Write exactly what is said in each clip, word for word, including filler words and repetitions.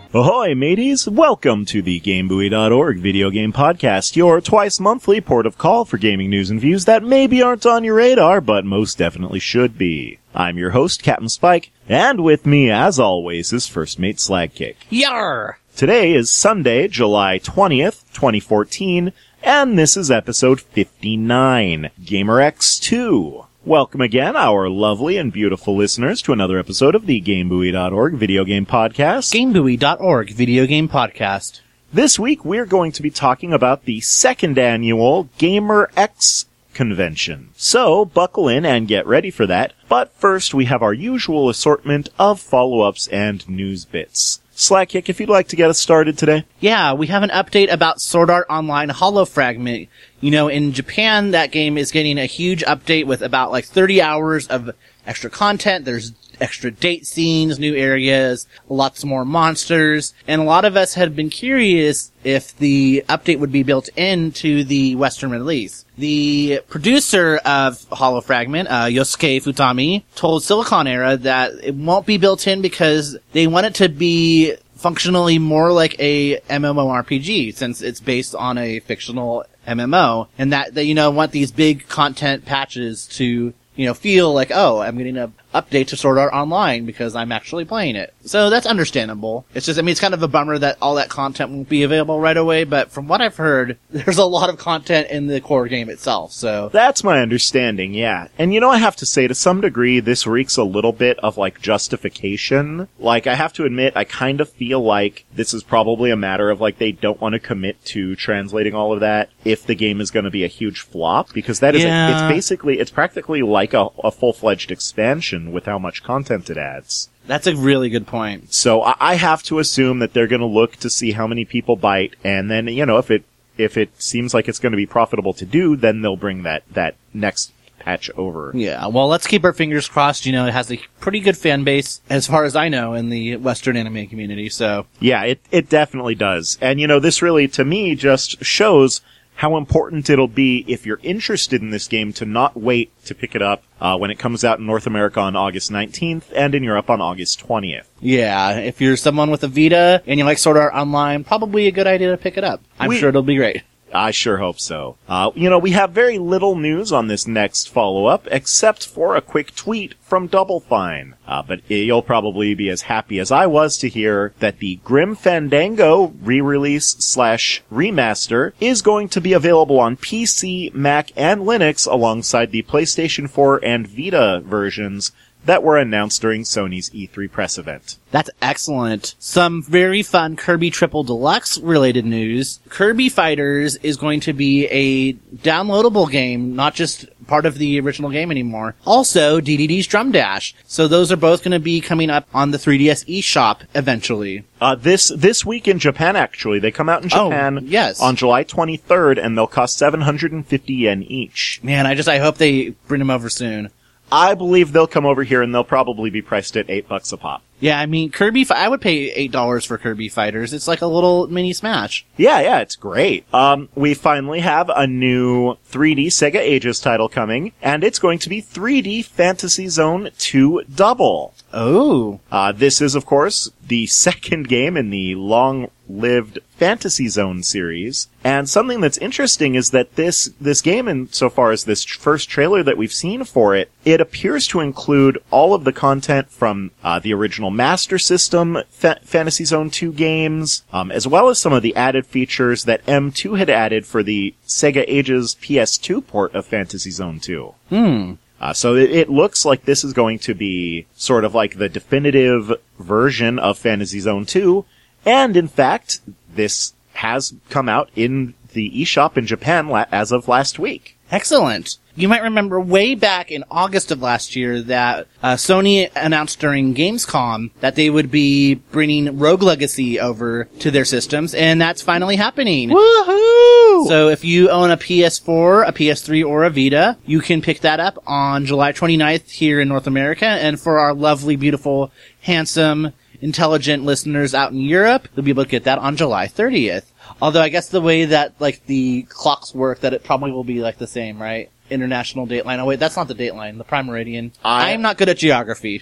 Ahoy, mateys! Welcome to the GameBuoy dot org video game podcast, your twice-monthly port of call for gaming news and views that maybe aren't on your radar, but most definitely should be. I'm your host, Captain Spike, and with me, as always, is First Mate Slagkick. Yar! Today is Sunday, July twentieth, twenty fourteen, and this is episode fifty-nine, Gamer X two. Welcome again, our lovely and beautiful listeners, to another episode of the GameBuoy dot org video game podcast. GameBuoy dot org video game podcast. This week, we're going to be talking about the second annual Gamer X convention. So, buckle in and get ready for that. But first, we have our usual assortment of follow-ups and news bits. Slagkick, if you'd like to get us started today. Yeah, we have an update about Sword Art Online Hollow Fragment. You know, in Japan, that game is getting a huge update with about like thirty hours of extra content. There's extra date scenes, new areas, lots more monsters, and a lot of us had been curious if the update would be built into the Western release. The producer of Hollow Fragment, uh, Yosuke Futami, told Silicon Era that it won't be built in because they want it to be functionally more like a MMORPG, since it's based on a fictional M M O, and that they, you know, want these big content patches to, you know, feel like, oh, I'm getting an update to Sword Art Online because I'm actually playing it. So that's understandable. It's just, I mean, it's kind of a bummer that all that content won't be available right away, but from what I've heard, there's a lot of content in the core game itself, so. That's my understanding, yeah. And you know, I have to say, to some degree, this reeks a little bit of, like, justification. Like, I have to admit, I kind of feel like this is probably a matter of, like, they don't want to commit to translating all of that if the game is going to be a huge flop, because that is, Yeah. a, it's basically, it's practically like a, a full-fledged expansion with how much content it adds. That's a really good point. So I, I have to assume that they're going to look to see how many people bite, and then, you know, if it if it seems like it's going to be profitable to do, then they'll bring that, that next patch over. Yeah, well, let's keep our fingers crossed. You know, it has a pretty good fan base, as far as I know, in the Western anime community, so. Yeah, it, it definitely does. And, you know, this really, to me, just shows how important it'll be if you're interested in this game to not wait to pick it up uh, when it comes out in North America on August nineteenth and in Europe on August twentieth. Yeah, if you're someone with a Vita and you like Sword Art Online, probably a good idea to pick it up. I'm We- sure it'll be great. I sure hope so. Uh, you know, we have very little news on this next follow-up, except for a quick tweet from Double Fine. Uh, but you'll probably be as happy as I was to hear that the Grim Fandango re-release slash remaster is going to be available on P C, Mac, and Linux alongside the PlayStation four and Vita versions that were announced during Sony's E three press event. That's excellent. Some very fun Kirby Triple Deluxe related news. Kirby Fighters is going to be a downloadable game, not just part of the original game anymore. Also, D D D's Drum Dash. So those are both going to be coming up on the three D S eShop eventually. Uh, this, this week in Japan, actually. They come out in Japan Oh, yes. on July twenty-third, and they'll cost seven hundred fifty yen each. Man, I just, I hope they bring them over soon. I believe they'll come over here and they'll probably be priced at eight bucks a pop. Yeah, I mean, Kirby, Fi- I would pay eight dollars for Kirby Fighters. It's like a little mini Smash. Yeah, yeah, it's great. Um, we finally have a new three D Sega Ages title coming, and it's going to be three D Fantasy Zone two Double. Oh. Uh, this is, of course, the second game in the long-lived Fantasy Zone series. And something that's interesting is that this, this game, insofar as this first trailer that we've seen for it, it appears to include all of the content from, uh, the original Master System Fa- Fantasy Zone two games, um, as well as some of the added features that M two had added for the Sega Ages P S two port of Fantasy Zone two. Hmm. Uh, so it, it looks like this is going to be sort of like the definitive version of Fantasy Zone two, and in fact, this has come out in the eShop in Japan la- as of last week. Excellent. You might remember way back in August of last year that uh, Sony announced during Gamescom that they would be bringing Rogue Legacy over to their systems, and that's finally happening. Woohoo! So if you own a P S four, a P S three, or a Vita, you can pick that up on July twenty-ninth here in North America, and for our lovely, beautiful, handsome, intelligent listeners out in Europe, they'll be able to get that on July thirtieth. Although I guess the way that, like, the clocks work, that it probably will be, like, the same, right? International Dateline. Oh, wait, that's not the Dateline. The Prime Meridian. I- I'm not good at geography.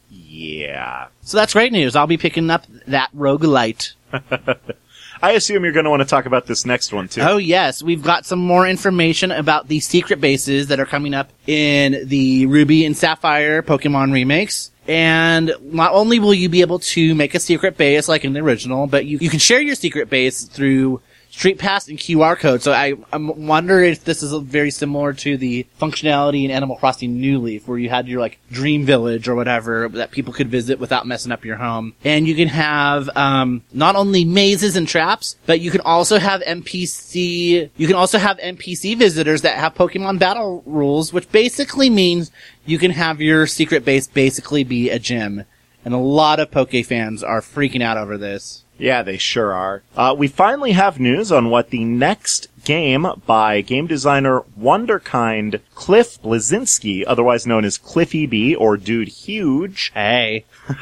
Yeah. So that's great news. I'll be picking up that roguelite. I assume you're going to want to talk about this next one, too. Oh, yes. We've got some more information about the secret bases that are coming up in the Ruby and Sapphire Pokemon remakes. And not only will you be able to make a secret base like in the original, but you, you can share your secret base through Street Pass and Q R code. So I, I wonder if this is very similar to the functionality in Animal Crossing New Leaf, where you had your like dream village or whatever that people could visit without messing up your home. And you can have um not only mazes and traps, but you can also have N P C. You can also have N P C visitors that have Pokemon battle rules, which basically means you can have your secret base basically be a gym. And a lot of Poke fans are freaking out over this. Yeah, they sure are. Uh, we finally have news on what the next game by game designer Wonderkind Cliff Bleszinski, otherwise known as Cliffy B or Dude Huge. Hey.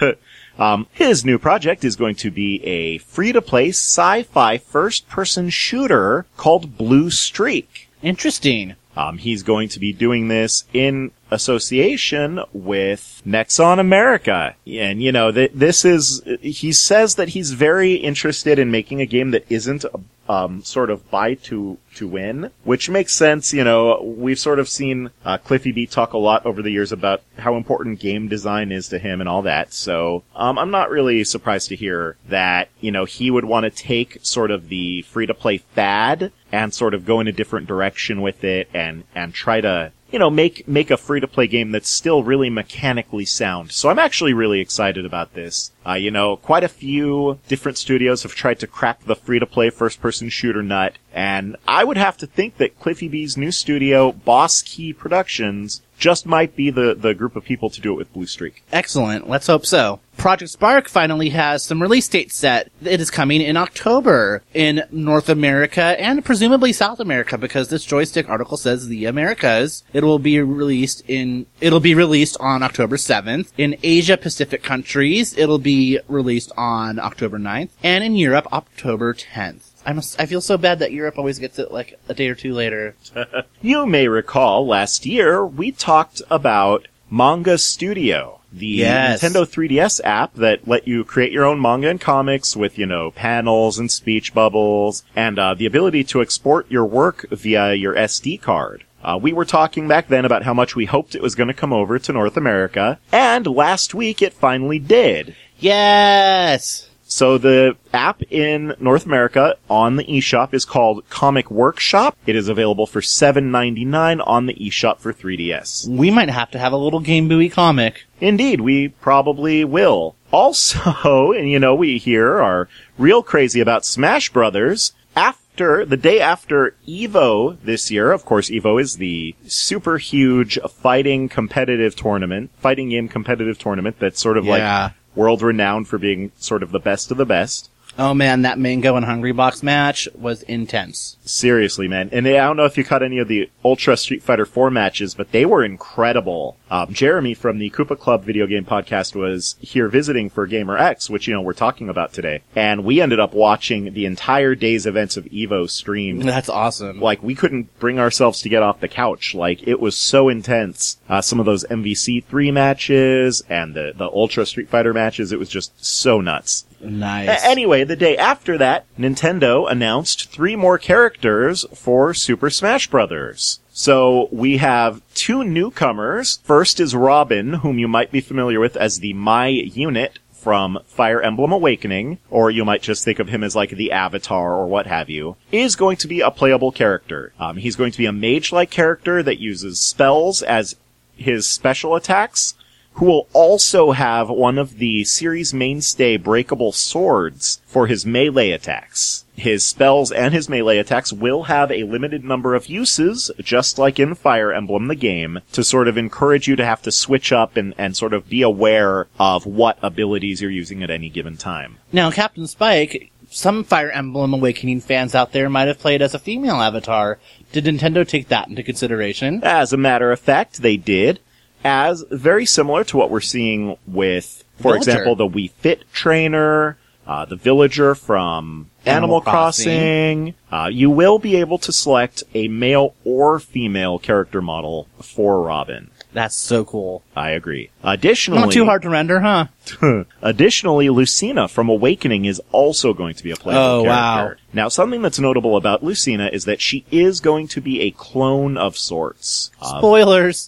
um, his new project is going to be a free-to-play sci-fi first-person shooter called Blue Streak. Interesting. Um, he's going to be doing this in association with Nexon America. And, you know, th- this is, he says that he's very interested in making a game that isn't, um, sort of buy to, to win, which makes sense. You know, we've sort of seen, uh, Cliffy B talk a lot over the years about how important game design is to him and all that. So, um, I'm not really surprised to hear that, you know, he would want to take sort of the free-to-play fad and sort of go in a different direction with it and, and try to, you know, make, make a free-to-play game that's still really mechanically sound. So I'm actually really excited about this. Uh, you know, quite a few different studios have tried to crack the free-to-play first-person shooter nut, and I would have to think that Cliffy B's new studio, Boss Key Productions, just might be the, the group of people to do it with Blue Streak. Excellent. Let's hope so. Project Spark finally has some release dates set. It is coming in October in North America and presumably South America, because this joystick article says the Americas. It will be released in, it'll be released on October seventh. In Asia Pacific countries, it'll be released on October ninth. And in Europe, October tenth. I'm, I feel so bad that Europe always gets it like a day or two later. You may recall last year we talked about Manga Studio, the yes. Nintendo three D S app that let you create your own manga and comics with, you know, panels and speech bubbles and uh, the ability to export your work via your S D card. Uh, we were talking back then about how much we hoped it was going to come over to North America, and last week it finally did. Yes! So the app in North America on the eShop is called Comic Workshop. It is available for seven ninety-nine on the eShop for three D S. We might have to have a little Game Buoy comic. Indeed, we probably will. Also, and you know, we here are real crazy about Smash Brothers. After, the day after EVO this year, of course EVO is the super huge fighting competitive tournament, fighting game competitive tournament that's sort of yeah. like world-renowned for being sort of the best of the best. Oh man, that Mango and Hungrybox match was intense. Seriously, man. And I don't know if you caught any of the Ultra Street Fighter four matches, but they were incredible. Um, Jeremy from the Koopa Club video game podcast was here visiting for Gamer X, which, you know, we're talking about today. And we ended up watching the entire day's events of EVO streamed. That's awesome. Like, we couldn't bring ourselves to get off the couch. Like, it was so intense. Uh, some of those M V C three matches and the, the Ultra Street Fighter matches, it was just so nuts. Nice. A- anyway, the day after that, Nintendo announced three more characters for Super Smash Bros. So we have two newcomers. First is Robin, whom you might be familiar with as the Mai unit from Fire Emblem Awakening, or you might just think of him as like the Avatar or what have you, is going to be a playable character. Um, he's going to be a mage-like character that uses spells as his special attacks, who will also have one of the series mainstay breakable swords for his melee attacks. His spells and his melee attacks will have a limited number of uses, just like in Fire Emblem the game, to sort of encourage you to have to switch up and, and sort of be aware of what abilities you're using at any given time. Now, Captain Spike, some Fire Emblem Awakening fans out there might have played as a female avatar. Did Nintendo take that into consideration? As a matter of fact, they did. As very similar to what we're seeing with, for Villager. example, the Wii Fit trainer, uh, the Villager from Animal, Animal Crossing. Uh, you will be able to select a male or female character model for Robin. That's so cool. I agree. Additionally, Not too hard to render, huh? Additionally, Lucina from Awakening is also going to be a playable Oh, character. wow. Now, something that's notable about Lucina is that she is going to be a clone of sorts. Uh, Spoilers.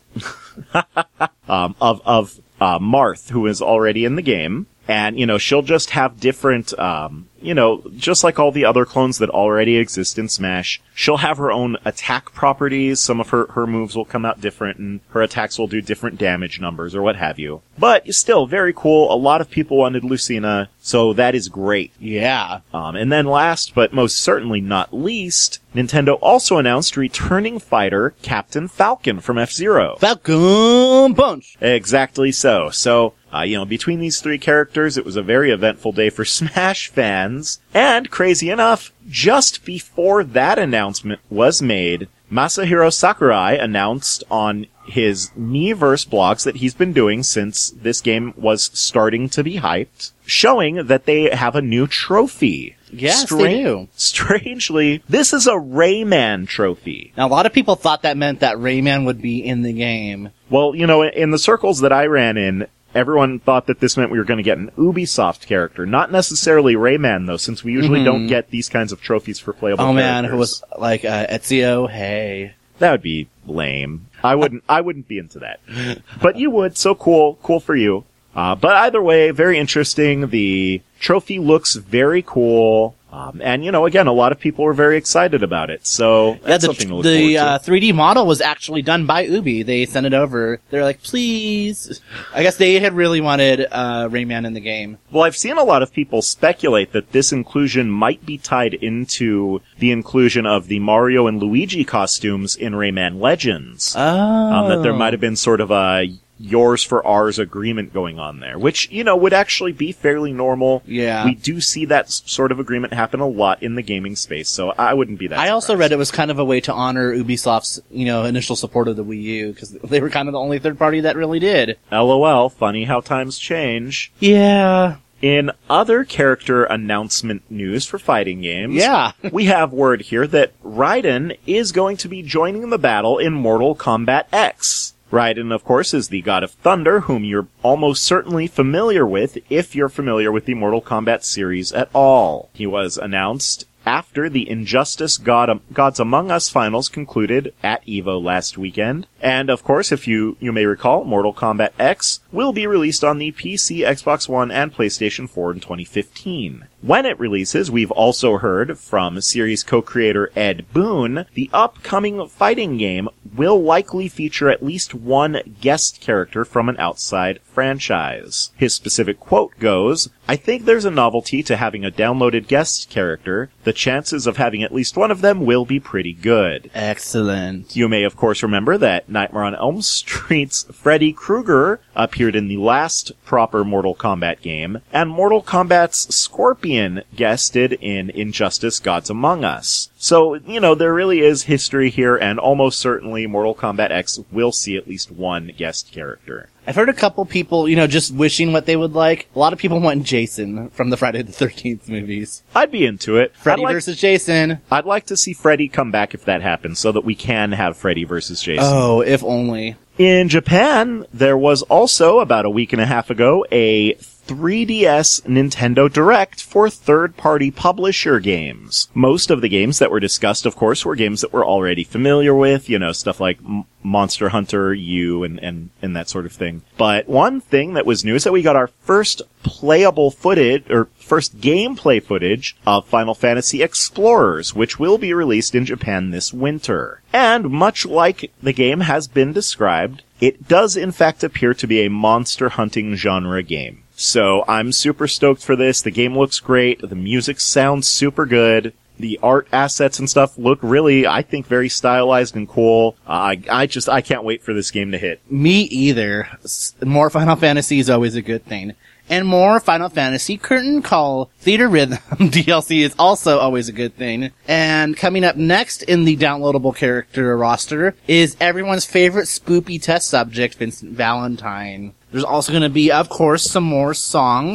um, of of uh, Marth, who is already in the game. And, you know, she'll just have different, um, you know, just like all the other clones that already exist in Smash, she'll have her own attack properties. Some of her, her moves will come out different, and her attacks will do different damage numbers or what have you. But still, very cool. A lot of people wanted Lucina, so that is great. Yeah. Um, and then last, but most certainly not least, Nintendo also announced returning fighter Captain Falcon from F-Zero. Falcon Punch. Exactly so. So, uh, you know, between these three characters, it was a very eventful day for Smash fans. And, crazy enough, just before that announcement was made, Masahiro Sakurai announced on his Miiverse blogs that he's been doing since this game was starting to be hyped, showing that they have a new trophy. Yes, Stra- they do. Strangely, this is a Rayman trophy. Now, a lot of people thought that meant that Rayman would be in the game. Well, you know, in the circles that I ran in, everyone thought that this meant we were going to get an Ubisoft character. Not necessarily Rayman, though, since we usually Mhm. don't get these kinds of trophies for playable Oh characters. man, who was like uh, Ezio? Hey. That would be lame. I wouldn't, I wouldn't be into that. But you would, so cool, cool for you. Uh, but either way, very interesting. The trophy looks very cool. Um, and, you know, again, a lot of people were very excited about it. So, Yeah, that's the, something to look the forward to. uh, three D model was actually done by Ubi. They sent it over. They're like, please. I guess they had really wanted uh, Rayman in the game. Well, I've seen a lot of people speculate that this inclusion might be tied into the inclusion of the Mario and Luigi costumes in Rayman Legends. Oh. Um, that there might have been sort of a yours for ours agreement going on there, which, you know, would actually be fairly normal. Yeah. We do see that s- sort of agreement happen a lot in the gaming space, so I wouldn't be that I also surprised. read it was kind of a way to honor Ubisoft's, you know, initial support of the Wii U, because they were kind of the only third party that really did. LOL, funny how times change. Yeah. In other character announcement news for fighting games, Yeah. we have word here that Raiden is going to be joining the battle in Mortal Kombat X. Raiden, of course, is the god of thunder, whom you're almost certainly familiar with if you're familiar with the Mortal Kombat series at all. He was announced after the Injustice God, Gods Among Us finals concluded at EVO last weekend. And, of course, if you, you may recall, Mortal Kombat X will be released on the P C, Xbox One, and PlayStation four in twenty fifteen. When it releases, we've also heard from series co-creator Ed Boon, the upcoming fighting game will likely feature at least one guest character from an outside franchise. His specific quote goes, "I think there's a novelty to having a downloaded guest character. The chances of having at least one of them will be pretty good." Excellent. You may, of course, remember that Nightmare on Elm Street's Freddy Krueger appeared in the last proper Mortal Kombat game, and Mortal Kombat's Scorpion guested in Injustice Gods Among Us. So, you know, there really is history here, and almost certainly Mortal Kombat X will see at least one guest character. I've heard a couple people, you know, just wishing what they would like. A lot of people want Jason from the Friday the thirteenth movies. I'd be into it. Freddy I'd like, versus Jason. I'd like to see Freddy come back if that happens, so that we can have Freddy versus Jason. Oh, if only. In Japan, there was also, about a week and a half ago, a three D S Nintendo Direct for third-party publisher games. Most of the games that were discussed, of course, were games that we're already familiar with, you know, stuff like M- Monster Hunter U and, and, and that sort of thing. But one thing that was new is that we got our first playable footage, or first gameplay footage of Final Fantasy Explorers, which will be released in Japan this winter. And much like the game has been described, it does in fact appear to be a monster hunting genre game. So I'm super stoked for this. The game looks great. The music sounds super good. The art assets and stuff look really, I think, very stylized and cool. Uh, I, I just, I can't wait for this game to hit. Me either. S- More Final Fantasy is always a good thing. And more Final Fantasy Curtain Call Theater Rhythm D L C is also always a good thing. And coming up next in the downloadable character roster is everyone's favorite spoopy test subject, Vincent Valentine. There's also going to be, of course, some more songs.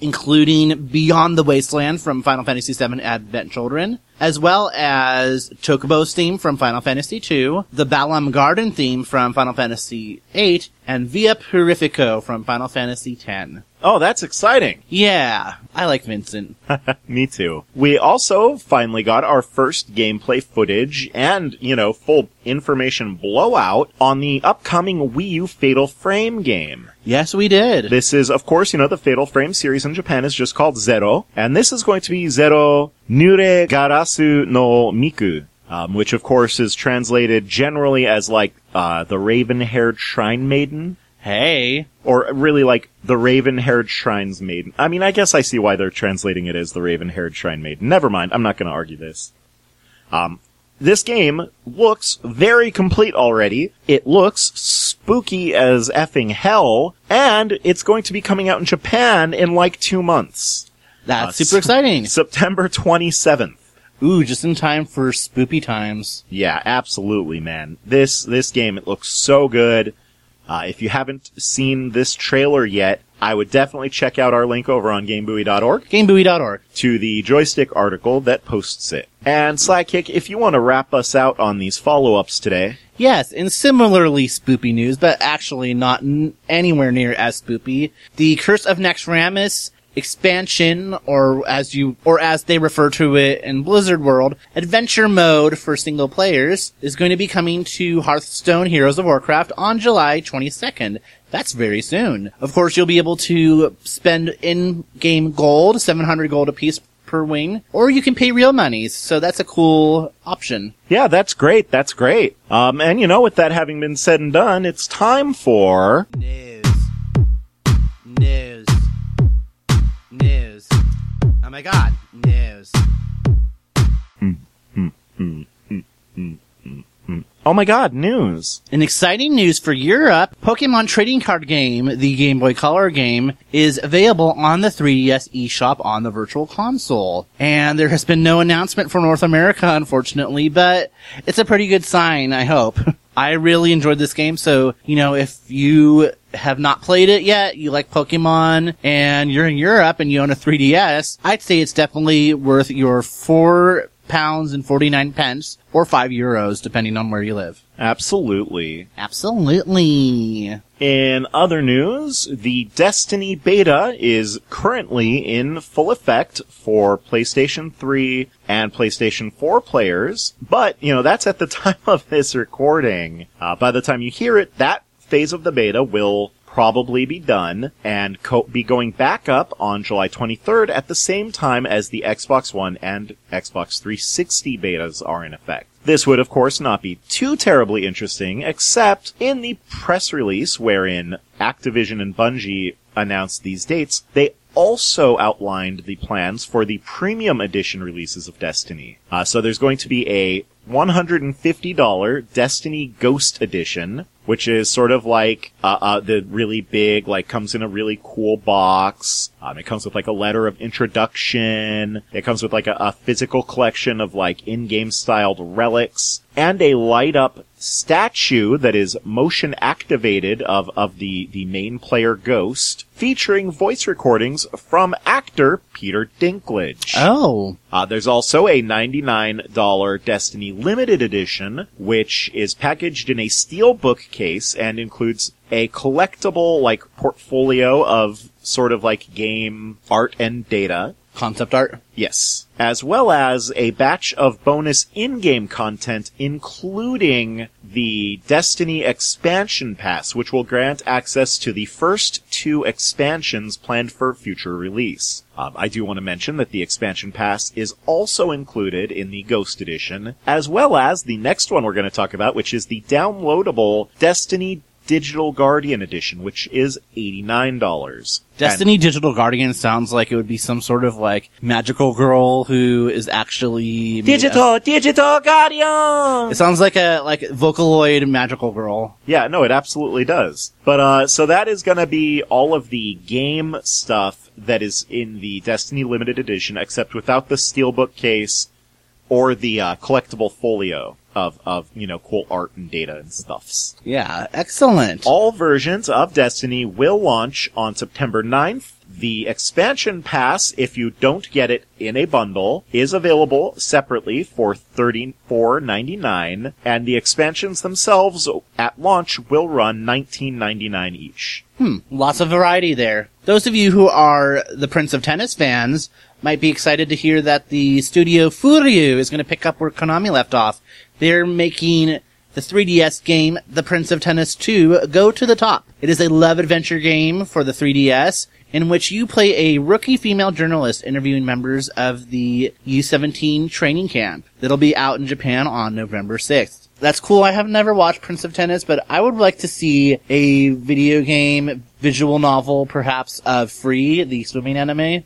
including Beyond the Wasteland from Final Fantasy seven Advent Children, as well as Chocobo's theme from Final Fantasy two, the Balam Garden theme from Final Fantasy eight, and Via Purifico from Final Fantasy ten. Oh, that's exciting. Yeah, I like Vincent. Me too. We also finally got our first gameplay footage and, you know, full information blowout on the upcoming Wii U Fatal Frame game. Yes, we did. This is, of course, you know, the Fatal Frame series in Japan is just called Zero, and this is going to be Zero Nure Garasu no Miku, um, which, of course, is translated generally as, like, uh, the raven-haired shrine maiden. Hey. Or really like the raven-haired shrine's maiden. I mean, I guess I see why they're translating it as the raven-haired shrine maiden. Never mind, I'm not going to argue this. Um, this game looks very complete already. It looks spooky as effing hell, and it's going to be coming out in Japan in like two months. That's Uh, super exciting. September twenty-seventh. Ooh, just in time for spoopy times. Yeah, absolutely, man. This, this game, it looks so good. Uh, if you haven't seen this trailer yet, I would definitely check out our link over on GameBuoy dot org GameBuoy dot org to the joystick article that posts it. And Slackkick, if you want to wrap us out on these follow-ups today. Yes, in similarly spoopy news, but actually not n- anywhere near as spoopy, the Curse of Naxxramas expansion, or as you, or as they refer to it in Blizzard World, adventure mode for single players, is going to be coming to Hearthstone Heroes of Warcraft on July twenty-second. That's very soon. Of course, you'll be able to spend in-game gold, seven hundred gold apiece per wing, or you can pay real monies, so that's a cool option. Yeah, that's great, that's great. Um, and you know, with that having been said and done, it's time for... News. News. News. Oh my god. News. Oh my god, news. In exciting news for Europe, Pokemon trading card game, the Game Boy Color game, is available on the three D S eShop on the Virtual Console. And there has been no announcement for North America, unfortunately, but it's a pretty good sign, I hope. I really enjoyed this game, so, you know, if you have not played it yet, you like Pokemon, and you're in Europe and you own a three D S, I'd say it's definitely worth your four pounds and forty-nine pence, or five euros, depending on where you live. Absolutely. Absolutely. In other news, the Destiny beta is currently in full effect for PlayStation three and PlayStation four players, but, you know, that's at the time of this recording. Uh, by the time you hear it, that phase of the beta will probably be done and co- be going back up on July twenty-third at the same time as the Xbox One and Xbox three sixty betas are in effect. This would, of course, not be too terribly interesting, except in the press release wherein Activision and Bungie announced these dates, they also outlined the plans for the premium edition releases of Destiny. Uh, so there's going to be a one hundred fifty dollars Destiny Ghost Edition, which is sort of like uh, uh the really big, like, comes in a really cool box. Um, it comes with, like, a letter of introduction. It comes with, like, a, a physical collection of, like, in-game styled relics. And a light-up statue that is motion-activated of, of the, the main player Ghost, featuring voice recordings from actor Peter Dinklage. Oh. Uh, there's also a ninety-nine dollars Destiny Limited Edition, which is packaged in a steelbook case and includes a collectible, like, portfolio of sort of like game art and data. Concept art? Yes. As well as a batch of bonus in-game content, including the Destiny Expansion Pass, which will grant access to the first two expansions planned for future release. Um, I do want to mention that the Expansion Pass is also included in the Ghost Edition, as well as the next one we're going to talk about, which is the downloadable Destiny Digital Guardian Edition, which is eighty-nine dollars. Destiny and Digital Guardian sounds like it would be some sort of, like, magical girl who is actually... Digital, a- Digital Guardian! It sounds like a, like, Vocaloid magical girl. Yeah, no, it absolutely does. But, uh, so that is gonna be all of the game stuff that is in the Destiny Limited Edition, except without the steelbook case or the, uh, collectible folio of, of, you know, cool art and data and stuffs. Yeah, excellent. All versions of Destiny will launch on September ninth, The expansion pass, if you don't get it in a bundle, is available separately for thirty-four ninety-nine, and the expansions themselves at launch will run nineteen ninety-nine each. Hmm, lots of variety there. Those of you who are the Prince of Tennis fans might be excited to hear that the studio Furyu is going to pick up where Konami left off. They're making the three D S game The Prince of Tennis two go to the top. It is a love adventure game for the three D S in which you play a rookie female journalist interviewing members of the U seventeen training camp. That'll be out in Japan on November sixth. That's cool. I have never watched Prince of Tennis, but I would like to see a video game visual novel, perhaps, of Free, the swimming anime.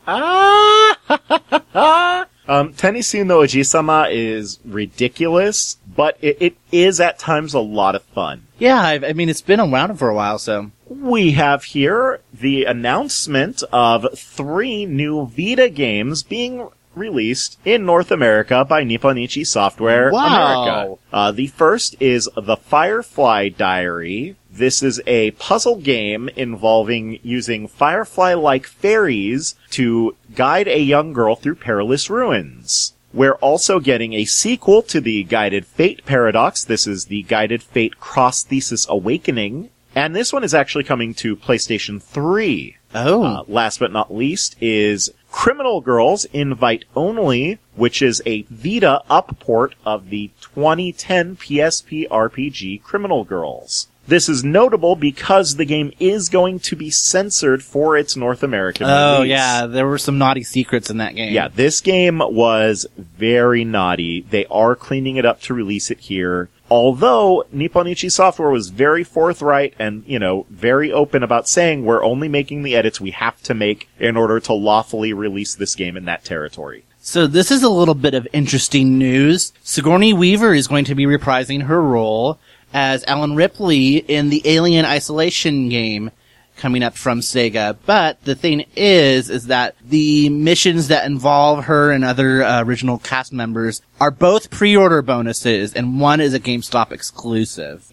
Ah! um, Tennessee no Oji-sama is ridiculous, but it, it is at times a lot of fun. Yeah, I, I mean, it's been around for a while, so. We have here the announcement of three new Vita games being released in North America by Nipponichi Software Wow. America. Uh, the first is The Firefly Diary. This is a puzzle game involving using firefly-like fairies to guide a young girl through perilous ruins. We're also getting a sequel to the Guided Fate Paradox. This is the Guided Fate Cross Thesis Awakening. And this one is actually coming to PlayStation three. Oh. Uh, last but not least is Criminal Girls Invite Only, which is a Vita up-port of the twenty ten P S P R P G Criminal Girls. This is notable because the game is going to be censored for its North American Oh, release. yeah, there were some naughty secrets in that game. Yeah, this game was very naughty. They are cleaning it up to release it here. Although, Nipponichi Software was very forthright and, you know, very open about saying we're only making the edits we have to make in order to lawfully release this game in that territory. So this is a little bit of interesting news. Sigourney Weaver is going to be reprising her role as Ellen Ripley in the Alien Isolation game coming up from Sega. But the thing is, is that the missions that involve her and other uh, original cast members are both pre-order bonuses, and one is a GameStop exclusive.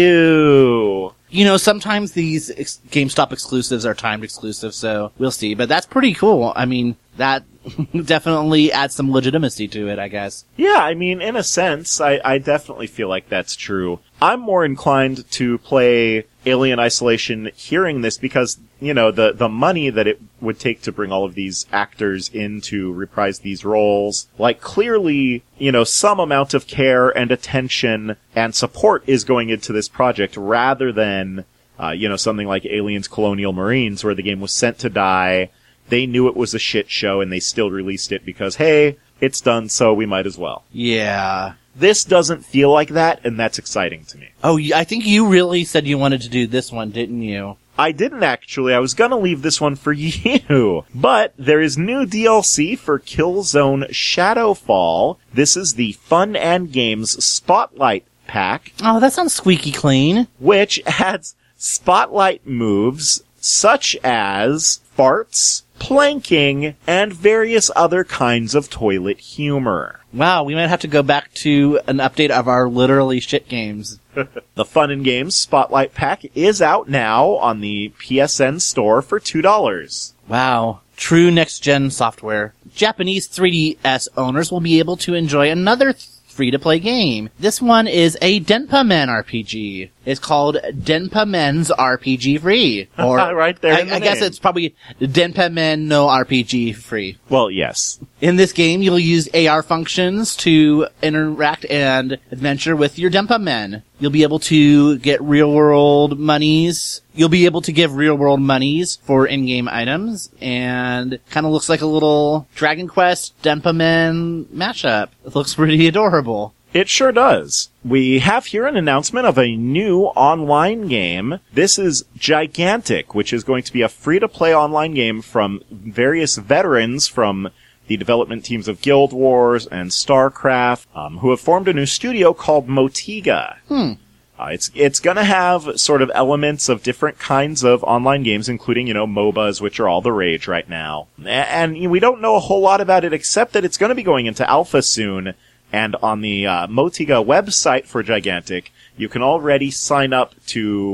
Ew. You know, sometimes these ex- GameStop exclusives are timed exclusives, so we'll see. But that's pretty cool. I mean, that definitely adds some legitimacy to it, I guess. Yeah, I mean, in a sense, I, I definitely feel like that's true. I'm more inclined to play Alien Isolation hearing this because, you know, the, the money that it would take to bring all of these actors in to reprise these roles, like, clearly, you know, some amount of care and attention and support is going into this project rather than, uh, you know, something like Aliens Colonial Marines where the game was sent to die. They knew it was a shit show and they still released it because, hey, it's done, so we might as well. Yeah. This doesn't feel like that, and that's exciting to me. Oh, I think you really said you wanted to do this one, didn't you? I didn't actually. I was gonna leave this one for you. But there is new D L C for Killzone Shadowfall. This is the Fun and Games Spotlight Pack, Oh, that sounds squeaky clean. which adds spotlight moves such as farts, planking, and various other kinds of toilet humor. Wow, we might have to go back to an update of our literally shit games. The Fun and Games Spotlight Pack is out now on the P S N store for two dollars. Wow. True next-gen software. Japanese three D S owners will be able to enjoy another th- free-to-play game. This one is a Denpa Men R P G. It's called Denpa Men's R P G Free. Or Right there I, in the I guess name. it's probably Denpa Men No R P G Free. Well, yes. In this game, you'll use A R functions to interact and adventure with your Denpa Men. You'll be able to get real-world monies. You'll be able to give real-world monies for in-game items, and kind of looks like a little Dragon Quest Denpa Men mashup. It looks pretty adorable. It sure does. We have here an announcement of a new online game. This is Gigantic, which is going to be a free-to-play online game from various veterans from the development teams of Guild Wars and StarCraft, um, who have formed a new studio called Motiga. Hmm. Uh, it's it's going to have sort of elements of different kinds of online games, including, you know, MOBAs, which are all the rage right now. A- And, you know, we don't know a whole lot about it, except that it's going to be going into alpha soon. And on the uh, Motiga website for Gigantic, you can already sign up to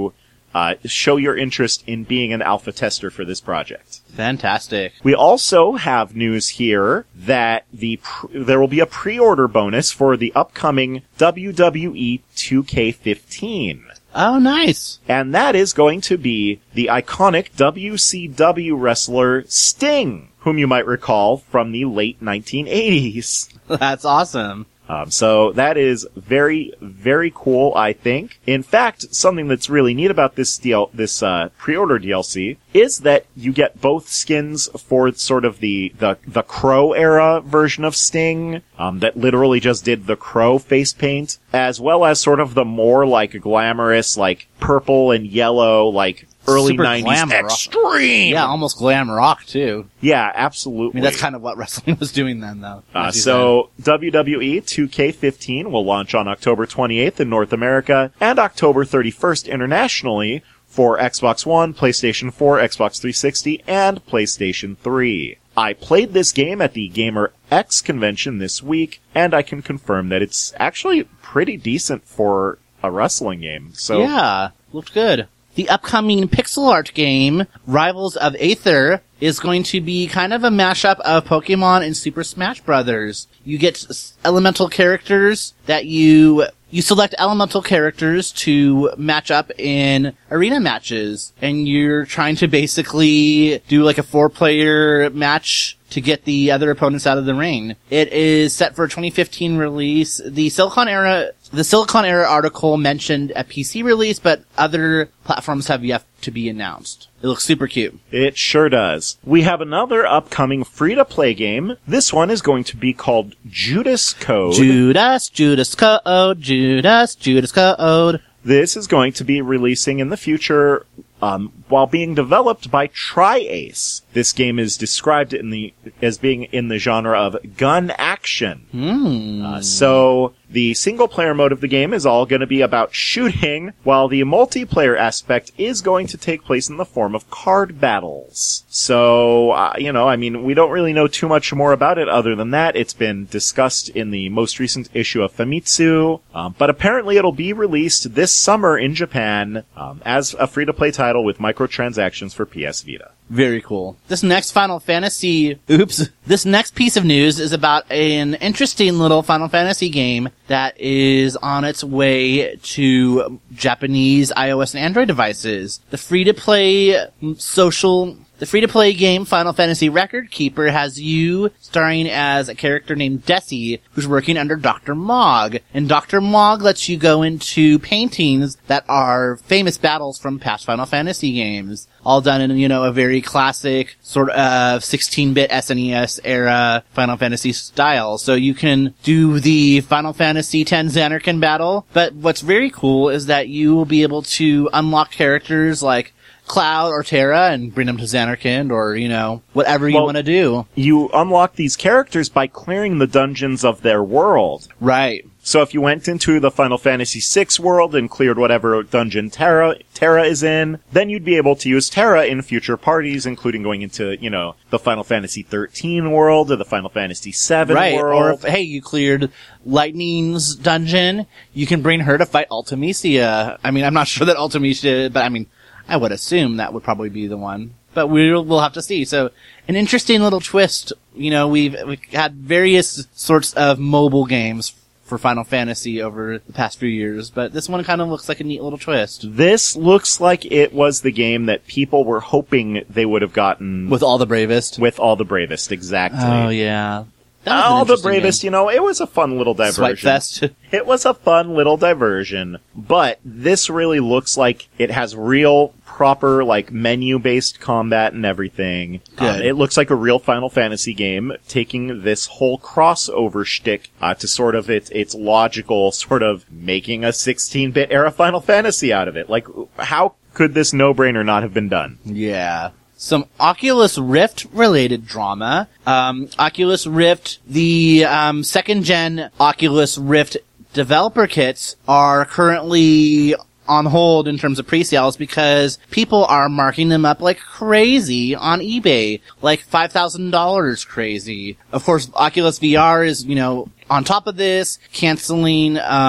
uh, show your interest in being an alpha tester for this project. Fantastic. We also have news here that the pr- there will be a pre-order bonus for the upcoming W W E two K fifteen. Oh, nice. And that is going to be the iconic W C W wrestler Sting, whom you might recall from the late nineteen eighties. That's awesome. Um, so that is very, very cool, I think. In fact, something that's really neat about this deal, this uh, pre-order D L C is that you get both skins for sort of the the, the Crow era version of Sting, um, that literally just did the Crow face paint, as well as sort of the more like glamorous, like purple and yellow, like early Super nineties glam rock. extreme. Yeah, almost glam rock too. Yeah, absolutely. I mean, that's kind of what wrestling was doing then, though. Uh, so W W E two K fifteen will launch on October twenty-eighth in North America and October thirty-first internationally for Xbox One, PlayStation four, Xbox three sixty, and PlayStation three. I played this game at the Gamer X convention this week, and I can confirm that it's actually pretty decent for a wrestling game. So yeah, looked good. The upcoming pixel art game, Rivals of Aether, is going to be kind of a mashup of Pokemon and Super Smash Brothers. You get s- elemental characters that you... You select elemental characters to match up in arena matches, and you're trying to basically do like a four-player match to get the other opponents out of the ring. It is set for a twenty fifteen release. The Silicon Era, the Silicon Era article mentioned a P C release, but other platforms have yet to be announced. It looks super cute. It sure does. We have another upcoming free-to-play game. This one is going to be called Judas Code. Judas, Judas Code, Judas, Judas Code. This is going to be releasing in the future um, while being developed by Tri-Ace. This game is described in the as being in the genre of gun action. Hmm. Uh, so the single-player mode of the game is all going to be about shooting, while the multiplayer aspect is going to take place in the form of card battles. So, uh, you know, I mean, we don't really know too much more about it other than that. It's been discussed in the most recent issue of Famitsu, um, but apparently it'll be released this summer in Japan um, as a free-to-play title with microtransactions for P S Vita. Very cool. This next Final Fantasy, oops, this next piece of news is about an interesting little Final Fantasy game that is on its way to Japanese iOS and Android devices. The free-to-play social... The free-to-play game Final Fantasy Record Keeper has you starring as a character named Desi, who's working under Doctor Mog. And Doctor Mog lets you go into paintings that are famous battles from past Final Fantasy games. All done in, you know, a very classic sort of sixteen-bit S N E S era Final Fantasy style. So you can do the Final Fantasy X Zanarkand battle, but what's very cool is that you will be able to unlock characters like Cloud or Terra and bring them to Zanarkand or, you know, whatever you Well, want to do. You unlock these characters by clearing the dungeons of their world. Right. So if you went into the Final Fantasy six world and cleared whatever dungeon Terra, Terra is in, then you'd be able to use Terra in future parties, including going into, you know, the Final Fantasy thirteen world or the Final Fantasy seven Right. world. Or if, hey, you cleared Lightning's dungeon, you can bring her to fight Ultimecia. I mean, I'm not sure that Ultimecia, but I mean, I would assume that would probably be the one. But we'll, we'll have to see. So, an interesting little twist. You know, we've, we've had various sorts of mobile games for Final Fantasy over the past few years, but this one kind of looks like a neat little twist. This looks like it was the game that people were hoping they would have gotten With All the Bravest. with All the Bravest, exactly. Oh, yeah. That was an All the interesting Bravest, game. you know, it was a fun little diversion. Swipe Fest. It was a fun little diversion, but this really looks like it has real, proper, like, menu-based combat and everything. Good. Um, it looks like a real Final Fantasy game, taking this whole crossover shtick uh, to sort of its its logical, sort of making a sixteen-bit era Final Fantasy out of it. Like, how could this no-brainer not have been done? Yeah. Some Oculus Rift related drama. Um, Oculus Rift, the um, second gen Oculus Rift developer kits are currently on hold in terms of pre-sales because people are marking them up like crazy on eBay, like five thousand dollars crazy. Of course, Oculus V R is, you know, on top of this, canceling um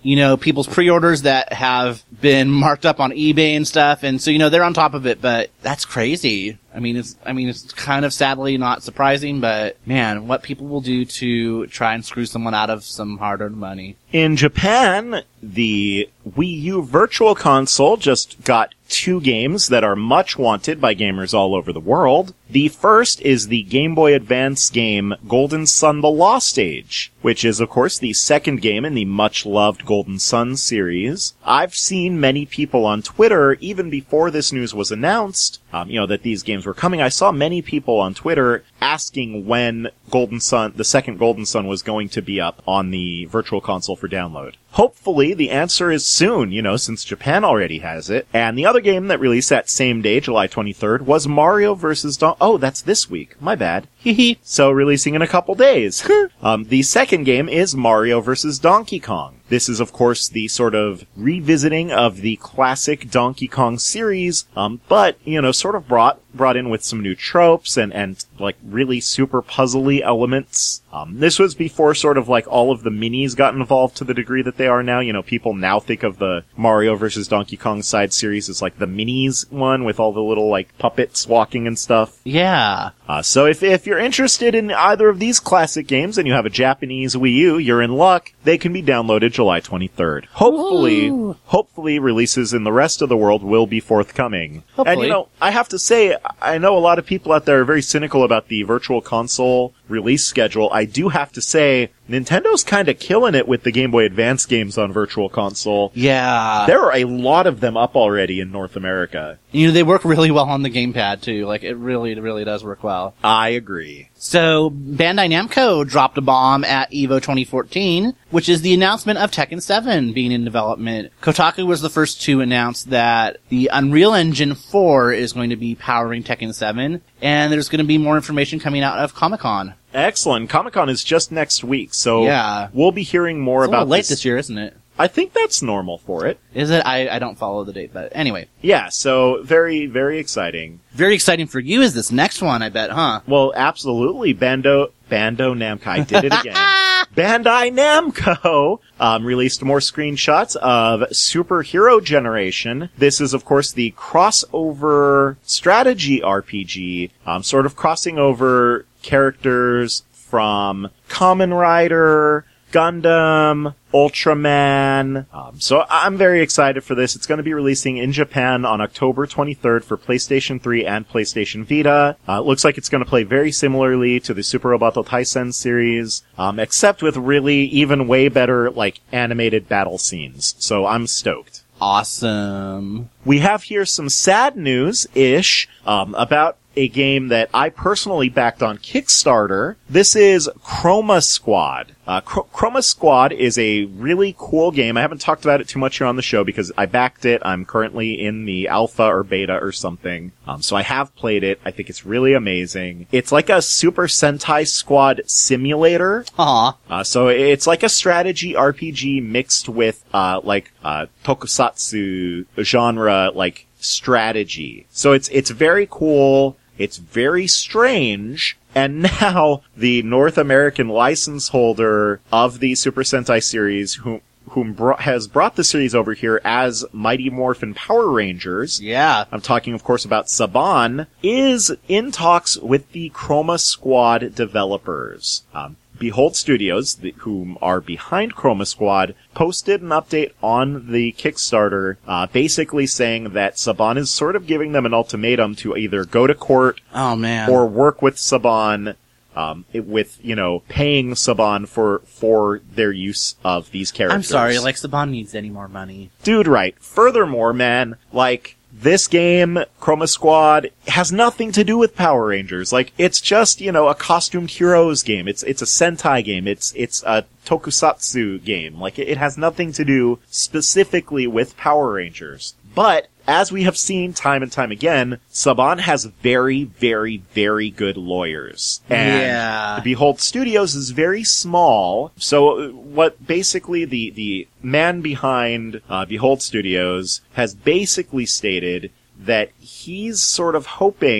you know, people's pre-orders that have been marked up on eBay and stuff. And so, you know, they're on top of it, but that's crazy. I mean, it's, I mean, it's kind of sadly not surprising, but man, what people will do to try and screw someone out of some hard-earned money. In Japan, the Wii U Virtual Console just got two games that are much wanted by gamers all over the world. The first is the Game Boy Advance game Golden Sun: The Lost Age, which is, of course, the second game in the much-loved Golden Sun series. I've seen many people on Twitter, even before this news was announced, um, you know, that these games were coming. I saw many people on Twitter asking when Golden Sun, the second Golden Sun, was going to be up on the Virtual Console for download. Hopefully, the answer is soon, you know, since Japan already has it. And the other game that released that same day, July twenty-third, was Mario versus Don- Oh, that's this week. My bad. Hee So, releasing in a couple days. um, the second game is Mario versus Donkey Kong. This is, of course, the sort of revisiting of the classic Donkey Kong series, um, but, you know, sort of brought brought in with some new tropes and, and like, really super puzzly elements. Um, this was before sort of, like, all of the minis got involved to the degree that they are now. You know, people now think of the Mario versus Donkey Kong side series as, like, the minis one with all the little, like, puppets walking and stuff. Yeah. Uh, so if if you're interested in either of these classic games and you have a Japanese Wii U, you're in luck. They can be downloaded July twenty-third. Hopefully, Ooh. hopefully releases in the rest of the world will be forthcoming. Hopefully. And you know, I have to say, I know a lot of people out there are very cynical about the Virtual Console release schedule. I do have to say, Nintendo's kind of killing it with the Game Boy Advance games on Virtual Console. Yeah. There are a lot of them up already in North America. You know, they work really well on the gamepad, too. Like, it really, really does work well. I agree. So, Bandai Namco dropped a bomb at EVO twenty fourteen, which is the announcement of Tekken seven being in development. Kotaku was the first to announce that the Unreal Engine four is going to be powering Tekken seven, and there's going to be more information coming out of Comic-Con. Excellent. Comic-Con is just next week, so yeah. we'll be hearing more it's a about little late this. this year, isn't it? I think that's normal for it. Is it? I, I don't follow the date, but anyway. Yeah, so very, very exciting. Very exciting for you is this next one, I bet, huh? Well, absolutely. Bando, Bando Namco. I did it again. Bandai Namco um, released more screenshots of Superhero Generation. This is, of course, the crossover strategy R P G, um, sort of crossing over characters from Kamen Rider, Gundam, Ultraman. Um, so I'm very excited for this. It's going to be releasing in Japan on October twenty-third for PlayStation three and PlayStation Vita. Uh, it looks like it's going to play very similarly to the Super Roboto Taisen series, um, except with really even way better, like, animated battle scenes. So I'm stoked. Awesome. We have here some sad news-ish um, about a game that I personally backed on Kickstarter. This is Chroma Squad. Uh, Chr- Chroma Squad is a really cool game. I haven't talked about it too much here on the show because I backed it. I'm currently in the alpha or beta or something. Um, so I have played it. I think it's really amazing. It's like a Super Sentai Squad simulator. Aw. Uh, so it's like a strategy R P G mixed with, uh, like, uh, tokusatsu genre, like, strategy. So it's, it's very cool. It's very strange. And now the North American license holder of the Super Sentai series, whom, whom brought, has brought the series over here as Mighty Morphin Power Rangers. Yeah. I'm talking, of course, about Saban, is in talks with the Chroma Squad developers. Um, Behold Studios, the, whom are behind Chroma Squad, posted an update on the Kickstarter, uh, basically saying that Saban is sort of giving them an ultimatum to either go to court Oh, man. or work with Saban, um, it, with, you know, paying Saban for, for their use of these characters. I'm sorry, like, Saban needs any more money. Dude, right. Furthermore, man, like, this game, Chroma Squad, has nothing to do with Power Rangers. Like, it's just, you know, a costumed heroes game. It's, it's a Sentai game. It's, it's a tokusatsu game. Like, it, it has nothing to do specifically with Power Rangers. But, as we have seen time and time again, Saban has very, very, very good lawyers. And Yeah. Behold Studios is very small, so what basically the, the man behind uh, Behold Studios has basically stated that he's sort of hoping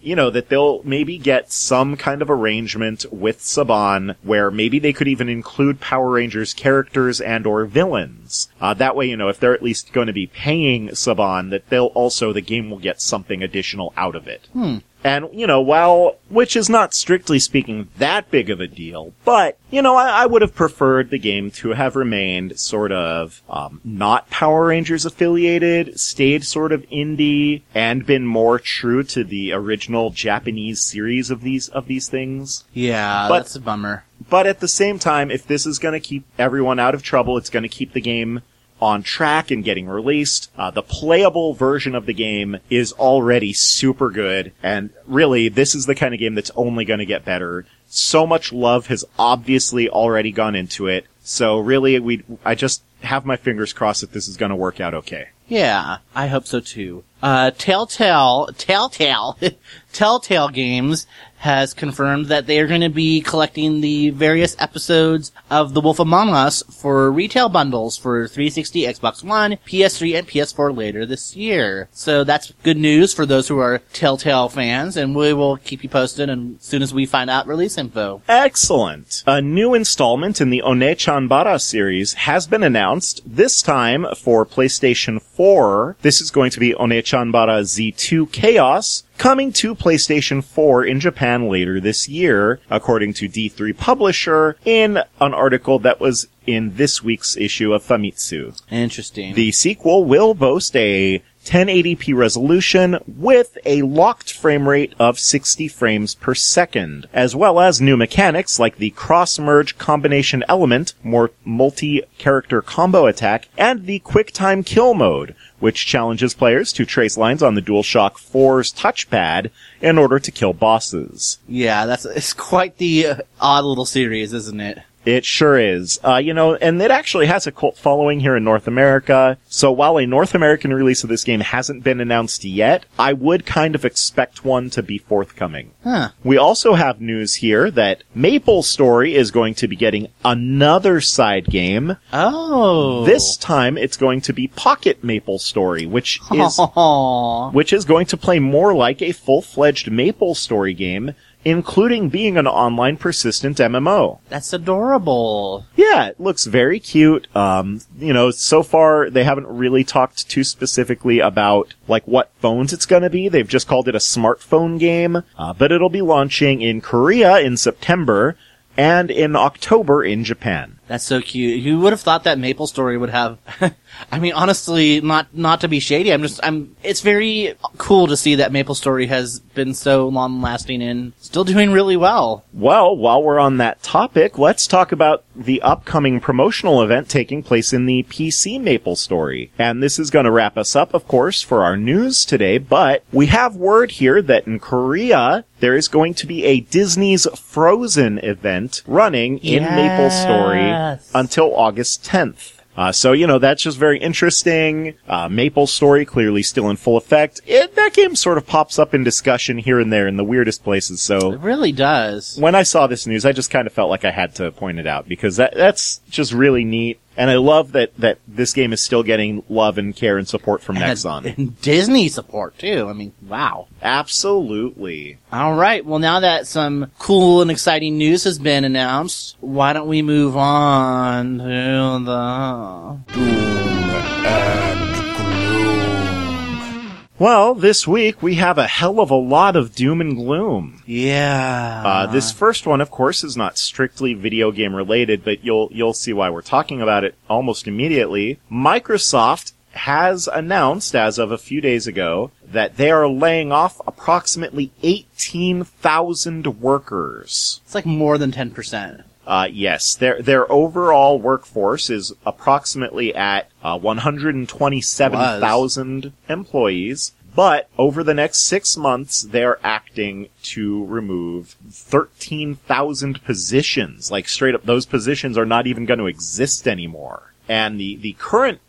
you know, that they'll maybe get some kind of arrangement with Saban where maybe they could even include Power Rangers characters and or villains. Uh, that way, you know, if they're at least going to be paying Saban, that they'll also, the game will get something additional out of it. Hmm. And, you know, while, which is not strictly speaking that big of a deal, but, you know, I, I would have preferred the game to have remained sort of, um, not Power Rangers affiliated, stayed sort of indie, and been more true to the original Japanese series of these, of these things. Yeah, But- that's a bummer. But at the same time, if this is gonna keep everyone out of trouble, it's gonna keep the game on track and getting released. Uh, the playable version of the game is already super good, and really, this is the kind of game that's only going to get better. So much love has obviously already gone into it, so really, we I just have my fingers crossed that this is going to work out okay. Yeah, I hope so too. Uh, Telltale, Telltale, Telltale Games has confirmed that they are going to be collecting the various episodes of The Wolf Among Us for retail bundles for three sixty, Xbox One, P S three, and P S four later this year. So that's good news for those who are Telltale fans, and we will keep you posted as soon as we find out release info. Excellent. A new installment in the One-chan-bara series has been announced, this time for PlayStation four. This is going to be One-chan-bara Z two Chaos, coming to PlayStation four in Japan later this year, according to D three Publisher, in an article that was in this week's issue of Famitsu. Interesting. The sequel will boast a ten eighty p resolution with a locked frame rate of sixty frames per second, as well as new mechanics like the cross-merge combination element, more multi-character combo attack, and the quick-time kill mode, which challenges players to trace lines on the DualShock four's touchpad in order to kill bosses. Yeah, that's it's quite the uh, odd little series, isn't it? It sure is. Uh, you know, and it actually has a cult following here in North America. So while a North American release of this game hasn't been announced yet, I would kind of expect one to be forthcoming. Huh. We also have news here that MapleStory is going to be getting another side game. Oh. This time it's going to be Pocket MapleStory, which is, Aww. which is going to play more like a full-fledged MapleStory game, including being an online persistent M M O. That's adorable. Yeah, it looks very cute. Um, you know, so far they haven't really talked too specifically about like what phones it's gonna be. They've just called it a smartphone game, uh, but it'll be launching in Korea in September and in October in Japan. That's so cute. Who would have thought that MapleStory would have? I mean, honestly, not not to be shady. I'm just, I'm. It's very cool to see that MapleStory has been so long lasting and still doing really well. Well, while we're on that topic, let's talk about the upcoming promotional event taking place in the P C MapleStory. And this is going to wrap us up, of course, for our news today. But we have word here that in Korea there is going to be a Disney's Frozen event running in Yes. MapleStory until August tenth. Uh, so, you know, that's just very interesting. Uh, MapleStory clearly still in full effect. It, that game sort of pops up in discussion here and there in the weirdest places. So It really does. when I saw this news, I just kind of felt like I had to point it out because that, that's just really neat. And I love that, that this game is still getting love and care and support from Nexon. And, and Disney support too. I mean, wow. Absolutely. All right. Well, now that some cool and exciting news has been announced, why don't we move on to the doom and gloom? Well, this week we have a hell of a lot of doom and gloom. Yeah. Uh, this first one, of course, is not strictly video game related, but you'll, you'll see why we're talking about it almost immediately. Microsoft has announced, as of a few days ago, that they are laying off approximately eighteen thousand workers. It's like more than ten percent. Uh, yes, their, their overall workforce is approximately at, uh, one hundred twenty-seven thousand employees. But over the next six months, they're acting to remove thirteen thousand positions. Like straight up, those positions are not even going to exist anymore. And the, the current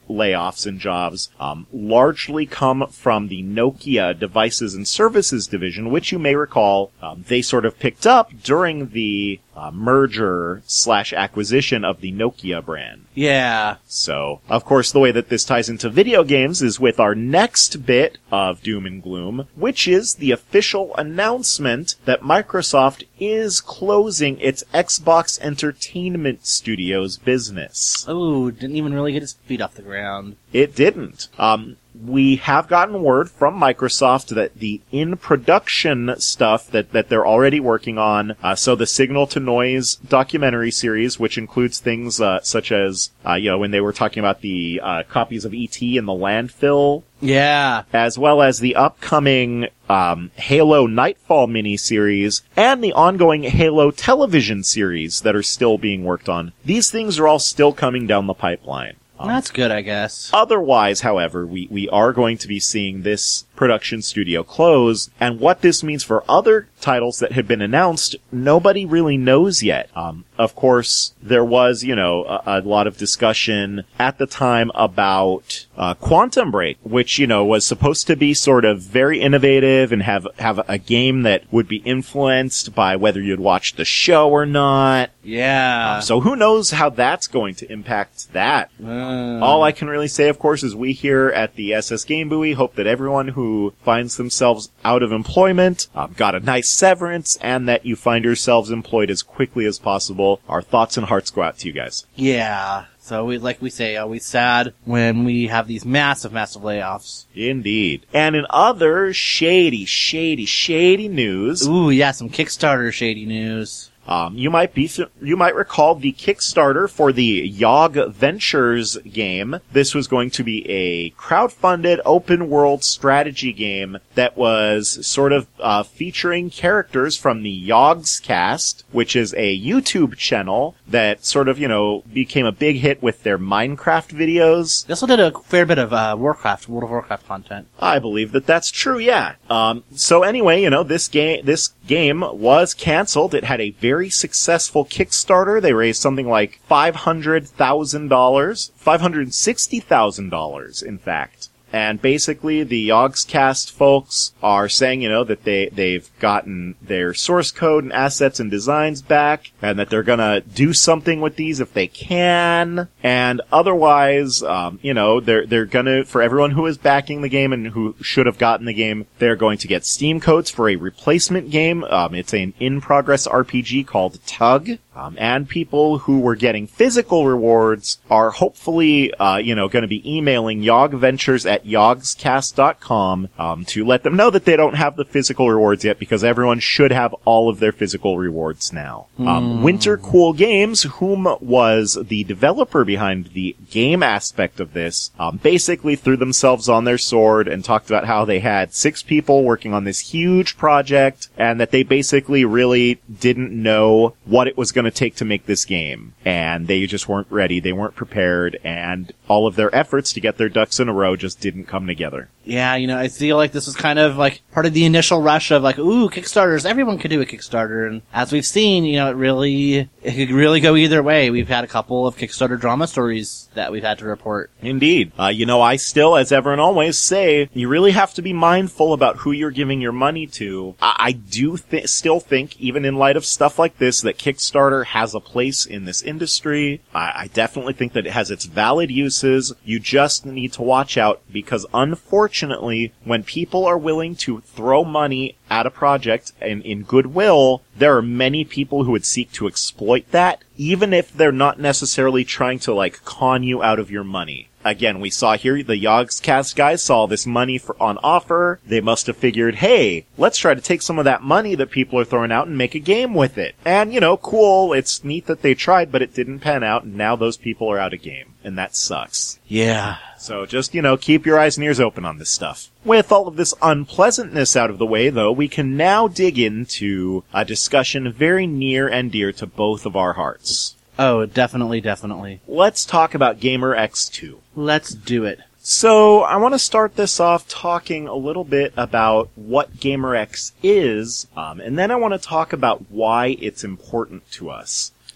layoffs and jobs um, largely come from the Nokia Devices and Services division, which you may recall um, they sort of picked up during the uh, merger slash acquisition of the Nokia brand. Yeah. So, of course, the way that this ties into video games is with our next bit of doom and gloom, which is the official announcement that Microsoft is closing its Xbox Entertainment Studios business. Oh, didn't even really get his feet off the ground. It didn't. Um, we have gotten word from Microsoft that the in-production stuff that, that they're already working on, uh, so the Signal to Noise documentary series, which includes things uh, such as, uh, you know, when they were talking about the uh, copies of E T in the landfill, yeah, as well as the upcoming um, Halo Nightfall miniseries and the ongoing Halo television series that are still being worked on. These things are all still coming down the pipeline. Um, That's good, I guess. Otherwise, however, we, we are going to be seeing this production studio close, and what this means for other titles that have been announced, nobody really knows yet. Um, of course, there was, you know, a, a lot of discussion at the time about uh, Quantum Break, which, you know, was supposed to be sort of very innovative and have have a game that would be influenced by whether you'd watch the show or not. Yeah. Um, so who knows how that's going to impact that. Uh. All I can really say, of course, is we here at the S S Game Buoy hope that everyone who finds themselves out of employment um, got a nice severance, and that you find yourselves employed as quickly as possible. Our thoughts and hearts go out to you guys. Yeah. So we, like we say, always sad when we have these massive, massive layoffs. Indeed. And in other shady, shady, shady news... Ooh, yeah, some Kickstarter shady news. Um, you might be, you might recall the Kickstarter for the Yog Ventures game. This was going to be a crowdfunded open world strategy game that was sort of, uh, featuring characters from the Yogscast, which is a YouTube channel that sort of, you know, became a big hit with their Minecraft videos. They also did a fair bit of, uh, Warcraft, World of Warcraft content. I believe that that's true, yeah. Um, so anyway, you know, this game, this game was canceled. It had a very Very successful Kickstarter. They raised something like five hundred thousand dollars. five hundred sixty thousand dollars, in fact. And basically, the Yogscast folks are saying, you know, that they, they've gotten their source code and assets and designs back, and that they're gonna do something with these if they can. And otherwise, um, you know, they're, they're gonna, for everyone who is backing the game and who should have gotten the game, they're going to get Steam codes for a replacement game. Um, it's an in-progress R P G called Tug. Um, and people who were getting physical rewards are hopefully, uh, you know, gonna be emailing Yogventures at yogscast dot com um, to let them know that they don't have the physical rewards yet, because everyone should have all of their physical rewards now. Mm. Um, Winter Cool Games, whom was the developer behind the game aspect of this, um, basically threw themselves on their sword and talked about how they had six people working on this huge project, and that they basically really didn't know what it was going to take to make this game. And they just weren't ready, they weren't prepared, and all of their efforts to get their ducks in a row just didn't come together. Yeah, you know, I feel like this was kind of like part of the initial rush of like, ooh, Kickstarters, everyone could do a Kickstarter. And as we've seen, you know, it really, it could really go either way. We've had a couple of Kickstarter drama stories that we've had to report. Indeed. Uh, you know, I still, as ever and always say, you really have to be mindful about who you're giving your money to. I, I do th- still think, even in light of stuff like this, that Kickstarter has a place in this industry. I, I definitely think that it has its valid uses. You just need to watch out, because unfortunately, when people are willing to throw money at a project and in goodwill, there are many people who would seek to exploit that, even if they're not necessarily trying to, like, con you out of your money. Again, we saw here the Yogscast guys saw this money for on offer. They must have figured, hey, let's try to take some of that money that people are throwing out and make a game with it. And, you know, cool, it's neat that they tried, but it didn't pan out, and now those people are out of game. And that sucks. Yeah. So just, you know, keep your eyes and ears open on this stuff. With all of this unpleasantness out of the way, though, we can now dig into a discussion very near and dear to both of our hearts. Oh, definitely, definitely. Let's talk about GamerX two. Let's do it. So, I want to start this off talking a little bit about what GamerX is, um, and then I want to talk about why it's important to us.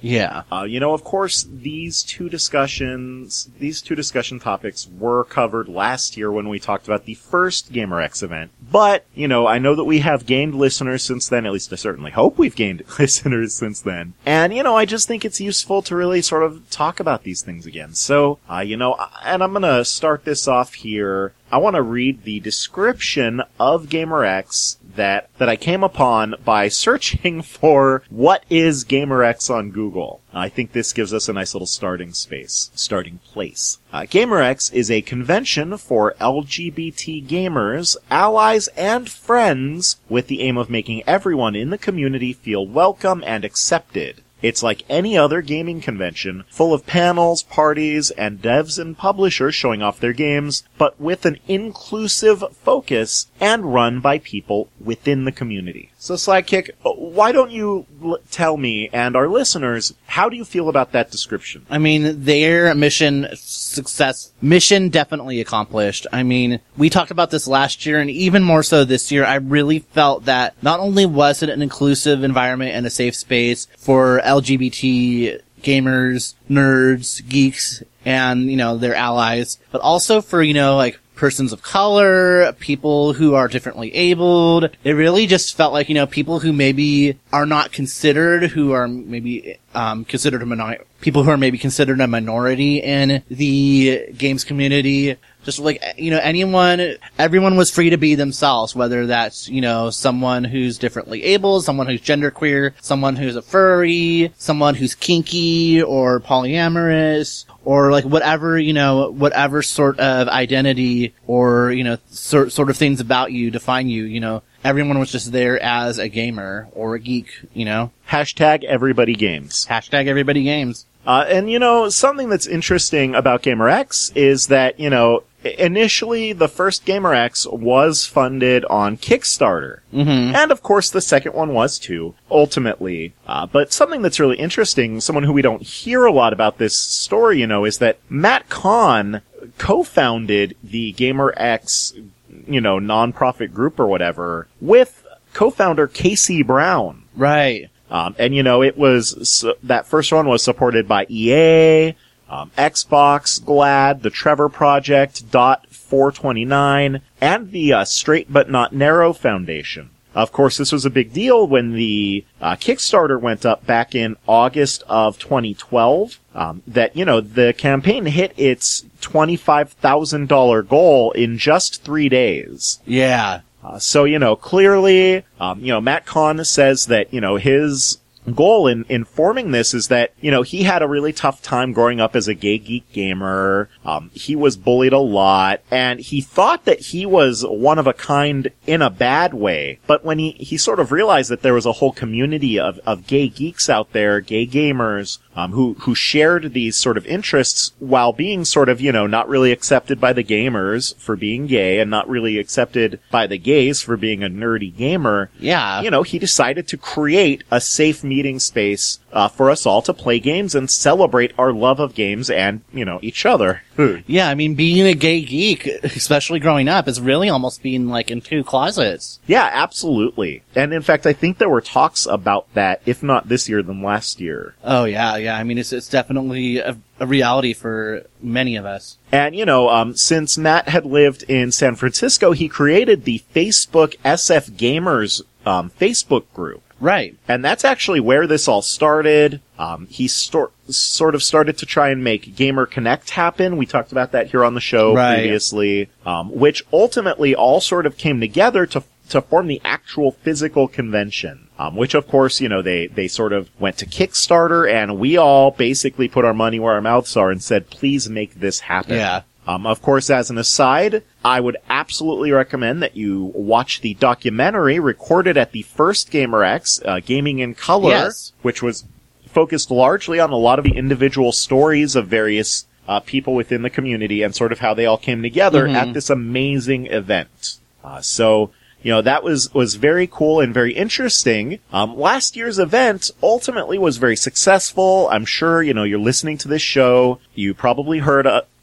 Yeah. Uh, you know, of course, these two discussions, these two discussion topics were covered last year when we talked about the first GamerX event. But, you know, I know that we have gained listeners since then, at least I certainly hope we've gained listeners since then. And, you know, I just think it's useful to really sort of talk about these things again. So, uh, you know, and I'm gonna start this off here. I want to read the description of GamerX that, that I came upon by searching for what is GamerX on Google. I think this gives us a nice little starting space, starting place. Uh, GamerX is a convention for L G B T gamers, allies, and friends with the aim of making everyone in the community feel welcome and accepted. It's like any other gaming convention, full of panels, parties, and devs and publishers showing off their games, but with an inclusive focus and run by people within the community. So, Sidekick, why don't you l- tell me and our listeners, how do you feel about that description? I mean, their mission success, mission definitely accomplished. I mean, we talked about this last year, and even more so this year. I really felt that not only was it an inclusive environment and a safe space for L G B T gamers, nerds, geeks, and, you know, their allies, but also for, you know, like, persons of color, people who are differently abled. It really just felt like, you know, people who maybe are not considered, who are maybe um considered a minority, people who are maybe considered a minority in the games community. Just like, you know, anyone, everyone was free to be themselves, whether that's, you know, someone who's differently able, someone who's genderqueer, someone who's a furry, someone who's kinky or polyamorous, or like whatever, you know, whatever sort of identity or, you know, sort, sort of things about you define you, you know. Everyone was just there as a gamer or a geek, you know. Hashtag everybody games. Hashtag everybody games. Uh, and, you know, something that's interesting about GamerX is that, you know, initially the first GamerX was funded on Kickstarter. Mm-hmm. And, of course, the second one was too, ultimately. Uh, but something that's really interesting, someone who we don't hear a lot about this story, you know, is that Matt Kahn co-founded the GamerX, you know, nonprofit group or whatever with co-founder Casey Brown. Right. Um, and, you know, it was, so, that first one was supported by E A, um, Xbox, GLAAD, the Trevor Project, Dot four twenty-nine, and the uh, Straight But Not Narrow Foundation. Of course, this was a big deal when the uh, Kickstarter went up back in August of twenty twelve, um, that, you know, the campaign hit its twenty-five thousand dollars goal in just three days. Yeah. Uh, so, you know, clearly, um, you know, Matt Kahn says that, you know, his goal in, in forming this is that, you know, he had a really tough time growing up as a gay geek gamer. Um, he was bullied a lot, and he thought that he was one of a kind in a bad way. But when he, he sort of realized that there was a whole community of, of gay geeks out there, gay gamers, um, who, who shared these sort of interests while being sort of, you know, not really accepted by the gamers for being gay and not really accepted by the gays for being a nerdy gamer. Yeah. You know, he decided to create a safe meeting space uh, for us all to play games and celebrate our love of games and, you know, each other. Yeah, I mean, being a gay geek, especially growing up, is really almost being like in two closets. Yeah, absolutely. And in fact, I think there were talks about that, if not this year, then last year. Oh, yeah, yeah. I mean, it's it's definitely a, a reality for many of us. And, you know, um, since Matt had lived in San Francisco, he created the Facebook S F Gamers um, Facebook group. Right. And that's actually where this all started. Um, he stor- sort of started to try and make Gamer Connect happen. We talked about that here on the show right. previously, um, which ultimately all sort of came together to to form the actual physical convention. Um, which of course, you know, they, they sort of went to Kickstarter, and we all basically put our money where our mouths are and said, please make this happen. Yeah. Um, of course, as an aside, I would absolutely recommend that you watch the documentary recorded at the first GamerX, uh, Gaming in Color, yes. which was focused largely on a lot of the individual stories of various uh, people within the community and sort of how they all came together mm-hmm. at this amazing event. Uh, so, you know, that was, was very cool and very interesting. Um, last year's event ultimately was very successful. I'm sure, you know, you're listening to this show. You probably heard uh,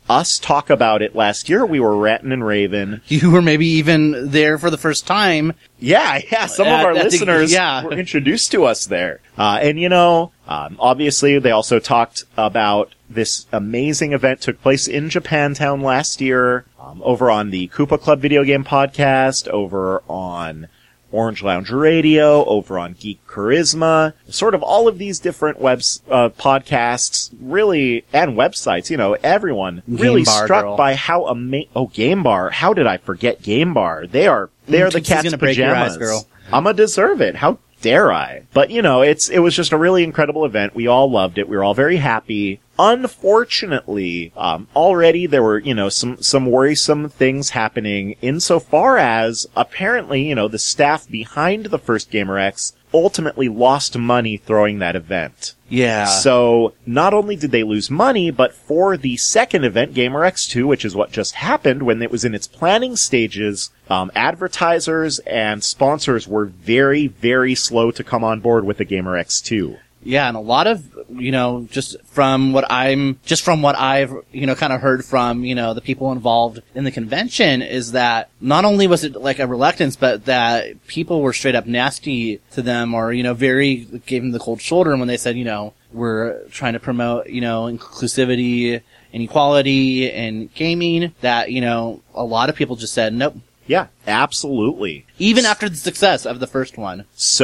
us talk about it last year, we were ranting and raving. You were maybe even there for the first time. Yeah, yeah, some At- of our at the- listeners yeah. were introduced to us there. Uh, and you know, um, obviously they also talked about this amazing event took place in Japantown last year, um, over on the Koopa Club video game podcast, over on Orange Lounge Radio, over on Geek Charisma, sort of all of these different webs, uh, podcasts, really, and websites, you know, everyone really Game Bar, struck girl. by how amazing, oh, Game Bar, how did I forget Game Bar? They are, they are the Tootsie's cat's gonna break your pajamas. eyes, girl. I'm gonna deserve it. How dare I? But, you know, it's, it was just a really incredible event. We all loved it. We were all very happy. Unfortunately, um, already there were, you know, some, some worrisome things happening insofar as apparently, you know, the staff behind the first GamerX ultimately lost money throwing that event. Yeah. So, not only did they lose money, but for the second event, GamerX two, which is what just happened when it was in its planning stages, um, advertisers and sponsors were very, very slow to come on board with the GamerX two. Yeah, and a lot of, you know, just from what I'm, just from what I've, you know, kind of heard from, you know, the people involved in the convention is that not only was it like a reluctance, but that people were straight up nasty to them or, you know, very, gave them the cold shoulder when they said, you know, we're trying to promote, you know, inclusivity and equality and gaming, that, you know, a lot of people just said, nope. Yeah, absolutely. Even after the success of the first one.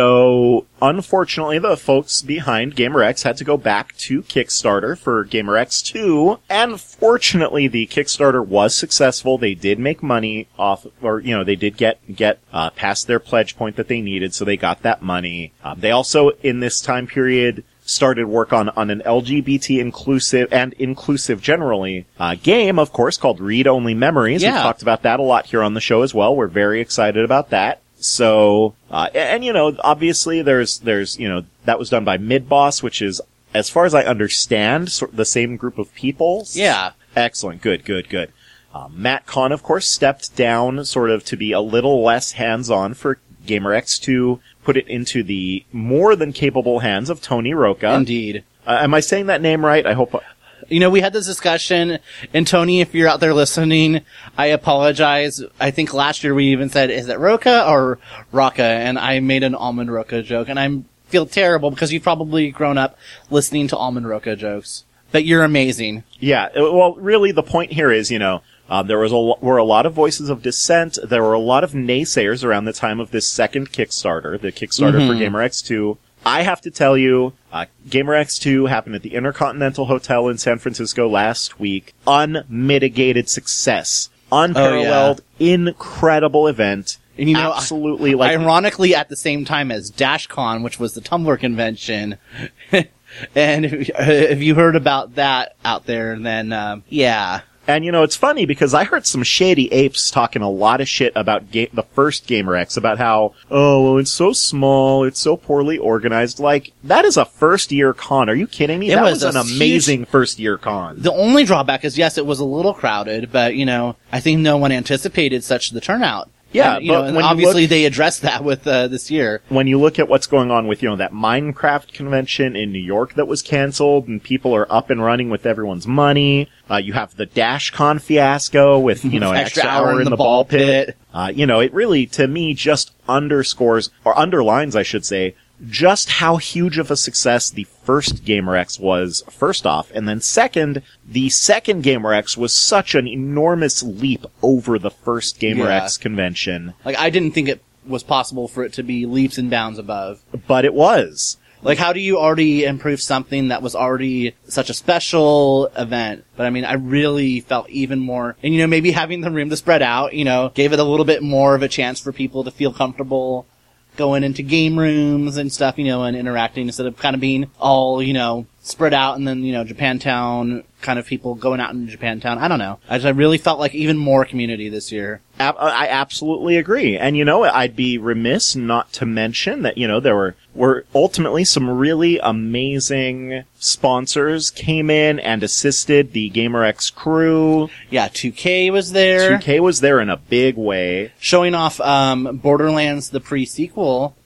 So, unfortunately, the folks behind GamerX had to go back to Kickstarter for GamerX two, and fortunately, the Kickstarter was successful. They did make money off, or, you know, they did get, get, uh, past their pledge point that they needed, so they got that money. Um, they also, in this time period, started work on, on an L G B T inclusive and inclusive generally, uh, game, of course, called Read Only Memories. Yeah. We've talked about that a lot here on the show as well. We're very excited about that. So, uh, and, and, you know, obviously there's, there's, you know, that was done by Midboss, which is, as far as I understand, sort the same group of people. Yeah. Excellent. Good, good, good. Uh, Matt Kahn, of course, stepped down sort of to be a little less hands-on for GamerX two, put it into the more than capable hands of Tony Roca. Indeed. Uh, am I saying that name right? I hope. You know, we had this discussion, and Tony, if you're out there listening, I apologize. I think last year we even said, is it Roca or Rocca? And I made an Almond Roca joke, and I feel terrible because you've probably grown up listening to Almond Roca jokes. But you're amazing. Yeah, well, really, the point here is, you know, Um, there was a, lo- were a lot of voices of dissent. There were a lot of naysayers around the time of this second Kickstarter, the Kickstarter Mm-hmm. for GamerX two. I have to tell you, uh, GamerX two happened at the Intercontinental Hotel in San Francisco last week. Unmitigated success. Unparalleled, incredible event. And you know, absolutely, like, ironically, at the same time as DashCon, which was the Tumblr convention. And if, if you heard about that out there, then, um, yeah. and you know, it's funny because I heard some shady apes talking a lot of shit about ga- the first GamerX, about how, oh, well, it's so small, it's so poorly organized. Like, that is a first year con. Are you kidding me? It that was was, a an amazing huge- first year con. The only drawback is, yes, it was a little crowded, but, you know, I think no one anticipated such the turnout. Yeah, and, you but know, and when you obviously look- they addressed that with, uh, this year. When you look at what's going on with, you know, that Minecraft convention in New York that was canceled and people are up and running with everyone's money, uh, you have the DashCon fiasco with, you know, an extra, hour in the, ball pit. Uh, you know, it really, to me, just underscores, or underlines, I should say, just how huge of a success the first GamerX was, first off, and then second, the second GamerX was such an enormous leap over the first GamerX Yeah. convention. Like, I didn't think it was possible for it to be leaps and bounds above. But it was. Like, how do you already improve something that was already such a special event? But I mean, I really felt even more, and you know, maybe having the room to spread out, you know, gave it a little bit more of a chance for people to feel comfortable going into game rooms and stuff, you know, and interacting instead of kind of being all, you know, spread out and then, you know, Japantown kind of people going out in Japantown. I don't know. I just, I really felt like even more community this year. Ab- I absolutely agree. And, you know, I'd be remiss not to mention that, you know, there were, were ultimately some really amazing sponsors came in and assisted the GamerX crew. Yeah, two K was there. two K was there in a big way. Showing off, um, Borderlands, the pre-sequel.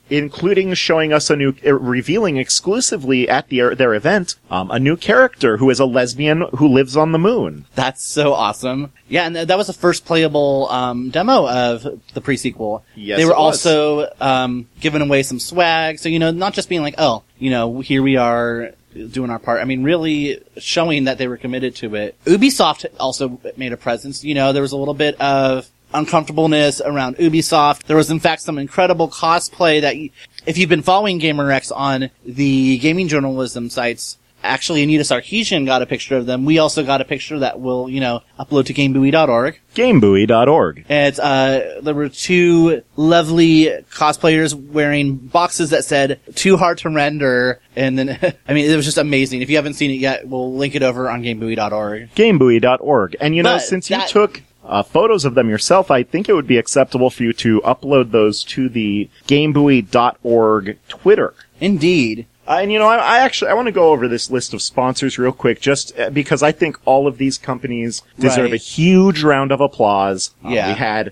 including showing us a new, uh, revealing exclusively at the, their event, um, a new character who is a lesbian who lives on the moon. That's so awesome. Yeah, and th- that was the first playable um, demo of the pre-sequel. Yes, they were it was. also um, giving away some swag, so, you know, not just being like, oh, you know, here we are doing our part. I mean, really showing that they were committed to it. Ubisoft also made a presence. You know, there was a little bit of uncomfortableness around Ubisoft. There was, in fact, some incredible cosplay that, y- if you've been following GamerX on the gaming journalism sites, actually Anita Sarkeesian got a picture of them. We also got a picture that will, you know, upload to GameBuoy dot org. GameBuoy dot org. And it's, uh, there were two lovely cosplayers wearing boxes that said, too hard to render. And then, I mean, it was just amazing. If you haven't seen it yet, we'll link it over on GameBuoy dot org. GameBuoy dot org. And you know, But since that- you took uh, photos of them yourself, I think it would be acceptable for you to upload those to the GameBuoy dot org Twitter. Indeed. Uh, and you know, I, I actually I want to go over this list of sponsors real quick, just uh, because I think all of these companies deserve Right. a huge round of applause. Uh, Yeah. we had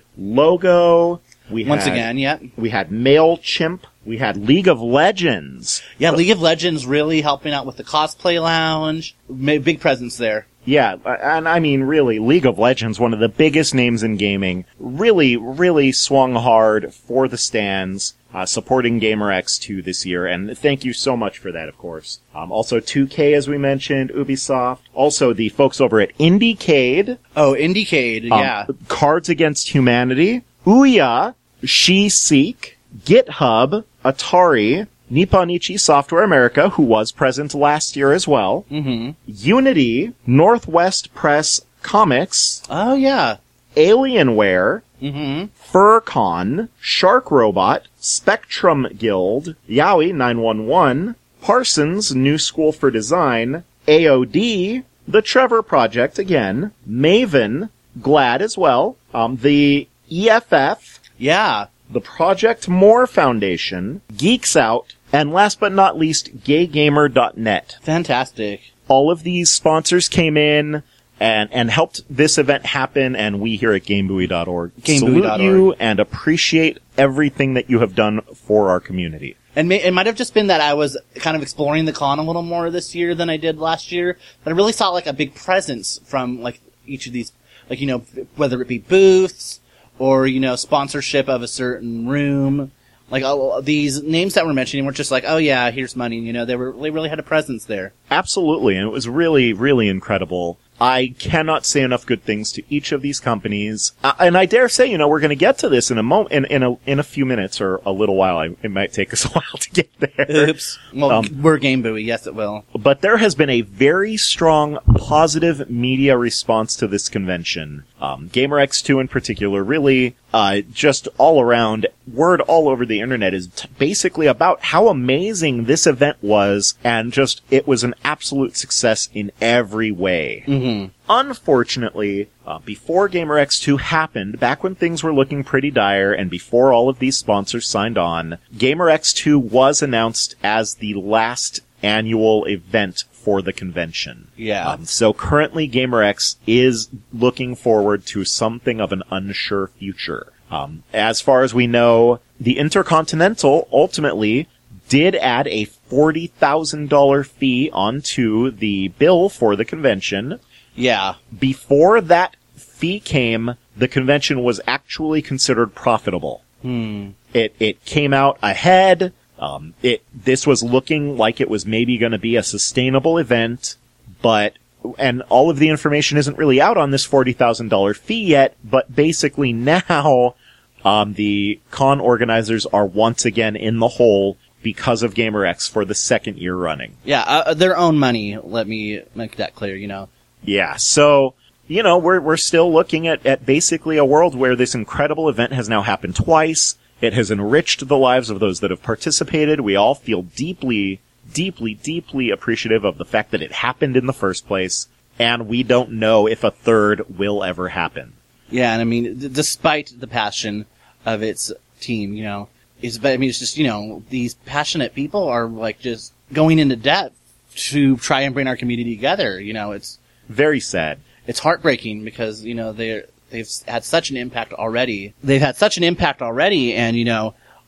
Logo. We Once had, again, yeah. we had MailChimp. We had League of Legends. Yeah, League of Legends really helping out with the cosplay lounge. Ma- Big presence there. Yeah, and I mean, really, League of Legends, one of the biggest names in gaming, really, really swung hard for the stands, uh, supporting GamerX two this year, and thank you so much for that, of course. Um, also two K, as we mentioned, Ubisoft. Also, the folks over at IndieCade. Oh, Indiecade, um, yeah. Cards Against Humanity. Ouya. She-Seek. GitHub. Atari. Nipponichi Software America, who was present last year as well. Mm-hmm. Unity, Northwest Press Comics, Oh, yeah. Alienware, Mm-hmm. Furcon, Shark Robot, Spectrum Guild, Yowie nine one one, Parsons New School for Design, A O D, The Trevor Project again, Maven, Glad as well, um, the E F F, Yeah. the Project More Foundation, Geeks Out, and last but not least, Gay Gamer dot net. Fantastic. All of these sponsors came in and, and helped this event happen, and we here at GameBuoy dot org GameBuoy dot org. salute you and appreciate everything that you have done for our community. And may, it might have just been that I was kind of exploring the con a little more this year than I did last year, but I really saw like a big presence from like each of these, like, you know, whether it be booths or, you know, sponsorship of a certain room. Like, all these names that we're mentioning weren't just like, oh yeah, here's money, you know, they were, they really had a presence there. Absolutely, and it was really, really incredible. I cannot say enough good things to each of these companies, uh, and I dare say, you know, we're going to get to this in a moment, in, in a in a few minutes or a little while. I, it might take us a while to get there. Oops. Well, Um, we're Game Buoy, yes it will. But there has been a very strong positive media response to this convention. Um, GamerX two in particular, really, uh, just all around, word all over the internet is t- basically about how amazing this event was, and just, it was an absolute success in every way. Mm-hmm. Unfortunately, uh, before GamerX two happened, back when things were looking pretty dire, and before all of these sponsors signed on, GamerX two was announced as the last annual event for the convention. Yeah. Um, so currently GamerX is looking forward to something of an unsure future. Um, as far as we know, the Intercontinental ultimately did add a forty thousand dollars fee onto the bill for the convention. Yeah. Before that fee came, the convention was actually considered profitable. Hmm. It it came out ahead. Um, it this was looking like it was maybe going to be a sustainable event, but and all of the information isn't really out on this forty thousand dollars fee yet. But basically now, um, the con organizers are once again in the hole because of GamerX for the second year running. Yeah, uh, their own money, let me make that clear, you know. Yeah, so, you know, we're we're still looking at, at basically a world where this incredible event has now happened twice. It has enriched the lives of those that have participated. We all feel deeply, deeply, deeply appreciative of the fact that it happened in the first place, and we don't know if a third will ever happen. Yeah, and I mean, d- despite the passion of its team, you know, it's, but I mean, it's just, you know, these passionate people are like just going into depth to try and bring our community together. You know, it's, Very sad. it's heartbreaking because, you know, they're, they've had such an impact already. They've had such an impact already, and, you know,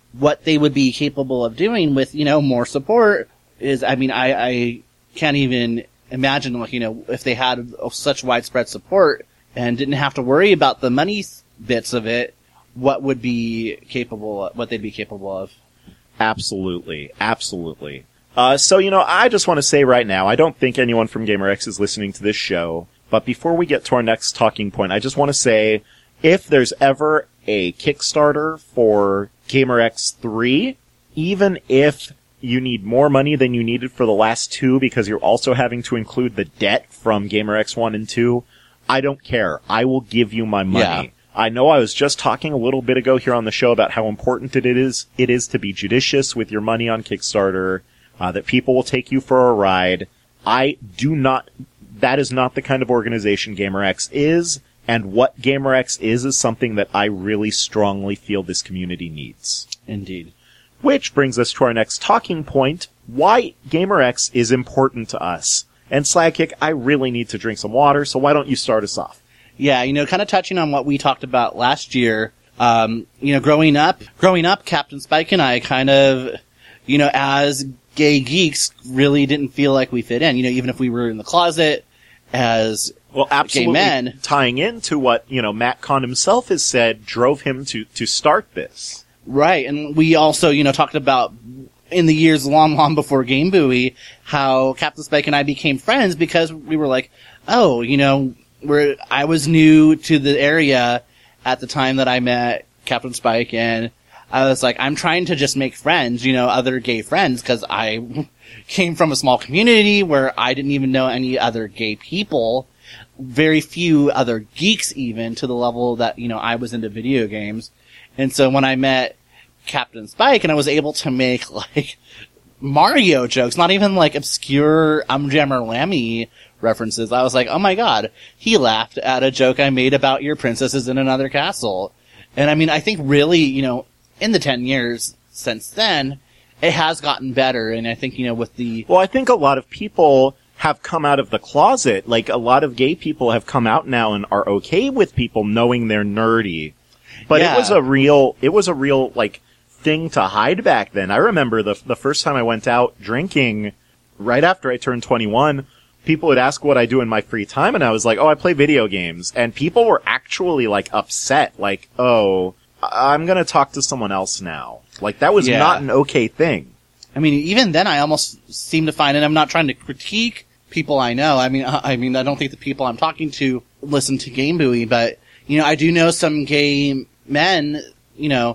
what they would be capable of doing with, you know, more support is, I mean, I, I can't even imagine, like, you know, if they had such widespread support and didn't have to worry about the money bits of it, what would be capable, what they'd be capable of. Absolutely. Absolutely. Uh, so, you know, I just want to say right now, I don't think anyone from GamerX is listening to this show, but before we get to our next talking point, I just want to say, if there's ever a Kickstarter for GamerX three, even if you need more money than you needed for the last two because you're also having to include the debt from GamerX one and two, I don't care. I will give you my money. Yeah. I know I was just talking a little bit ago here on the show about how important it is, it is to be judicious with your money on Kickstarter, uh, that people will take you for a ride. I do not, that is not the kind of organization GamerX is, and what GamerX is is something that I really strongly feel this community needs. Indeed. Which brings us to our next talking point, why GamerX is important to us. And Slagkick, I really need to drink some water, so why don't you start us off? Yeah, you know, kind of touching on what we talked about last year, um, you know, growing up, growing up, Captain Spike and I kind of, you know, as gay geeks, really didn't feel like we fit in. You know, even if we were in the closet as well, absolutely gay men. Tying into what, you know, Matt Kahn himself has said drove him to, to start this. Right, and we also, you know, talked about in the years long, long before Game Buoy, how Captain Spike and I became friends because we were like, oh, you know, we're, I was new to the area at the time that I met Captain Spike, and I was like, I'm trying to just make friends, you know, other gay friends, because I came from a small community where I didn't even know any other gay people, very few other geeks even, to the level that, you know, I was into video games. And so when I met Captain Spike and I was able to make, like, Mario jokes, not even, like, obscure Um Jammer Lammy references, I was like, oh my god, he laughed at a joke I made about your princesses in another castle. And I mean, I think really, you know, in the ten years since then, it has gotten better, and I think, you know, with the... Well, I think a lot of people have come out of the closet. Like, a lot of gay people have come out now and are okay with people knowing they're nerdy. But yeah. it was a real, it was a real, like, thing to hide back then. I remember the the first time I went out drinking, right after I turned twenty-one, people would ask what I do in my free time, and I was like, oh, I play video games. And people were actually, like, upset. Like, oh, I'm gonna talk to someone else now. Like, that was yeah. not an okay thing. I mean, even then I almost seem to find, and I'm not trying to critique people I know. I mean, I mean, I don't think the people I'm talking to listen to Game Buoy, but, you know, I do know some gay men, you know,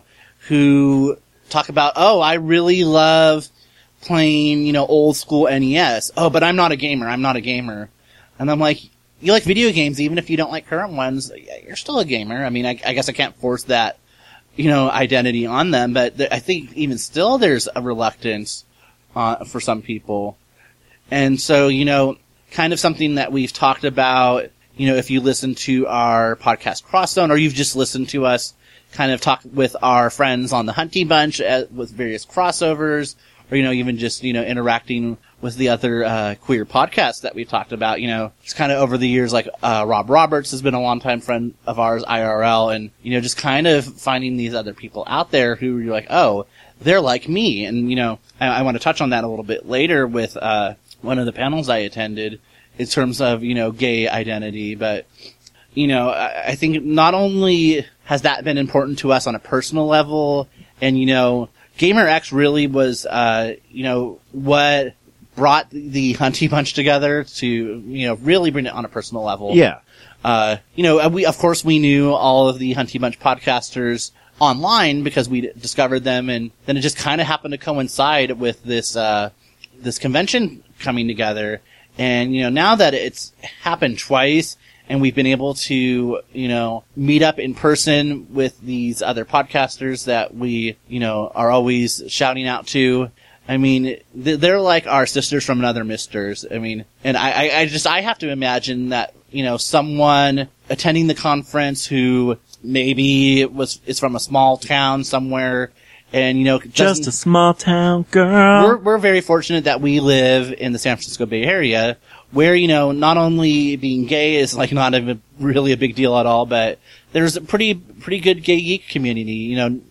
who talk about, oh, I really love playing, you know, old school N E S. Oh, but I'm not a gamer. I'm not a gamer. And I'm like, you like video games, even if you don't like current ones, you're still a gamer. I mean, I, I guess I can't force that, you know, identity on them, but th- I think even still there's a reluctance uh, for some people. And so, you know, kind of something that we've talked about, you know, if you listen to our podcast Crosszone, or you've just listened to us kind of talk with our friends on the Hunty Bunch uh, with various crossovers, or, you know, even just, you know, interacting with the other uh, queer podcasts that we've talked about, you know, it's kind of over the years, like uh, Rob Roberts has been a longtime friend of ours, I R L, and, you know, just kind of finding these other people out there who you're like, oh, they're like me. And, you know, I, I want to touch on that a little bit later with uh, one of the panels I attended in terms of, you know, gay identity. But, you know, I, I think not only has that been important to us on a personal level, and, you know, GamerX really was, uh, you know, what brought the Hunty Bunch together to, you know, really bring it on a personal level. Yeah. Uh, you know, we, of course, we knew all of the Hunty Bunch podcasters online because we discovered them, and then it just kind of happened to coincide with this, uh, this convention coming together. And, you know, now that it's happened twice, and we've been able to, you know, meet up in person with these other podcasters that we, you know, are always shouting out to. I mean, they're like our sisters from another misters. I mean, and I, I just, I have to imagine that, you know, someone attending the conference who maybe was, is from a small town somewhere, and, you know, just a small town girl. We're, we're very fortunate that we live in the San Francisco Bay Area, where, you know, not only being gay is, like, not a, really a big deal at all, but there's a pretty, pretty good gay geek community. You know,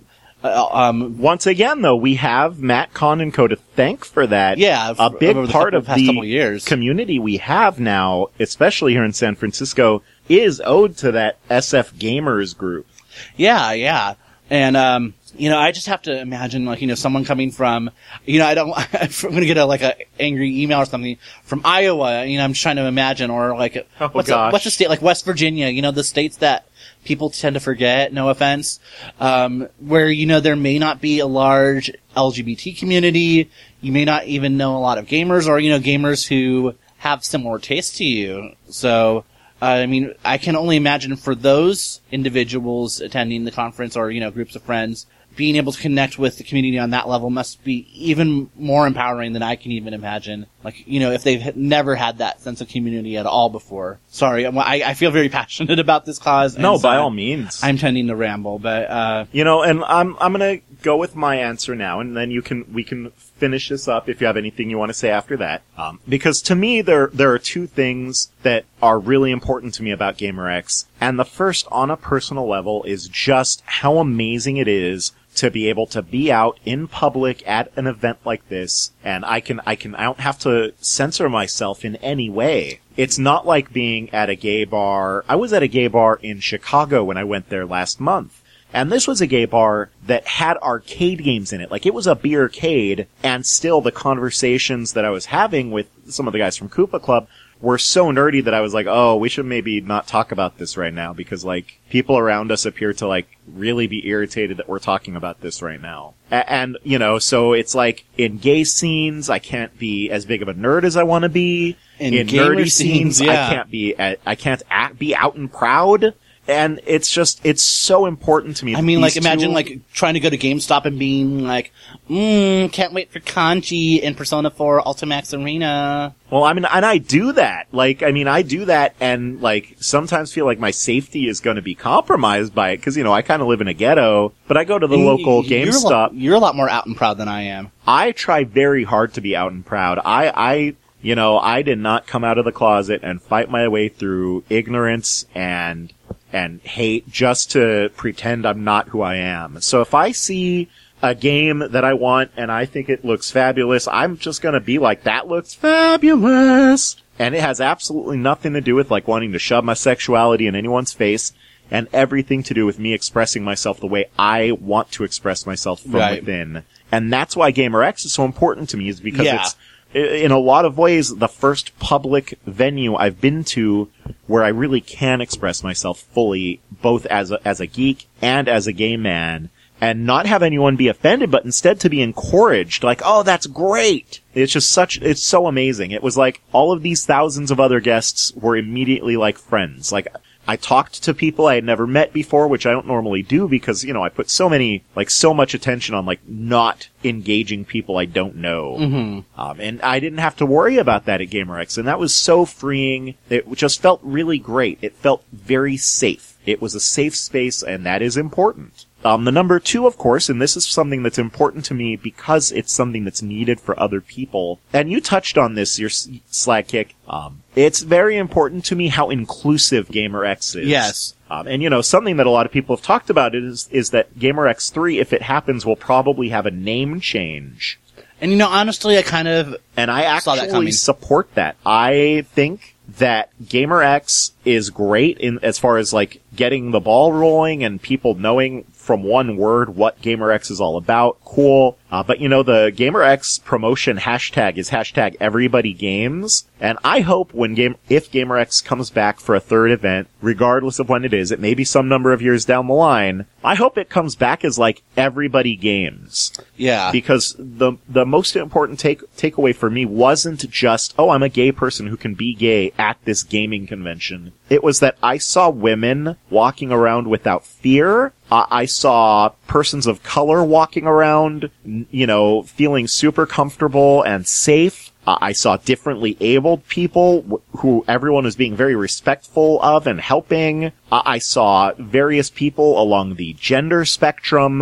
Uh, um, Once again, though, we have Matt Kahn and Co. to thank for that. Yeah, a big over the part couple, of past the couple of years. community we have now, especially here in San Francisco, is owed to that S F Gamers group. Yeah, yeah. And, um, you know, I just have to imagine, like, you know, someone coming from, you know, I don't, I'm going to get a, like, a angry email or something from Iowa, you know, I'm just trying to imagine, or, like, oh, what's, gosh. a, what's the state, like, West Virginia, you know, the states that people tend to forget, no offense, um, where, you know, there may not be a large L G B T community, you may not even know a lot of gamers, or, you know, gamers who have similar tastes to you, so, I mean, I can only imagine for those individuals attending the conference or, you know, groups of friends, being able to connect with the community on that level must be even more empowering than I can even imagine. Like, you know, if they've never had that sense of community at all before. Sorry, I, I feel very passionate about this cause. No, so by all means. I'm tending to ramble, but, uh... You know, and I'm, I'm gonna go with my answer now, and then you can, we can finish this up if you have anything you want to say after that. Um, because to me, there, there are two things that are really important to me about GamerX. And the first, on a personal level, is just how amazing it is to be able to be out in public at an event like this, and I can, I can, I don't have to censor myself in any way. It's not like being at a gay bar. I was at a gay bar in Chicago when I went there last month. And this was a gay bar that had arcade games in it. Like, it was a beer-cade, and still the conversations that I was having with some of the guys from Koopa Club were so nerdy that I was like, oh, we should maybe not talk about this right now, because, like, people around us appear to, like, really be irritated that we're talking about this right now. A- and, you know, so it's like, in gay scenes, I can't be as big of a nerd as I want to be. In, in gamer nerdy scenes, scenes, yeah. I can't be, I can't act, be out and proud. And it's just, it's so important to me. I mean, like, These imagine, two- like, trying to go to GameStop and being like, mmm, can't wait for Kanji in Persona four Ultimax Arena. Well, I mean, and I do that. Like, I mean, I do that and, like, sometimes feel like my safety is going to be compromised by it, because, you know, I kind of live in a ghetto, but I go to the You- local you're a GameStop. lot- You're a lot more out and proud than I am. I try very hard to be out and proud. I, I, you know, I did not come out of the closet and fight my way through ignorance and, and hate just to pretend I'm not who I am. So if I see a game that I want and I think it looks fabulous, I'm just gonna be like, that looks fabulous! And it has absolutely nothing to do with, like, wanting to shove my sexuality in anyone's face, and everything to do with me expressing myself the way I want to express myself from Right. within. And that's why GamerX is so important to me, is because Yeah. it's, in a lot of ways, the first public venue I've been to where I really can express myself fully, both as a, as a geek and as a gay man, and not have anyone be offended, but instead to be encouraged, like, oh, that's great! It's just such, it's so amazing. It was like, all of these thousands of other guests were immediately like friends. Like, I talked to people I had never met before, which I don't normally do because, you know, I put so many, like, so much attention on, like, not engaging people I don't know. Mm-hmm. Um, and I didn't have to worry about that at GamerX, and that was so freeing. It just felt really great. It felt very safe. It was a safe space, and that is important. Um, the number two, of course, and this is something that's important to me because it's something that's needed for other people. And you touched on this, your s- slag kick. Um, it's very important to me how inclusive GamerX is. Yes. Um, and you know, something that a lot of people have talked about is, is that GamerX three, if it happens, will probably have a name change. And, you know, honestly, I kind of... And I Saw that actually coming. support that. I think that GamerX is great in as far as, like, getting the ball rolling and people knowing from one word what GamerX is all about. Cool. Uh, but you know, the GamerX promotion hashtag is hashtag everybodygames. And I hope when game, if GamerX comes back for a third event, regardless of when it is, it may be some number of years down the line, I hope it comes back as like everybody games. Yeah. Because the, the most important take, takeaway for me wasn't just, oh, I'm a gay person who can be gay at this gaming convention. It was that I saw women walking around without fear. Uh, I saw persons of color walking around, n- you know, feeling super comfortable and safe. Uh, I saw differently abled people w- who everyone was being very respectful of and helping. Uh, I saw various people along the gender spectrum.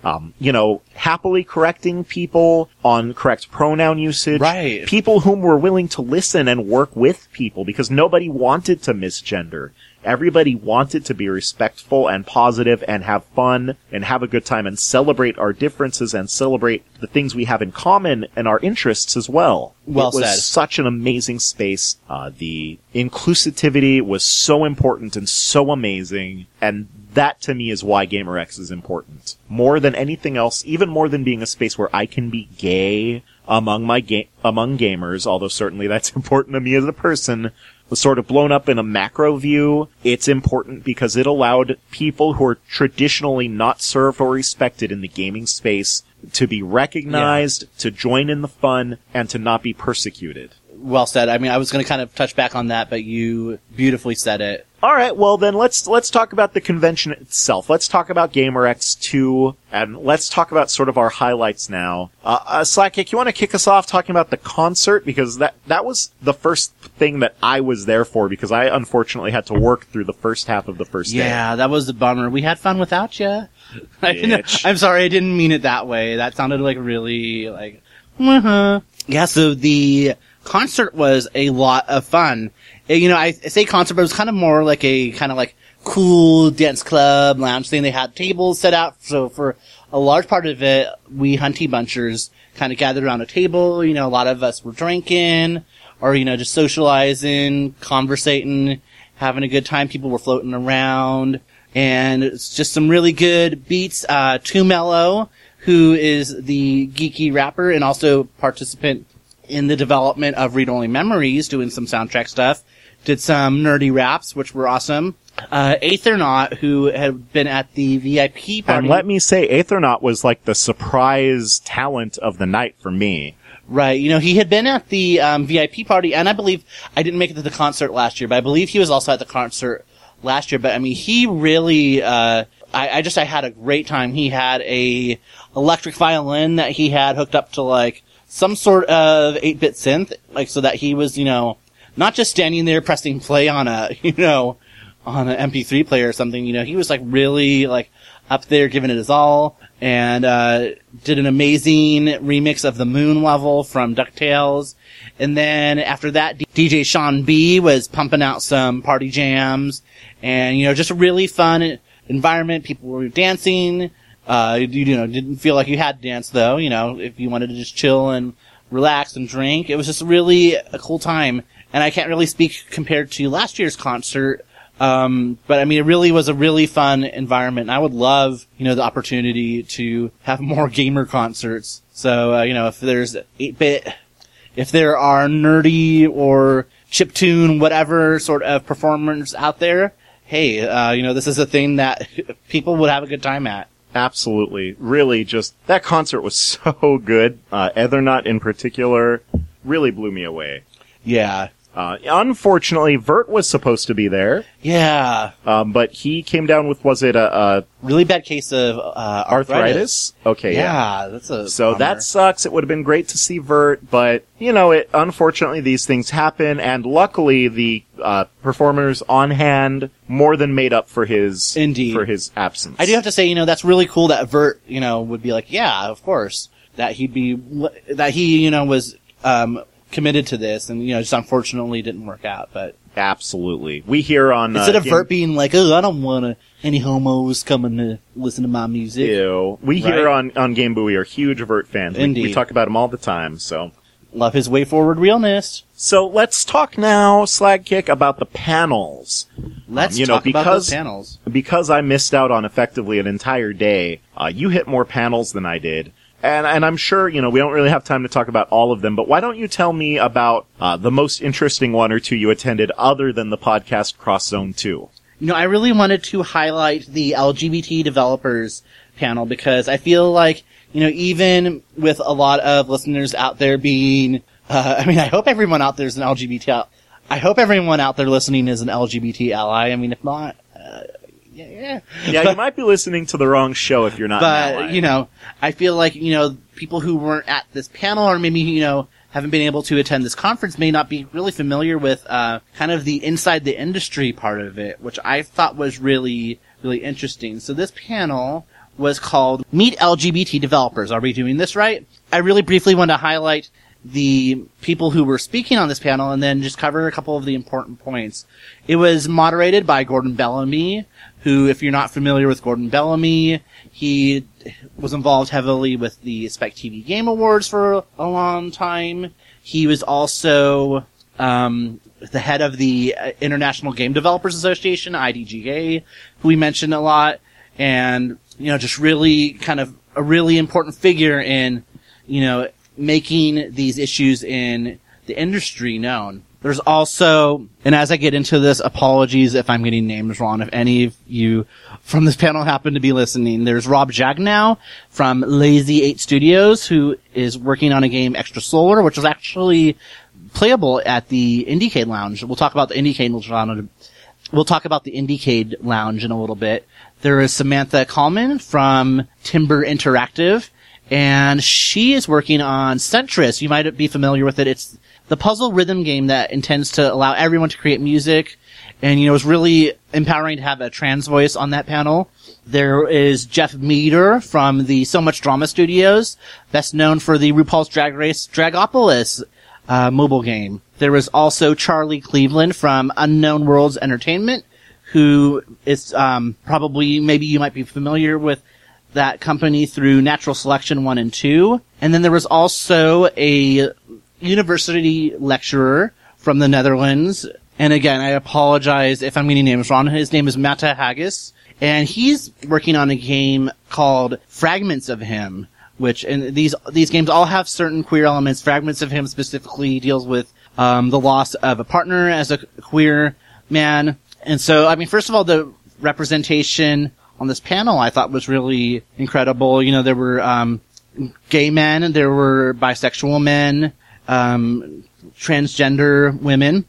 um, you know, happily correcting people on correct pronoun usage. Right. People whom were willing to listen and work with people because nobody wanted to misgender. Everybody wanted to be respectful and positive and have fun and have a good time and celebrate our differences and celebrate the things we have in common and our interests as well. Well it was said. Such an amazing space. Uh, the inclusivity was so important and so amazing. And that to me is why GamerX is important. More than anything else, even more than being a space where I can be gay among my ga- among gamers, although certainly that's important to me as a person, was sort of blown up in a macro view. It's important because it allowed people who are traditionally not served or respected in the gaming space to be recognized, yeah. to join in the fun, and to not be persecuted. Well said. I mean, I was going to kind of touch back on that, but you beautifully said it. All right, well then let's let's talk about the convention itself. Let's talk about GamerX two, and let's talk about sort of our highlights now. Uh, uh Slackkick, you want to kick us off talking about the concert, because that that was the first thing that I was there for, because I unfortunately had to work through the first half of the first day. Yeah, that was a bummer. We had fun without you. I'm sorry, I didn't mean it that way. That sounded like really like. Uh-huh. Yeah, so the concert was a lot of fun. You know, I say concert, but it was kind of more like a kind of like cool dance club lounge thing. They had tables set out, so for a large part of it, we Hunty Bunchers kind of gathered around a table. You know, a lot of us were drinking, or you know, just socializing, conversating, having a good time. People were floating around, and it's just some really good beats. Uh, Too Mellow, who is the geeky rapper and also participant in the development of Read Only Memories, doing some soundtrack stuff, did some nerdy raps, which were awesome. Uh, Aethernaut, who had been at the V I P party. And let me say, Aethernaut was like the surprise talent of the night for me. Right. You know, he had been at the um, V I P party, and I believe, I didn't make it to the concert last year, but I believe he was also at the concert last year. But I mean, he really, uh, I, I just, I had a great time. He had a electric violin that he had hooked up to like some sort of eight-bit synth, like so that he was, you know, not just standing there pressing play on a, you know, on an M P three player or something, you know, he was like really like up there giving it his all, and uh did an amazing remix of the Moon level from DuckTales. And then after that, D J Sean B was pumping out some party jams, and you know, just a really fun environment. People were dancing. Uh, you, you know, didn't feel like you had to dance though, you know, if you wanted to just chill and relax and drink. It was just really a cool time. And I can't really speak compared to last year's concert. Um, but I mean, it really was a really fun environment. And I would love, you know, the opportunity to have more gamer concerts. So, uh, you know, if there's eight-bit, if there are nerdy or chiptune, whatever sort of performers out there, hey, uh, you know, this is a thing that people would have a good time at. Absolutely. Really just, that concert was so good. Uh, Aethernaut in particular really blew me away. Yeah. Uh, unfortunately, Vert was supposed to be there. Yeah. Um, but he came down with, was it a, a really bad case of, uh, arthritis? arthritis? Okay, yeah. Yeah, that's a So bummer. that sucks. It would have been great to see Vert, but, you know, it, unfortunately these things happen, and luckily the, uh, performers on hand more than made up for his, Indeed. for his absence. I do have to say, you know, that's really cool that Vert, you know, would be like, yeah, of course. That he'd be, that he, you know, was, um, committed to this, and you know, just unfortunately didn't work out. But absolutely, we hear on instead uh, of Vert being like, "Oh, I don't want any homos coming to listen to my music." Ew. We right? here on on Game Buoy are huge Vert fans. We, Indeed. we talk about him all the time. So love his way forward realness. So let's talk now, Slagkick, about the panels. Let's um, you talk know, because, about those panels. Because I missed out on effectively an entire day. Uh, you hit more panels than I did. And, and I'm sure, you know, we don't really have time to talk about all of them, but why don't you tell me about uh, the most interesting one or two you attended other than the podcast Cross Zone two? You know, I really wanted to highlight the L G B T developers panel because I feel like, you know, even with a lot of listeners out there being, uh, I mean, I hope everyone out there is an L G B T, I hope everyone out there listening is an L G B T ally. I mean, if not, uh, yeah, yeah. Yeah, but, you might be listening to the wrong show if you're not But, an ally. you know, I feel like, you know, people who weren't at this panel or maybe, you know, haven't been able to attend this conference may not be really familiar with, uh, kind of the inside the industry part of it, which I thought was really, really interesting. So this panel was called Meet L G B T Developers. Are we doing this right? I really briefly want to highlight the people who were speaking on this panel and then just cover a couple of the important points. It was moderated by Gordon Bellamy, who, if you're not familiar with Gordon Bellamy, he was involved heavily with the Spike T V Game Awards for a long time. He was also um, the head of the International Game Developers Association, I D G A, who we mentioned a lot, and, you know, just really kind of a really important figure in, you know, making these issues in the industry known. There's also, and as I get into this, apologies if I'm getting names wrong, if any of you from this panel happen to be listening. There's Rob Jagnow from Lazy eight Studios, who is working on a game, Extra Solar, which is actually playable at the Indiecade Lounge. We'll talk about the Indiecade Lounge. We'll talk about the Indiecade Lounge in a little bit. There is Samantha Kallman from Timber Interactive, and she is working on Centris. You might be familiar with it. It's the puzzle rhythm game that intends to allow everyone to create music. And, you know, it's really empowering to have a trans voice on that panel. There is Jeff Meader from the So Much Drama Studios, best known for the RuPaul's Drag Race Dragopolis uh, mobile game. There was also Charlie Cleveland from Unknown Worlds Entertainment, who is um, probably, maybe you might be familiar with that company through Natural Selection one and two. And then there was also a university lecturer from the Netherlands. And again, I apologize if I'm getting names wrong. His name is Mata Haggis. And he's working on a game called Fragments of Him, which, and these, these games all have certain queer elements. Fragments of Him specifically deals with, um, the loss of a partner as a queer man. And so, I mean, first of all, the representation on this panel I thought was really incredible. You know, there were, um, gay men, there were bisexual men, um, transgender women,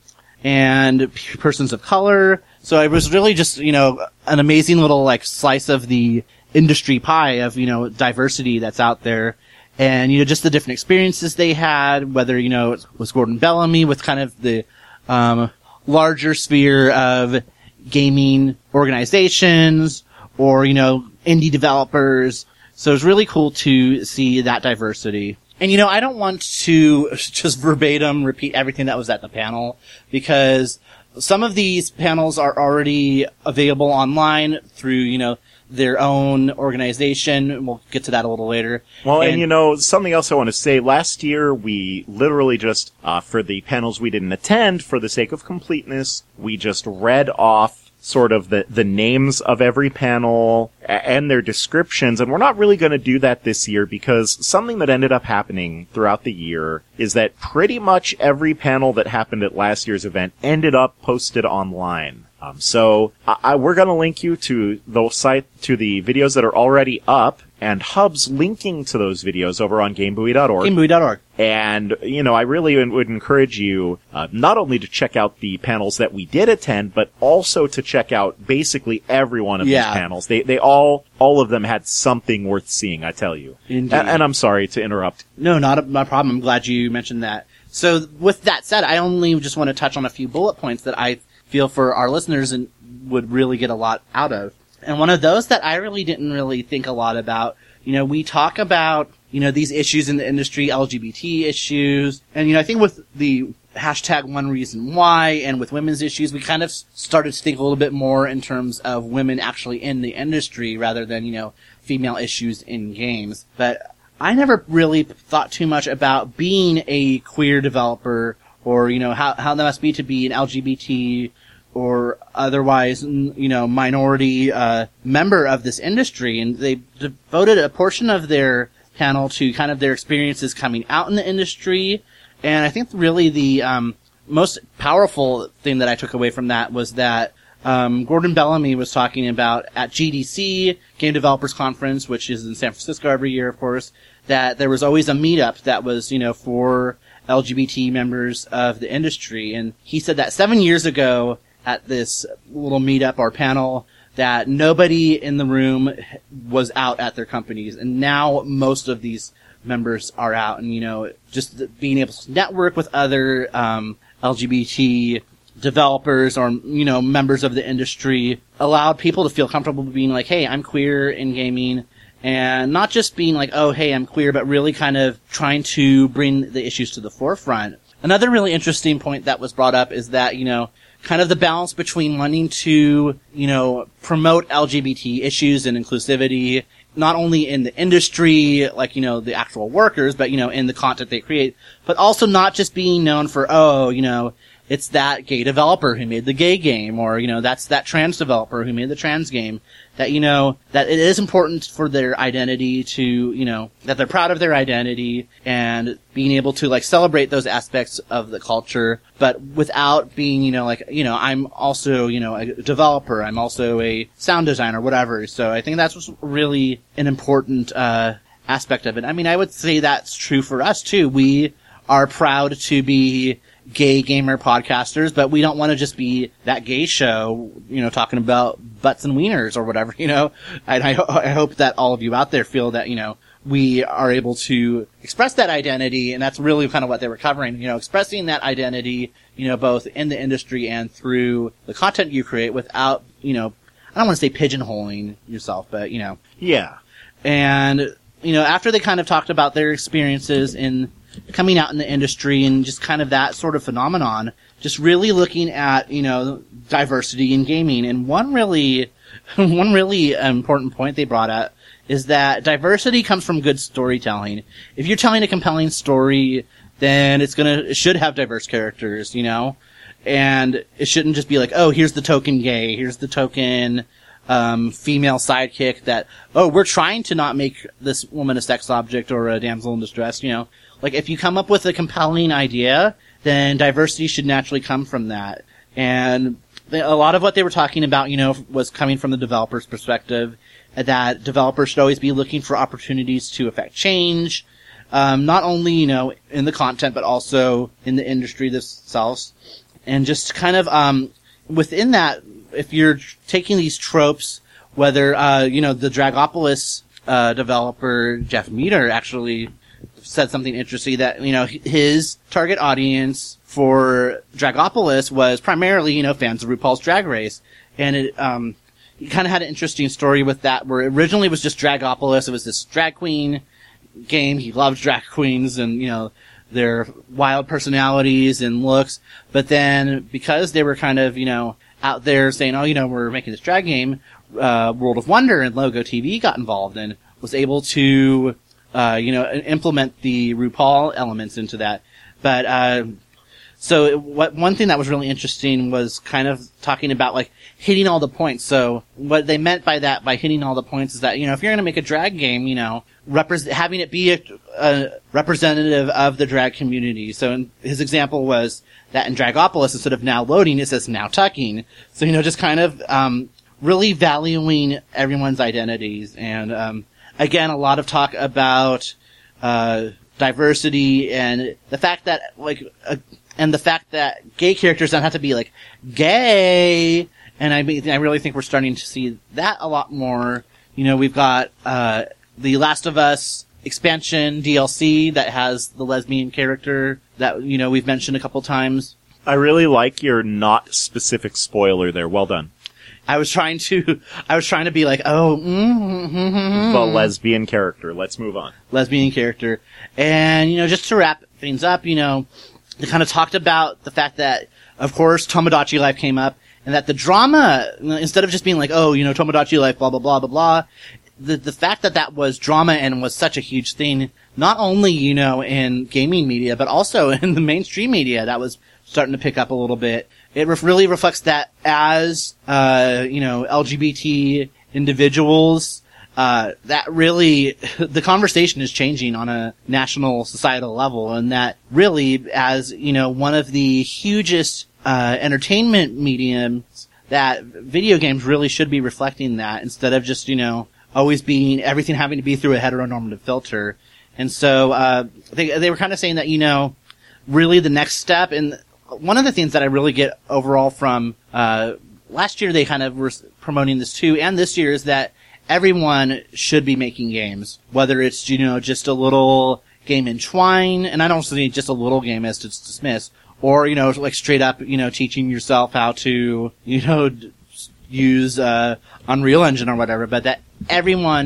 and p- persons of color. So it was really just, you know, an amazing little, like, slice of the industry pie of, you know, diversity that's out there. And, you know, just the different experiences they had, whether, you know, it was Gordon Bellamy with kind of the, um, larger sphere of gaming organizations, or, you know, indie developers. So it's really cool to see that diversity. And, you know, I don't want to just verbatim repeat everything that was at the panel, because some of these panels are already available online through, you know, their own organization. We'll get to that a little later. Well, and, and you know, something else I want to say. Last year, we literally just, uh, for the panels we didn't attend, for the sake of completeness, we just read off sort of the, the names of every panel and their descriptions, and we're not really going to do that this year, because something that ended up happening throughout the year is that pretty much every panel that happened at last year's event ended up posted online. Um, so I, I, we're going to link you to the site, to the videos that are already up, and Hub's linking to those videos over on GameBuoy dot org. GameBuoy dot org. And, you know, I really would encourage you, uh, not only to check out the panels that we did attend, but also to check out basically every one of yeah. these panels. They, they all, all of them had something worth seeing, I tell you. Indeed. And, and I'm sorry to interrupt. No, not a, not a problem. I'm glad you mentioned that. So with that said, I only just want to touch on a few bullet points that I feel for our listeners and would really get a lot out of. And one of those that I really didn't really think a lot about, you know, we talk about, you know, these issues in the industry, L G B T issues, and, you know, I think with the hashtag One Reason Why and with women's issues, we kind of started to think a little bit more in terms of women actually in the industry rather than, you know, female issues in games. But I never really thought too much about being a queer developer, or, you know, how, how that must be to be an L G B T or otherwise, you know, minority, uh, member of this industry. And they devoted a portion of their panel to kind of their experiences coming out in the industry. And I think really the, um, most powerful thing that I took away from that was that, um, Gordon Bellamy was talking about at G D C, Game Developers Conference, which is in San Francisco every year, of course, that there was always a meetup that was, you know, for L G B T members of the industry. And he said that seven years ago, at this little meetup or panel, that nobody in the room was out at their companies, and now most of these members are out. And, you know, just being able to network with other um L G B T developers or, you know, members of the industry allowed people to feel comfortable being like, hey, I'm queer in gaming, And not just being like, oh, hey, I'm queer, but really kind of trying to bring the issues to the forefront. Another really interesting point that was brought up is that, you know, kind of the balance between wanting to, you know, promote L G B T issues and inclusivity, not only in the industry, like, you know, the actual workers, but, you know, in the content they create, but also not just being known for, oh, you know, it's that gay developer who made the gay game, or, you know, that's that trans developer who made the trans game. That, you know, that it is important for their identity to, you know, that they're proud of their identity and being able to, like, celebrate those aspects of the culture, but without being, you know, like, you know, I'm also, you know, a developer, I'm also a sound designer, whatever. So I think that's really an important, uh, aspect of it. I mean, I would say that's true for us, too. We are proud to be gay gamer podcasters, but we don't want to just be that gay show, you know, talking about butts and wieners or whatever, you know. And I, I hope that all of you out there feel that, you know, we are able to express that identity, and that's really kind of what they were covering, you know, expressing that identity, you know, both in the industry and through the content you create without, you know, I don't want to say pigeonholing yourself, but, you know. Yeah. And, you know, after they kind of talked about their experiences in coming out in the industry and just kind of that sort of phenomenon, just really looking at, you know, diversity in gaming. And one really, one really important point they brought up is that diversity comes from good storytelling. If you're telling a compelling story, then it's gonna, it should have diverse characters, you know? And it shouldn't just be like, oh, here's the token gay, here's the token, um, female sidekick that, oh, we're trying to not make this woman a sex object or a damsel in distress, you know? Like, if you come up with a compelling idea, then diversity should naturally come from that. And a lot of what they were talking about, you know, was coming from the developer's perspective, that developers should always be looking for opportunities to affect change, um, not only, you know, in the content, but also in the industry themselves. And just kind of, um, within that, if you're taking these tropes, whether, uh, you know, the Dragopolis, uh, developer, Jeff Meter, actually said something interesting that, you know, his target audience for Dragopolis was primarily, you know, fans of RuPaul's Drag Race. And it, um, he kind of had an interesting story with that, where originally it was just Dragopolis. It was this drag queen game. He loved drag queens and, you know, their wild personalities and looks. But then, because they were kind of, you know, out there saying, oh, you know, we're making this drag game, uh, World of Wonder and Logo T V got involved and was able to, uh, you know, implement the RuPaul elements into that. But, uh, so it, what, one thing that was really interesting was kind of talking about, like, hitting all the points. So what they meant by that, by hitting all the points, is that, you know, if you're going to make a drag game, you know, repre- having it be a, a representative of the drag community. So in, his example was that in Dragopolis, instead of now loading, it says now tucking. So, you know, just kind of, um, really valuing everyone's identities. And, um, again, a lot of talk about, uh, diversity and the fact that, like, uh, and the fact that gay characters don't have to be, like, gay. And I mean, I really think we're starting to see that a lot more. You know, we've got, uh, the Last of Us expansion D L C that has the lesbian character that, you know, we've mentioned a couple times. I really like your not specific spoiler there. Well done. I was trying to, I was trying to be like, oh, mm-hmm. The lesbian character. Let's move on. Lesbian character. And, you know, just to wrap things up, you know, they kind of talked about the fact that, of course, Tomodachi Life came up, and that the drama, instead of just being like, oh, you know, Tomodachi Life, blah, blah, blah, blah, blah, the, the fact that that was drama and was such a huge thing, not only, you know, in gaming media, but also in the mainstream media, that was starting to pick up a little bit. It re- really reflects that as, uh, you know, L G B T individuals, uh, that really, the conversation is changing on a national societal level, and that really, as, you know, one of the hugest, uh, entertainment mediums, that video games really should be reflecting that, instead of just, you know, always being, everything having to be through a heteronormative filter. And so, uh, they, they were kind of saying that, you know, really the next step, and one of the things that I really get overall from, uh, last year they kind of were promoting this too, and this year, is that everyone should be making games. Whether it's, you know, just a little game in Twine, and I don't see just a little game as to dismiss, or, you know, like straight up, you know, teaching yourself how to, you know, use, uh, Unreal Engine or whatever, but that everyone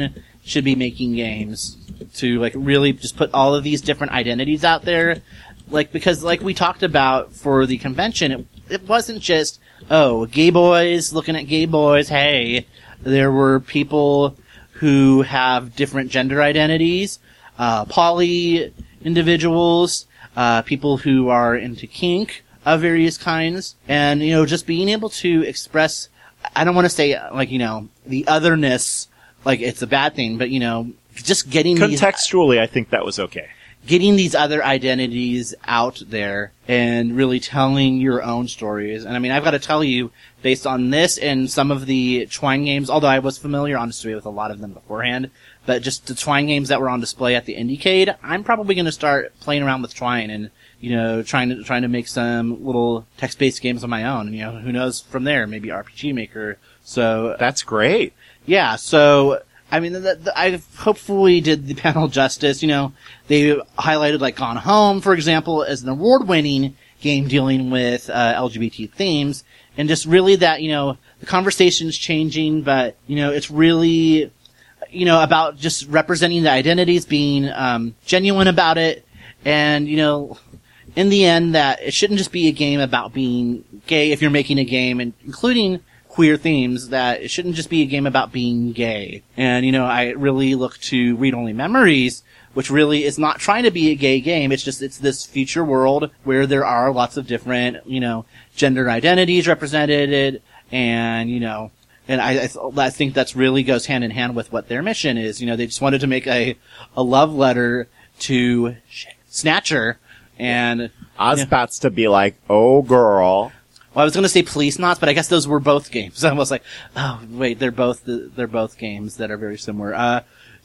should be making games to like really just put all of these different identities out there. Like, because like we talked about for the convention, it, it wasn't just, oh, gay boys looking at gay boys. Hey, there were people who have different gender identities, uh, poly individuals, uh, people who are into kink of various kinds, and, you know, just being able to express, I don't want to say, like, you know, the otherness, like it's a bad thing, but, you know, just getting Contextually, these, I think that was okay. Getting these other identities out there and really telling your own stories. And I mean, I've got to tell you, based on this and some of the Twine games, although I was familiar, honestly, with a lot of them beforehand, but just the Twine games that were on display at the Indiecade, I'm probably going to start playing around with Twine and, you know, trying to, trying to make some little text-based games of my own. You know, who knows from there, maybe R P G Maker. So. That's great. Yeah, so, I mean, the, the, I hopefully did the panel justice. You know, they highlighted like Gone Home, for example, as an award-winning game dealing with uh, L G B T themes, and just really that, you know, the conversation's changing, but, you know, it's really, you know, about just representing the identities, being um, genuine about it, and, you know, in the end, that it shouldn't just be a game about being gay if you're making a game, and including queer themes, that it shouldn't just be a game about being gay. And, you know, I really look to Read Only Memories, which really is not trying to be a gay game. It's just, it's this future world where there are lots of different, you know, gender identities represented, and, you know, and I, I, th- I think that's really goes hand in hand with what their mission is. You know, they just wanted to make a, a love letter to Snatcher, and I was you know, about to be like, oh girl. Well, I was going to say Police Knots, but I guess those were both games. I was like, oh, wait, they're both they're both games that are very similar. Uh,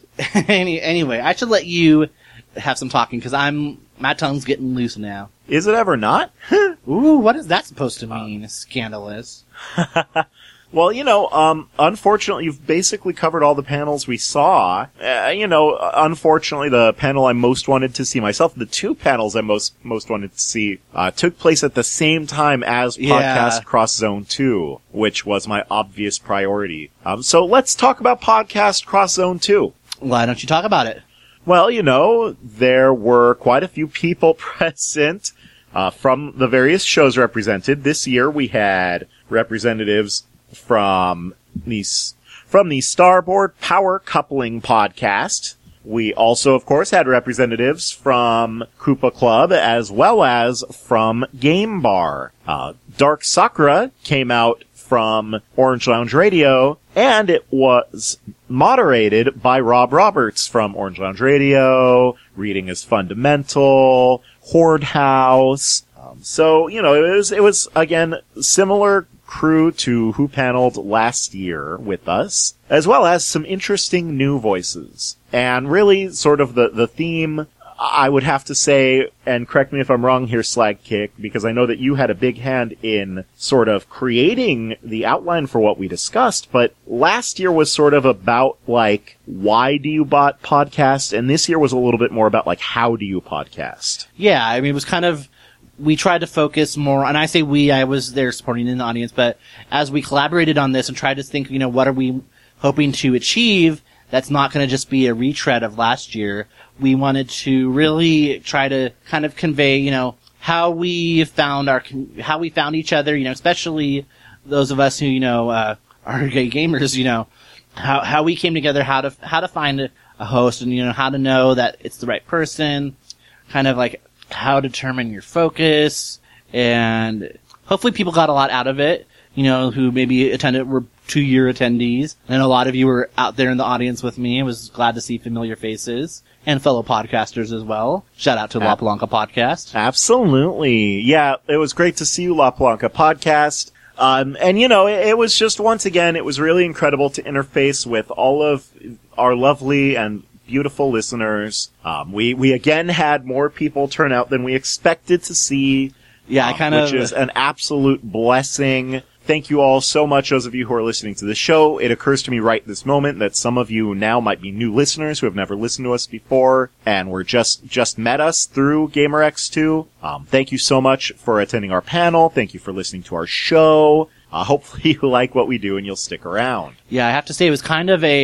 any, anyway, I should let you have some talking because I'm my tongue's getting loose now. Is it ever not? Ooh, what is that supposed to mean? Uh, Scandalous. Well, you know, um, unfortunately, you've basically covered all the panels we saw. Uh, you know, unfortunately, the panel I most wanted to see myself, the two panels I most most wanted to see, uh, took place at the same time as Podcast Yeah. Cross Zone two, which was my obvious priority. Um, so let's talk about Podcast Cross Zone two. Why don't you talk about it? Well, you know, there were quite a few people present, uh, from the various shows represented. This year we had representatives from the, from the Starboard Power Coupling podcast. We also, of course, had representatives from Koopa Club as well as from Game Bar. Uh, Dark Sakura came out from Orange Lounge Radio, and it was moderated by Rob Roberts from Orange Lounge Radio, Reading is Fundamental, Horde House. Um, so, you know, it was, it was, again, similar crew to who paneled last year with us, as well as some interesting new voices. And really, sort of the, the theme, I would have to say, and correct me if I'm wrong here, Slag Kick, because I know that you had a big hand in sort of creating the outline for what we discussed, but last year was sort of about, like, why do you bot podcast, and this year was a little bit more about, like, how do you podcast? Yeah, I mean, it was kind of, we tried to focus more, and I say we, I was there supporting in the audience, but as we collaborated on this and tried to think, you know, what are we hoping to achieve that's not going to just be a retread of last year, we wanted to really try to kind of convey, you know, how we found our, how we found each other, you know, especially those of us who, you know, uh, are gay gamers, you know, how, how we came together, how to, how to find a, a host and, you know, how to know that it's the right person, kind of like, how to determine your focus, and hopefully people got a lot out of it, you know, who maybe attended, were two-year attendees, and a lot of you were out there in the audience with me. I was glad to see familiar faces, and fellow podcasters as well. Shout out to La Palanca Podcast. Absolutely. Yeah, it was great to see you, La Palanca Podcast. Um, and you know, it, it was just, once again, it was really incredible to interface with all of our lovely and beautiful listeners. Um, we, we again had more people turn out than we expected to see. Yeah, I um, kind of... Which is an absolute blessing. Thank you all so much, those of you who are listening to the show. It occurs to me right this moment that some of you now might be new listeners who have never listened to us before and were just, just met us through GamerX two. Um, thank you so much for attending our panel. Thank you for listening to our show. Uh, hopefully you like what we do and you'll stick around. Yeah, I have to say it was kind of a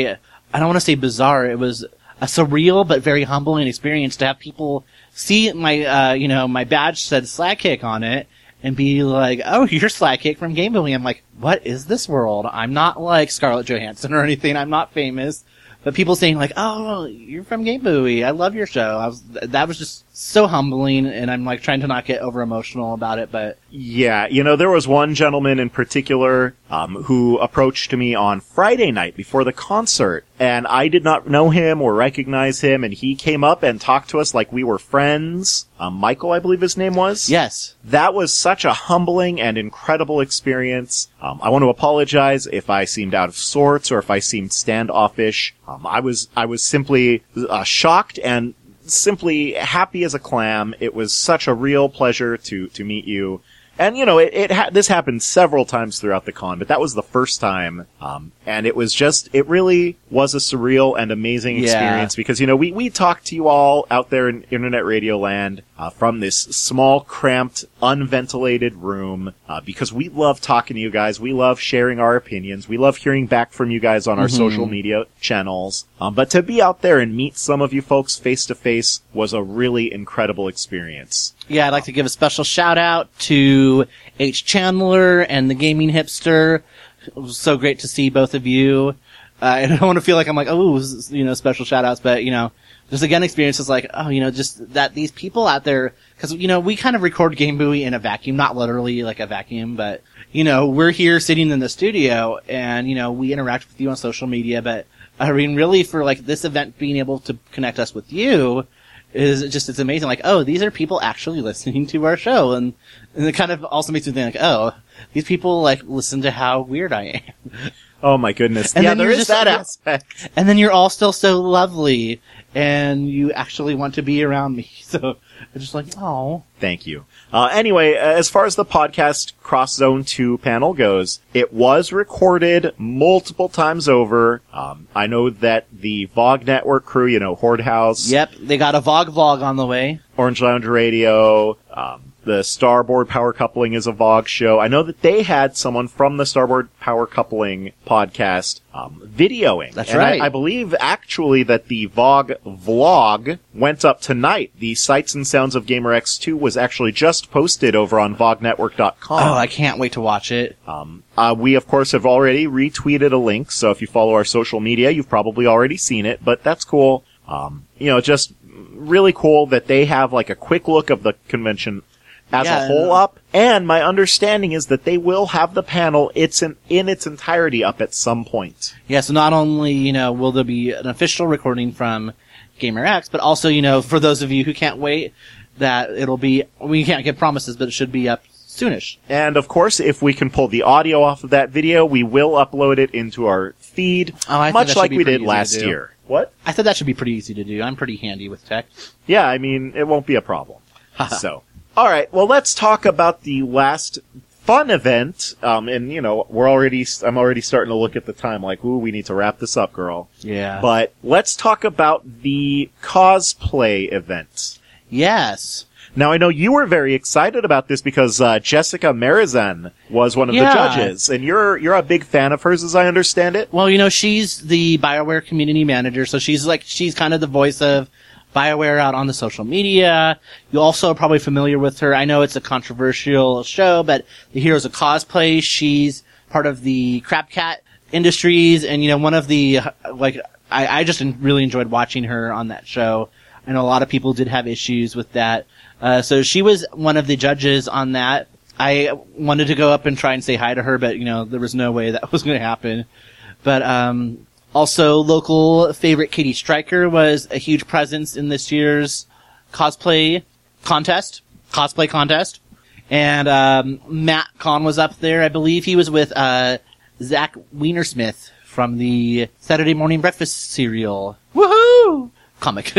I don't want to say bizarre. It was a surreal but very humbling experience to have people see my, uh, you know, my badge said Slagkick on it and be like, oh, you're Slagkick from Game Buoy. I'm like, what is this world? I'm not like Scarlett Johansson or anything. I'm not famous. But people saying like, oh, you're from Game Buoy. I love your show. I was, that was just so humbling, and I'm like trying to not get over emotional about it, but. Yeah, you know, there was one gentleman in particular, um, who approached me on Friday night before the concert, and I did not know him or recognize him, and he came up and talked to us like we were friends. Um, Michael, I believe his name was. Yes. That was such a humbling and incredible experience. Um, I want to apologize if I seemed out of sorts or if I seemed standoffish. Um, I was, I was simply uh, shocked and simply happy as a clam. It was such a real pleasure to, to meet you. And, you know, it, it ha- this happened several times throughout the con, but that was the first time. Um, and it was just, it really was a surreal and amazing experience yeah. because, you know, we, we talked to you all out there in internet radio land, uh, from this small, cramped, unventilated room, uh, because we love talking to you guys. We love sharing our opinions. We love hearing back from you guys on our mm-hmm. social media channels. Um, but to be out there and meet some of you folks face to face was a really incredible experience. Yeah, I'd like to give a special shout out to H. Chandler and the Gaming Hipster. It was so great to see both of you. Uh, and I don't want to feel like I'm like, oh, you know, special shout outs, but, you know, just again, experiences like, oh, you know, just that these people out there, cause, you know, we kind of record Game Buoy in a vacuum, not literally like a vacuum, but, you know, we're here sitting in the studio and, you know, we interact with you on social media, but I mean, really for like this event being able to connect us with you, is just, it's amazing. Like, oh, these are people actually listening to our show. And, and it kind of also makes me think like, oh, these people like listen to how weird I am. Oh my goodness. And yeah, then there you're is just, that yeah. aspect. And then you're all still so lovely and you actually want to be around me. So I'm just like, oh. Thank you. Uh, anyway, as far as the podcast Cross Zone two panel goes, it was recorded multiple times over. Um, I know that the V O G Network crew, you know, Horde House. Yep, they got a Vog Vlog on the way. Orange Lounge Radio, um, the Starboard Power Coupling is a V O G show. I know that they had someone from the Starboard Power Coupling podcast um, videoing. That's and right. I, I believe actually that the V O G vlog went up tonight. The Sights and Sounds of GamerX two was actually just posted over on V O G network dot com. Oh, I can't wait to watch it. Um, uh, we, of course, have already retweeted a link, so if you follow our social media, you've probably already seen it, but that's cool. Um, you know, just really cool that they have, like, a quick look of the convention as Yeah, a whole uh, up, and my understanding is that they will have the panel it's in, in its entirety up at some point. Yeah, so not only, you know, will there be an official recording from GamerX, but also, you know, for those of you who can't wait, that it'll be, we can't give promises, but it should be up soonish. And of course, if we can pull the audio off of that video, we will upload it into our feed, Oh, I think much that should like be we pretty did easy to last do. year. What? I thought that should be pretty easy to do. I'm pretty handy with tech. Yeah, I mean, it won't be a problem. So, alright, well let's talk about the last fun event, um, and you know, we're already, I'm already starting to look at the time like, ooh, we need to wrap this up, girl. Yeah. But let's talk about the cosplay event. Yes. Now, I know you were very excited about this because uh, Jessica Marizan was one of Yeah. the judges, and you're you're a big fan of hers, as I understand it. Well, you know, she's the BioWare community manager, so she's like, she's kind of the voice of BioWare out on the social media. You also are probably familiar with her. I know it's a controversial show, but the Heroes of Cosplay, she's part of the Crab Cat Industries, and you know, one of the, like, I, I just really enjoyed watching her on that show. I know a lot of people did have issues with that. Uh, so she was one of the judges on that. I wanted to go up and try and say hi to her, but, you know, there was no way that was going to happen. But, um, also local favorite Katie Stryker was a huge presence in this year's cosplay contest, cosplay contest. And, um, Matt Kahn was up there. I believe he was with, uh, Zach Weinersmith from the Saturday Morning Breakfast serial. Woohoo! Comic.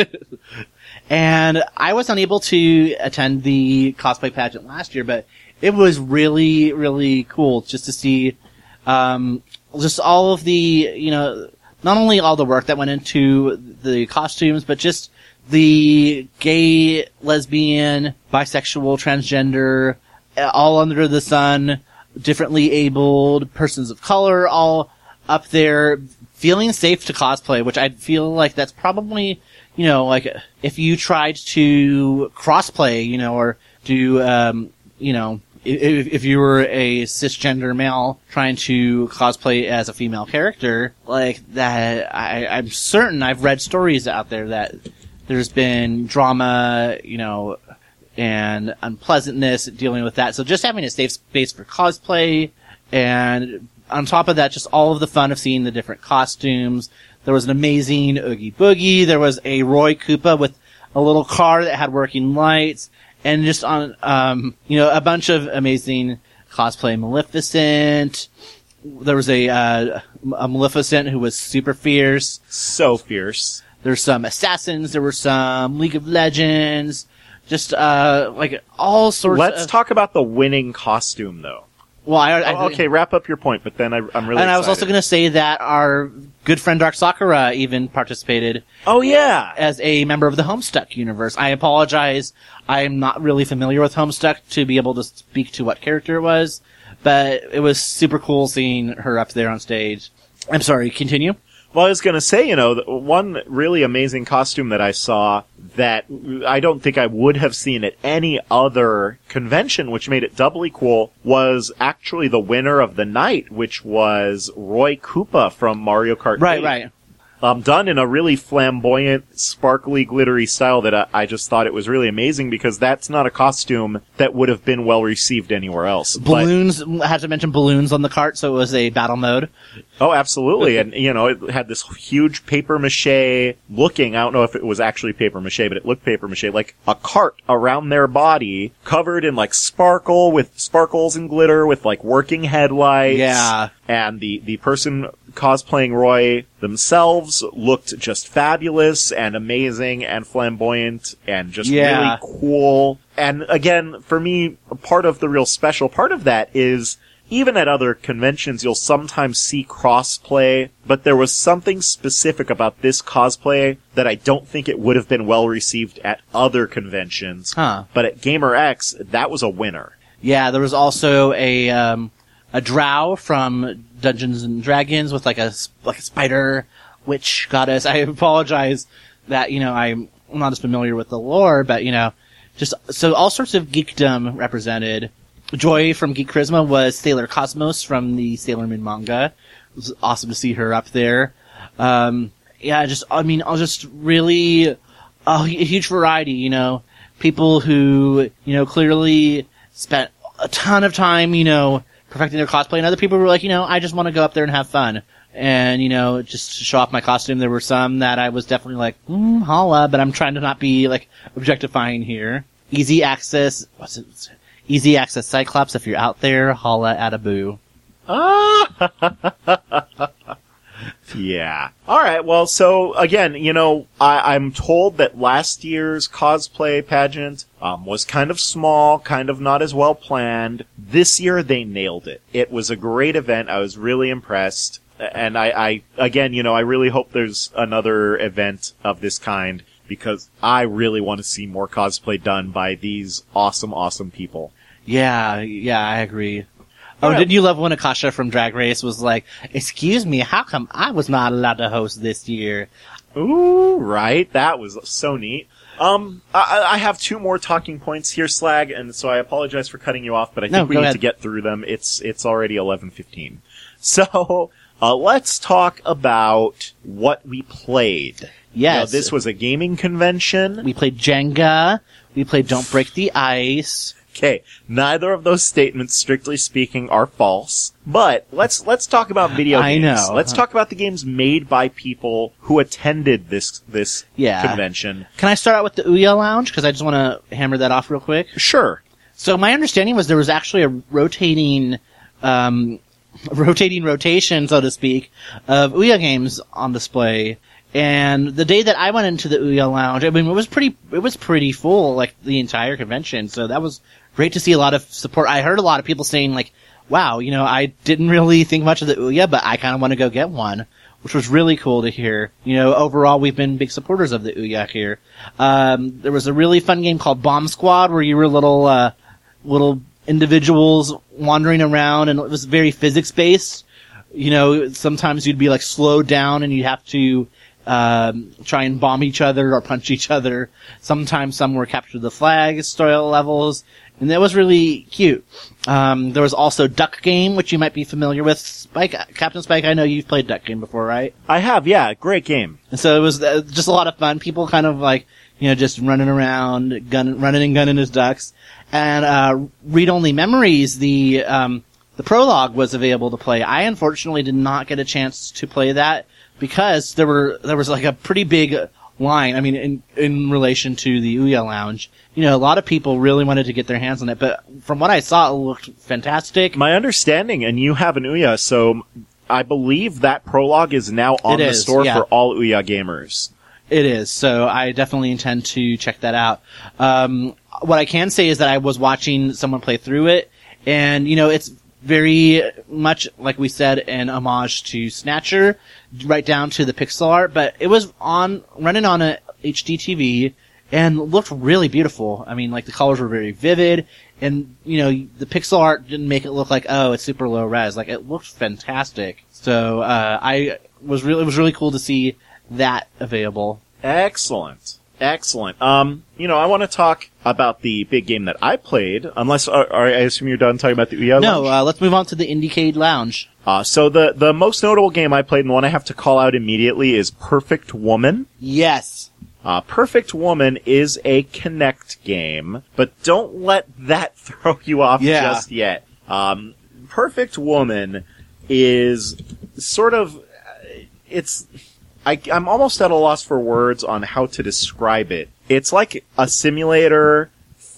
And I was unable to attend the cosplay pageant last year, but it was really, really cool just to see, um, just all of the, you know, not only all the work that went into the costumes, but just the gay, lesbian, bisexual, transgender, all under the sun, differently abled, persons of color, all up there, feeling safe to cosplay, which I feel like that's probably, you know, like if you tried to crossplay, you know, or do, um, you know, if, if you were a cisgender male trying to cosplay as a female character, like that, I, I'm certain I've read stories out there that there's been drama, you know, and unpleasantness dealing with that. So just having a safe space for cosplay, and on top of that, just all of the fun of seeing the different costumes. There was an amazing Oogie Boogie. There was a Roy Koopa with a little car that had working lights, and just on, um, you know, a bunch of amazing cosplay. Maleficent. There was a, uh, a Maleficent who was super fierce. So fierce. There's some assassins. There were some League of Legends. Just, uh, like, all sorts Let's of... Let's talk about the winning costume, though. Well, I, I, oh, okay, wrap up your point, but then I, I'm really And excited. I was also going to say that our good friend Dark Sakura even participated. Oh, yeah! As a member of the Homestuck universe. I apologize. I am not really familiar with Homestuck to be able to speak to what character it was, but it was super cool seeing her up there on stage. I'm sorry, continue. Well, I was going to say, you know, one really amazing costume that I saw that I don't think I would have seen at any other convention, which made it doubly cool, was actually the winner of the night, which was Roy Koopa from Mario Kart Right, eight. right. Um, done in a really flamboyant, sparkly, glittery style that I, I just thought it was really amazing, because that's not a costume that would have been well received anywhere else. Balloons, but, I had to mention balloons on the cart, so it was a battle mode. Oh, absolutely. And, you know, it had this huge paper mache looking, I don't know if it was actually paper mache, but it looked paper mache, like a cart around their body, covered in like sparkle, with sparkles and glitter, with like working headlights. Yeah. And the, the person cosplaying Roy themselves looked just fabulous and amazing and flamboyant and just yeah. really cool. And again, for me, part of the real special part of that is, even at other conventions, you'll sometimes see crossplay, but there was something specific about this cosplay that I don't think it would have been well received at other conventions. Huh. But at GamerX, that was a winner. Yeah, there was also a, um, a drow from Dungeons and Dragons with like a, like a spider witch goddess. I apologize that, you know, I'm not as familiar with the lore, but, you know, just, so all sorts of geekdom represented. Joy from Geek Charisma was Sailor Cosmos from the Sailor Moon manga. It was awesome to see her up there. Um, yeah, just, I mean, I'll just really, a huge variety, you know, people who, you know, clearly spent a ton of time, you know, perfecting their cosplay, and other people were like, you know, I just want to go up there and have fun. And, you know, just show off my costume. There were some that I was definitely like, mm, holla, but I'm trying to not be, like, objectifying here. Easy access, what's it? Easy access Cyclops, if you're out there, holla at a boo. Ah! Yeah. Alright, well, so, again, you know, I, I'm told that last year's cosplay pageant um, was kind of small, kind of not as well planned. This year, they nailed it. It was a great event. I was really impressed. And I, I again, you know, I really hope there's another event of this kind, because I really want to see more cosplay done by these awesome, awesome people. Yeah, yeah, I agree. Oh, Yeah. didn't you love when Akasha from Drag Race was like, excuse me, how come I was not allowed to host this year? Ooh, right. That was so neat. Um, I, I have two more talking points here, Slag, and so I apologize for cutting you off, but I think No, we go need ahead. to get through them. It's, it's already eleven fifteen. So, uh, let's talk about what we played. Yes. Now, this was a gaming convention. We played Jenga. We played Don't Break the Ice. Okay, neither of those statements, strictly speaking, are false. But let's let's talk about video I games. know. Let's talk about the games made by people who attended this this Yeah. convention. Can I start out with the Ouya Lounge? Because I just want to hammer that off real quick. Sure. So my understanding was there was actually a rotating, um, rotating rotation, so to speak, of Ouya games on display. And the day that I went into the Ouya Lounge, I mean, it was pretty, it was pretty full, like, the entire convention. So that was great to see a lot of support. I heard a lot of people saying, like, wow, you know, I didn't really think much of the Ouya, but I kind of want to go get one, which was really cool to hear. You know, overall, we've been big supporters of the Ouya here. Um, there was a really fun game called Bomb Squad where you were little, uh, little individuals wandering around, and it was very physics-based. you know, sometimes you'd be like slowed down and you'd have to um, try and bomb each other or punch each other. Sometimes some were capture the flag style levels, and that was really cute. Um, there was also Duck Game, which you might be familiar with. Spike, Captain Spike, I know you've played Duck Game before, right? I have, yeah. Great game. And so it was uh, just a lot of fun. People kind of like, you know, just running around, gun, running and gunning as ducks. And, uh, Read Only Memories, the, um, the prologue was available to play. I unfortunately did not get a chance to play that because there were, there was like a pretty big line. I mean, in, in relation to the Ouya Lounge, you know, a lot of people really wanted to get their hands on it, but from what I saw, it looked fantastic. My understanding, and you have an Ouya, so I believe that prologue is now on It the is, store yeah. for all Ouya gamers. It is, so I definitely intend to check that out. Um, what I can say is that I was watching someone play through it, and, you know, it's very much, like we said, an homage to Snatcher, right down to the pixel art, but it was on, running on a H D T V, and looked really beautiful. I mean, like, the colors were very vivid, and, you know, the pixel art didn't make it look like, oh, it's super low res. Like, it looked fantastic. So, uh, I was really, it was really cool to see that available. Excellent. Excellent. Um, you know, I want to talk about the big game that I played, unless, uh, I assume you're done talking about the Ouya No, Lounge? uh, let's move on to the Indiecade Lounge. Uh, so the, the most notable game I played, and the one I have to call out immediately, is Perfect Woman. Yes. Uh, Perfect Woman is a Kinect game, but don't let that throw you off Yeah. just yet. Um, Perfect Woman is sort of, it's, I, I'm almost at a loss for words on how to describe it. It's like a simulator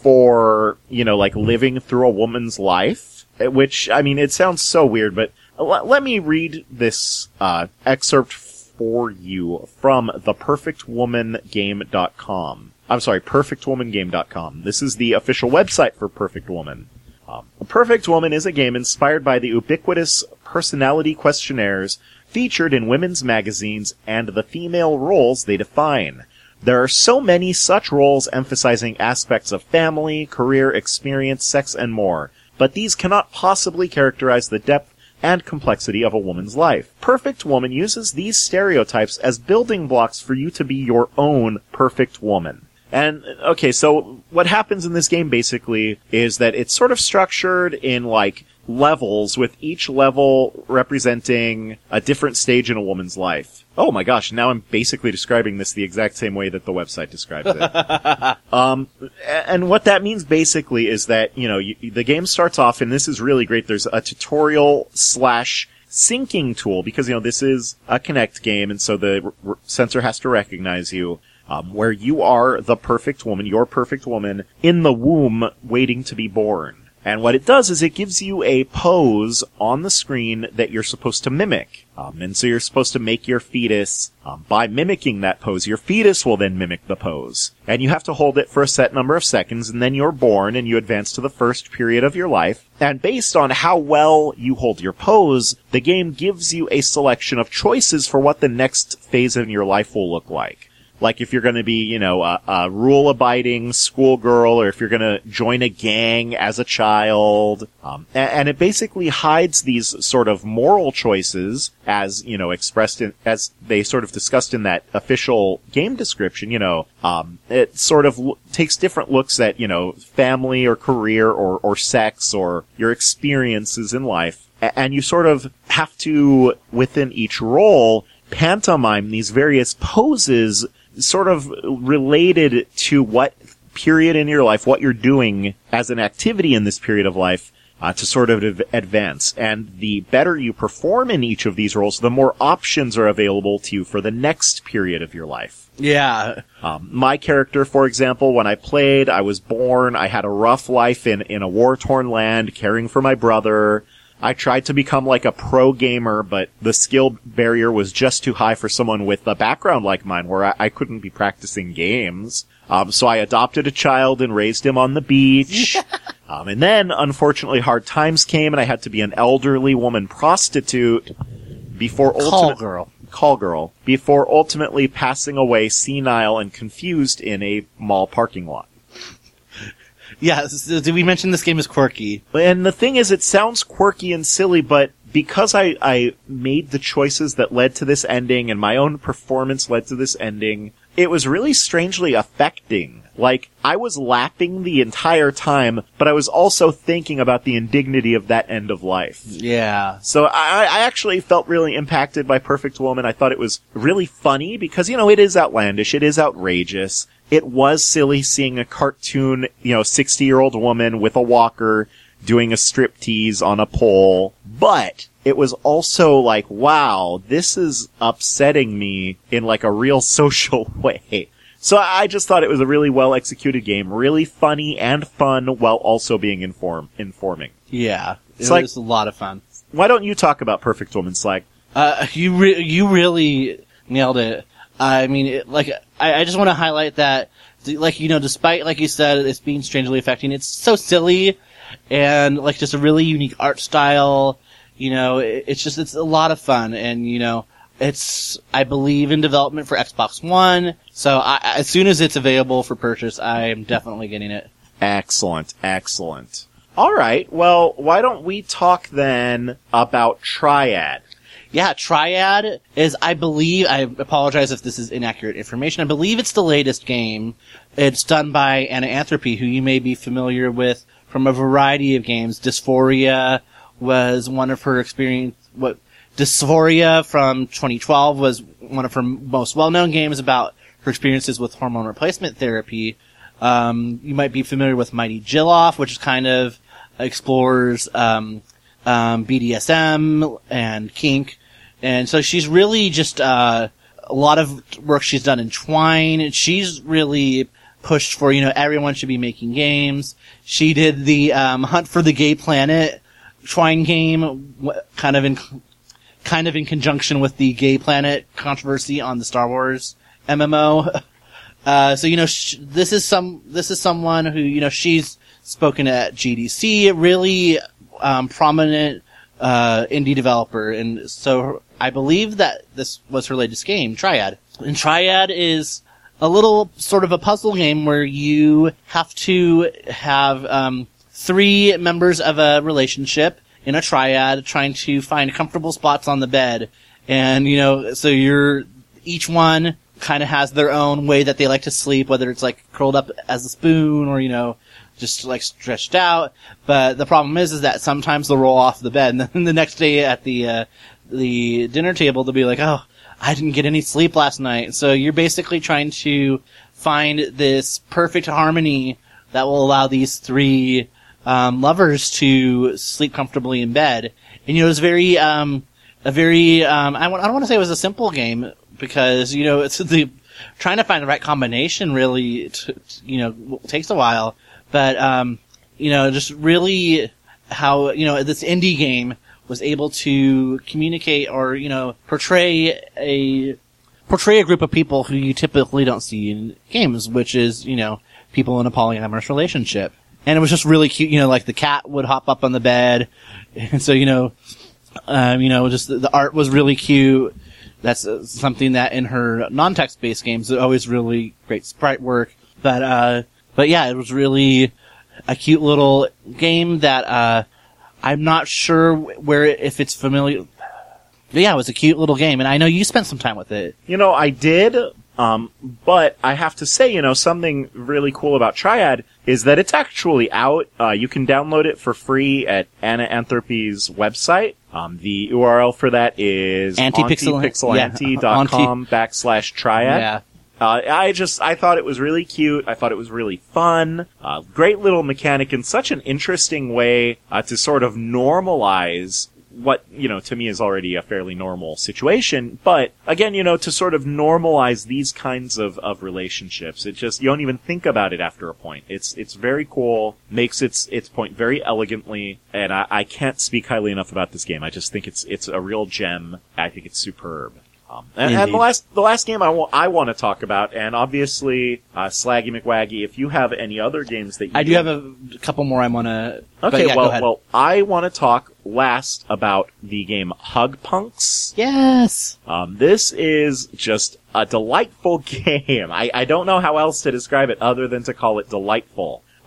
for, you know, like living through a woman's life, which, I mean, it sounds so weird, but l- let me read this, uh, excerpt for you from the perfect woman game dot com. I'm sorry, perfect woman game dot com. This is the official website for Perfect Woman. Um, Perfect Woman is a game inspired by the ubiquitous personality questionnaires featured in women's magazines and the female roles they define. There are so many such roles emphasizing aspects of family, career, experience, sex, and more, but these cannot possibly characterize the depth and complexity of a woman's life. Perfect Woman uses these stereotypes as building blocks for you to be your own perfect woman. And, okay, so what happens in this game basically is that it's sort of structured in, like, levels, with each level representing a different stage in a woman's life. Oh my gosh, now I'm basically describing this the exact same way that the website describes it. um, and what that means basically is that, you know, you, the game starts off, and this is really great, there's a tutorial slash syncing tool, because, you know, this is a Kinect game, and so the r- r- sensor has to recognize you. Um, where you are the perfect woman, your perfect woman, in the womb waiting to be born. And what it does is it gives you a pose on the screen that you're supposed to mimic. Um, and so you're supposed to make your fetus, um, by mimicking that pose, your fetus will then mimic the pose. And you have to hold it for a set number of seconds, and then you're born, and you advance to the first period of your life. And based on how well you hold your pose, the game gives you a selection of choices for what the next phase in your life will look like. Like if you're going to be, you know, a, a rule-abiding schoolgirl, or if you're going to join a gang as a child. Um, and, and it basically hides these sort of moral choices as, you know, expressed in, as they sort of discussed in that official game description, you know. Um, it sort of lo- takes different looks at, you know, family or career or, or sex or your experiences in life. A- and you sort of have to, within each role, pantomime these various poses sort of related to what period in your life, what you're doing as an activity in this period of life, uh, to sort of av- advance. And the better you perform in each of these roles, the more options are available to you for the next period of your life. Yeah. Um, my character, for example, when I played, I was born, I had a rough life in, in a war-torn land, caring for my brother. I tried to become like a pro gamer, but the skill barrier was just too high for someone with a background like mine, where I, I couldn't be practicing games. Um, so I adopted a child and raised him on the beach. um, and then, unfortunately, hard times came, and I had to be an elderly woman prostitute before Call ultimate- girl. Call girl. Before ultimately passing away senile and confused in a mall parking lot. Yeah, so did we mention this game is quirky? And the thing is, it sounds quirky and silly, but because I, I made the choices that led to this ending and my own performance led to this ending, it was really strangely affecting. Like, I was laughing the entire time, but I was also thinking about the indignity of that end of life. Yeah. So I, I actually felt really impacted by Perfect Woman. I thought it was really funny because, you know, it is outlandish. It is outrageous. It was silly seeing a cartoon, you know, sixty-year-old woman with a walker doing a striptease on a pole. But it was also like, wow, this is upsetting me in like a real social way. So I just thought it was a really well-executed game, really funny and fun, while also being inform informing. Yeah, it It's like- was a lot of fun. Why don't you talk about Perfect Woman, Slag? Uh, you re- you really nailed it. I mean, it, like, I, I just want to highlight that, like, you know, despite, like you said, it's being strangely affecting, it's so silly, and, like, just a really unique art style. You know, it, it's just, it's a lot of fun, and, you know, it's, I believe, in development for Xbox One, so I, as soon as it's available for purchase, I am definitely getting it. Excellent, excellent. All right, well, why don't we talk then about Triad? Yeah, Triad is, I believe, I apologize if this is inaccurate information, I believe it's the latest game. It's done by Anna Anthropy, who you may be familiar with from a variety of games. Dysphoria was one of her experience, what, Dysphoria from twenty twelve was one of her most well-known games about her experiences with hormone replacement therapy. Um, you might be familiar with Mighty Jilloff, which kind of explores, um, um, B D S M and kink. And so she's really just, uh, a lot of work she's done in Twine. She's really pushed for, you know, everyone should be making games. She did the, um, Hunt for the Gay Planet Twine game, kind of in, kind of in conjunction with the Gay Planet controversy on the Star Wars M M O. Uh, so, you know, sh- this is some, this is someone who, you know, she's spoken at G D C, really, um, prominent, uh, indie developer. And so I believe that this was her latest game, Triad. And Triad is a little sort of a puzzle game where you have to have, um, three members of a relationship in a triad trying to find comfortable spots on the bed. And, you know, so you're, each one kind of has their own way that they like to sleep, whether it's like curled up as a spoon or, you know, just like stretched out. But the problem is, is that sometimes they'll roll off the bed, and then the next day at the, uh, the dinner table, they'll be like, oh, I didn't get any sleep last night. So you're basically trying to find this perfect harmony that will allow these three, um, lovers to sleep comfortably in bed. And, you know, it's very, um, a very, um, I, w- I don't want to say it was a simple game, because, you know, it's the, trying to find the right combination really, t- t- you know, takes a while. But, um, you know, just really how, you know, this indie game was able to communicate or, you know, portray a, portray a group of people who you typically don't see in games, which is, you know, people in a polyamorous relationship. And it was just really cute, you know, like the cat would hop up on the bed. And so, you know, um, you know, just the, the art was really cute. That's uh, something that in her non-text based games is always really great sprite work. But, uh, but yeah, it was really a cute little game that, uh, I'm not sure where, it, if it's familiar. But yeah, it was a cute little game, and I know you spent some time with it. You know, I did, um, but I have to say, you know, something really cool about Triad is that it's actually out. Uh, you can download it for free at Anna Anthropy's website. Um, the U R L for that is antipixelanti dot com backslash Triad. Yeah. Uh, I just, I thought it was really cute. I thought it was really fun. Uh, great little mechanic in such an interesting way, uh, to sort of normalize what, you know, to me is already a fairly normal situation. But again, you know, to sort of normalize these kinds of, of relationships. It just, you don't even think about it after a point. It's, it's very cool, makes its, its point very elegantly, and I, I can't speak highly enough about this game. I just think it's, it's a real gem. I think it's superb. Um, and, and the last, the last game I want, I want to talk about, and obviously, uh, Slaggy McWaggy, if you have any other games that you I do have a couple more I want to. Okay, yeah, well, well, I want to talk last about the game Hug Punks. Yes. Um, this is just a delightful game. I, I don't know how else to describe it other than to call it delightful.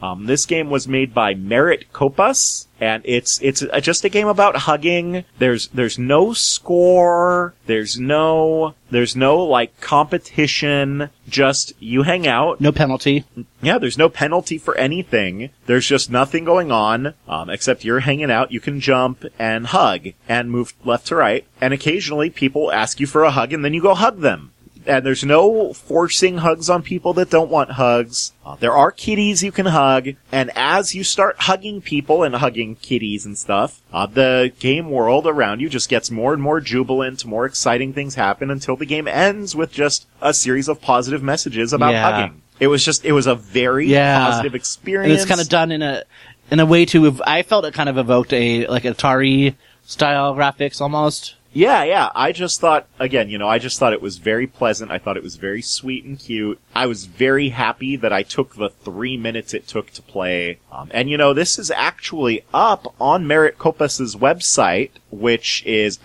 Um, this game was made by Merit Copas, and it's it's a, just a game about hugging. There's there's no score. There's no there's no like competition. Just you hang out. No penalty. Yeah, there's no penalty for anything. There's just nothing going on, um, except you're hanging out. You can jump and hug and move left to right. And occasionally people ask you for a hug and then you go hug them. And there's no forcing hugs on people that don't want hugs. Uh, there are kitties you can hug. And as you start hugging people and hugging kitties and stuff, uh, the game world around you just gets more and more jubilant, more exciting things happen until the game ends with just a series of positive messages about Yeah. hugging. It was just, it was a very Yeah. positive experience. And it's kind of done in a in a way to, ev- I felt it kind of evoked a, like, Atari style graphics almost. Yeah, yeah. I just thought, again, you know, I just thought it was very pleasant. I thought it was very sweet and cute. I was very happy that I took the three minutes it took to play. Um, and, you know, this is actually up on Merit Copas' website, which is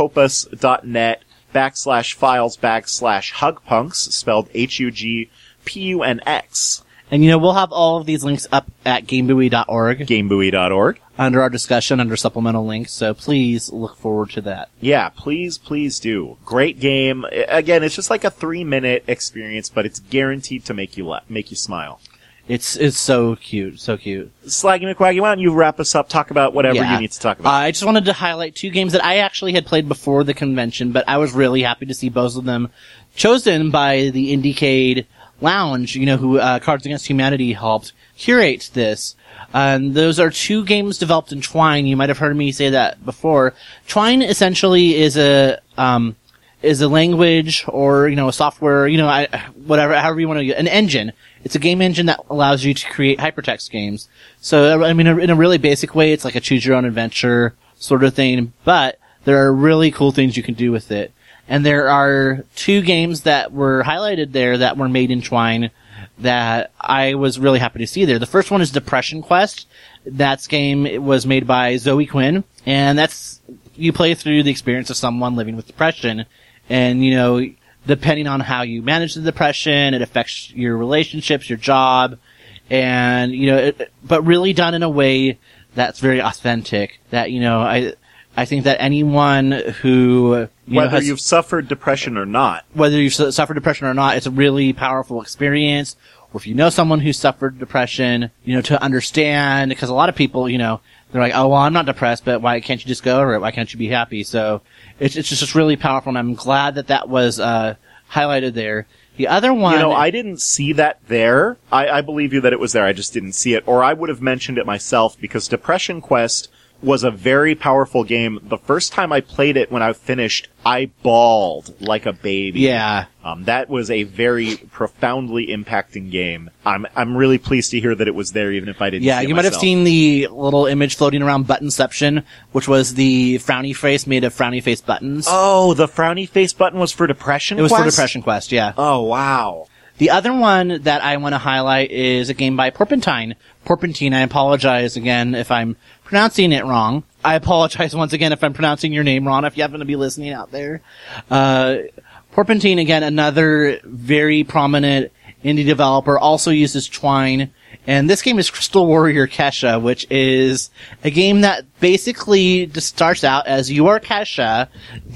mcopas.net backslash files backslash hugpunks, spelled H U G P U N X. And, you know, we'll have all of these links up at gamebuoy dot org. gamebuoy dot org. Under our discussion, under supplemental links, so please look forward to that. Yeah, please, please do. Great game. I- Again, it's just like a three-minute experience, but it's guaranteed to make you la- make you smile. It's it's so cute, so cute. Slaggy McWaggy, why don't you wrap us up, talk about whatever Yeah. you need to talk about. Uh, I just wanted to highlight two games that I actually had played before the convention, but I was really happy to see both of them chosen by the Indiecade Lounge, you know, who uh, Cards Against Humanity helped curate this. And those are two games developed in Twine. You might have heard me say that before. Twine essentially is a um, is a language or, you know, a software, you know, I, whatever, however you want to, an engine. It's a game engine that allows you to create hypertext games. So, I mean, in a really basic way, it's like a choose your own adventure sort of thing, but there are really cool things you can do with it. And there are two games that were highlighted there that were made in Twine that I was really happy to see there. The first one is Depression Quest. That game was made by Zoe Quinn, and that's, you play through the experience of someone living with depression, and, you know, depending on how you manage the depression, it affects your relationships, your job, and, you know, it, but really done in a way that's very authentic, that, you know, I, I think that anyone who, you Whether know, has, you've suffered depression or not. whether you've su- suffered depression or not, it's a really powerful experience. Or if you know someone who suffered depression, you know, to understand, because a lot of people, you know, they're like, oh, well, I'm not depressed, but why can't you just go over it? Why can't you be happy? So it's, it's just really powerful, and I'm glad that that was, uh, highlighted there. The other one... You know, I didn't see that there. I, I believe you that it was there, I just didn't see it. Or I would have mentioned it myself, because Depression Quest was a very powerful game. The first time I played it, when I finished, I bawled like a baby. Yeah. Um, that was a very profoundly impacting game. I'm I'm really pleased to hear that it was there, even if I didn't Yeah, see it you might have myself. seen the little image floating around Buttonception, which was the frowny face made of frowny face buttons. Oh, the frowny face button was for Depression it was Quest? for Depression Quest, yeah. Oh, wow. The other one that I want to highlight is a game by Porpentine. Porpentine, I apologize again if I'm pronouncing it wrong. I apologize once again if I'm pronouncing your name wrong, if you happen to be listening out there. Uh, Porpentine, again, another very prominent indie developer, also uses Twine. And this game is Crystal Warrior Kesha, which is a game that basically just starts out as you are Kesha,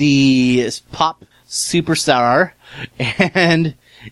the pop superstar, and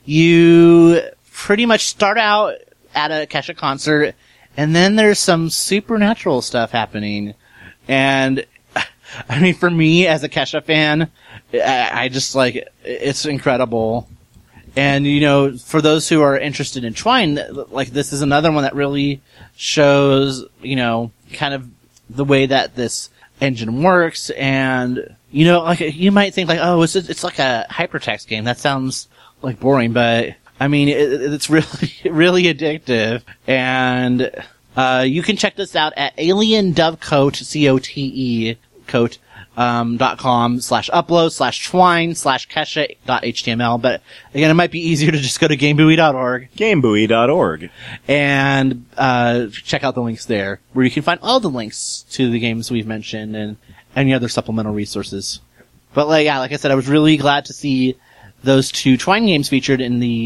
you pretty much start out at a Kesha concert, and then there's some supernatural stuff happening. And, I mean, for me, as a Kesha fan, I, I just, like, it's incredible. And, you know, for those who are interested in Twine, like, this is another one that really shows, you know, kind of the way that this engine works. And, you know, like, you might think, like, oh, it's, it's like a hypertext game. That sounds, like, boring, but, I mean, it, it's really, really addictive. And, uh, you can check this out at Alien Dovecote, C O T E, coat, um, dot com slash upload slash twine slash kesha dot html. But again, it might be easier to just go to gamebuoy dot org. gamebuoy dot org. And, uh, check out the links there, where you can find all the links to the games we've mentioned and any other supplemental resources. But like, yeah, like I said, I was really glad to see those two Twine games featured in the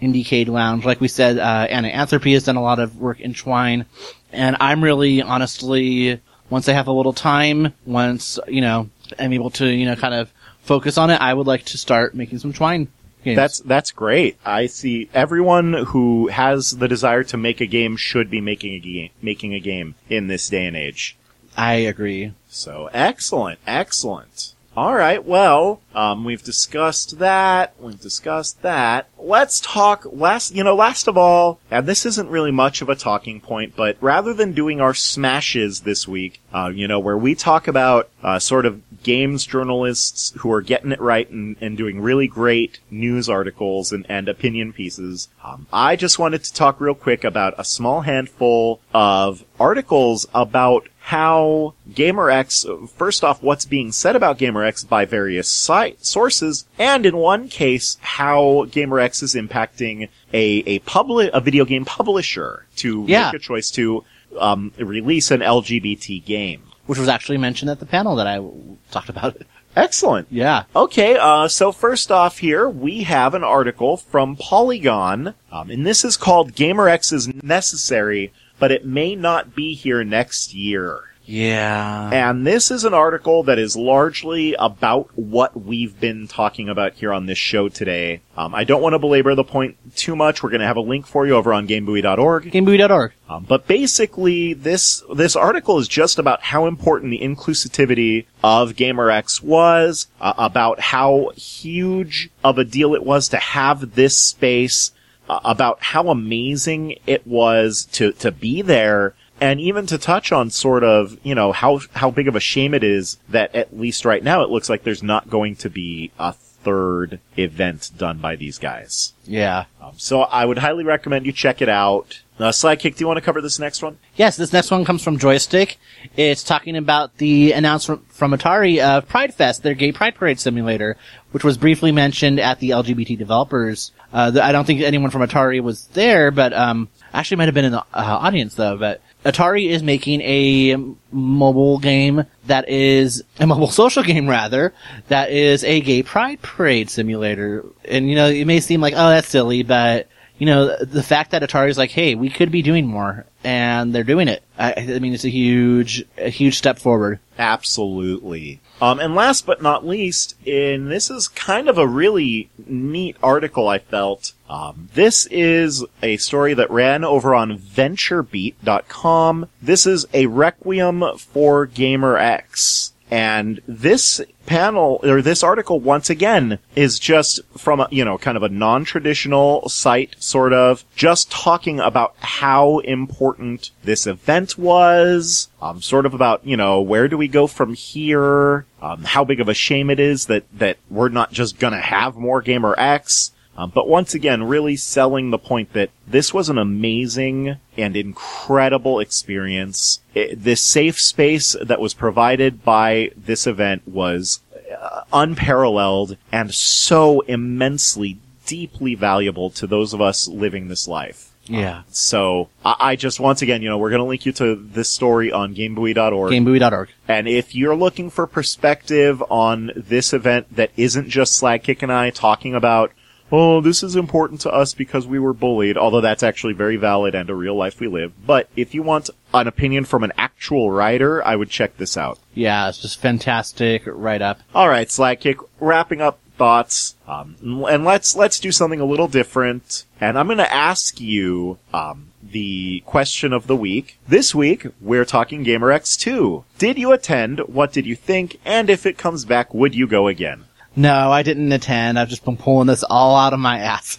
Indiecade Lounge. Like we said, uh, Anna Anthropy has done a lot of work in Twine. And I'm really, honestly, once I have a little time, once, you know, I'm able to, you know, kind of focus on it, I would like to start making some Twine games. That's, that's great. I see everyone who has the desire to make a game should be making a game, making a game in this day and age. I agree. So, excellent, excellent. Alright, well, um, we've discussed that, we've discussed that. Let's talk, last, you know, last of all, and this isn't really much of a talking point, but rather than doing our smashes this week, uh, you know, where we talk about, uh, sort of games journalists who are getting it right and, and doing really great news articles and, and opinion pieces, um, I just wanted to talk real quick about a small handful of articles about how GamerX, first off, what's being said about GamerX by various site sources, and in one case, how GamerX is impacting a a public a video game publisher to Yeah. make a choice to um, release an L G B T game, Which was actually mentioned at the panel that I w- talked about. Excellent. Yeah. Okay, uh, so first off here, we have an article from Polygon, um, and this is called GamerX is Necessary, but it may not be here next year. Yeah. And this is an article that is largely about what we've been talking about here on this show today. Um, I don't want to belabor the point too much. We're going to have a link for you over on GameBuoy dot org. GameBuoy dot org. Um, but basically, this this article is just about how important the inclusivity of GamerX was, uh, about how huge of a deal it was to have this space, uh, about how amazing it was to, to be there, and even to touch on sort of, you know, how how big of a shame it is that at least right now it looks like there's not going to be a third event done by these guys. Yeah. Um, so I would highly recommend you check it out. Uh, Sidekick, do you want to cover this next one? Yes, this next one comes from Joystick. It's talking about the announcement from Atari of Pride Fest, their gay pride parade simulator, which was briefly mentioned at the L G B T developers. Uh, the, I don't think anyone from Atari was there, but um, actually might have been in the uh, audience though. But Atari is making a mobile game that is a mobile social game rather that is a gay pride parade simulator. And you know, it may seem like, oh, that's silly, but you know, the fact that Atari's like, hey, we could be doing more, and they're doing it. I, I mean, it's a huge, a huge step forward. Absolutely. Um, and last but not least, and this is kind of a really neat article, I felt. Um, this is a story that ran over on VentureBeat dot com. This is a requiem for GamerX. And this panel, or this article, once again, is just from a, you know, kind of a non-traditional site, sort of, just talking about how important this event was, um, sort of about, you know, where do we go from here, um, how big of a shame it is that, that we're not just gonna have more GamerX. Um, but once again, really selling the point that this was an amazing and incredible experience. It, this safe space that was provided by this event was uh, unparalleled and so immensely, deeply valuable to those of us living this life. Yeah. Um, so, I, I just, once again, you know, we're going to link you to this story on GameBuoy dot org. GameBuoy dot org. And if you're looking for perspective on this event that isn't just Slagkick and I talking about, oh, this is important to us because we were bullied, although that's actually very valid and a real life we live. But if you want an opinion from an actual writer, I would check this out. Yeah, it's just fantastic write-up. All right, Slagkick, wrapping up thoughts, um, and let's let's do something a little different. And I'm going to ask you um, the question of the week. This week, we're talking GamerX two. Did you attend? What did you think? And if it comes back, would you go again? No, I didn't attend. I've just been pulling this all out of my ass.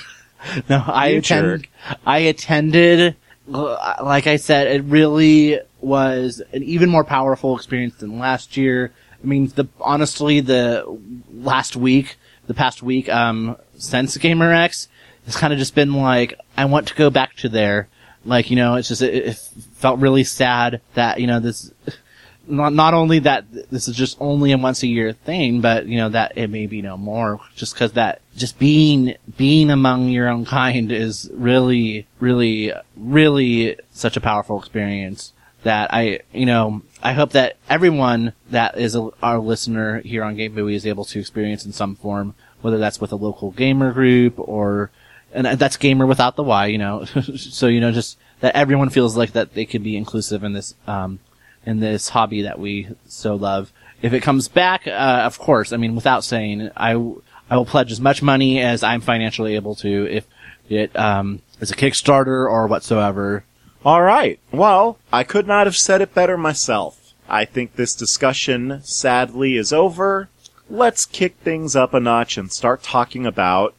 no, I You attended. jerk. I attended. Like I said, it really was an even more powerful experience than last year. I mean, the honestly, the last week, the past week, um, since GamerX, it's kind of just been like, I want to go back to there. Like, you know, it's just, it, it felt really sad that, you know, this. Not not only that this is just only a once a year thing, but you know that it may be no more. Just because that just being being among your own kind is really, really, really such a powerful experience that I you know I hope that everyone that is a, our listener here on GameBuoy is able to experience in some form, whether that's with a local gamer group or and that's gamer without the Y, you know. So, you know, just that everyone feels like that they can be inclusive in this, um, in this hobby that we so love. If it comes back, uh, of course, I mean, without saying, I, I will pledge as much money as I'm financially able to if it, um, is a Kickstarter or whatsoever. All right. Well, I could not have said it better myself. I think this discussion, sadly, is over. Let's kick things up a notch and start talking about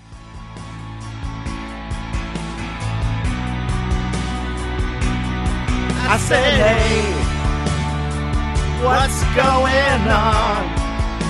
I said, hey, what's going on?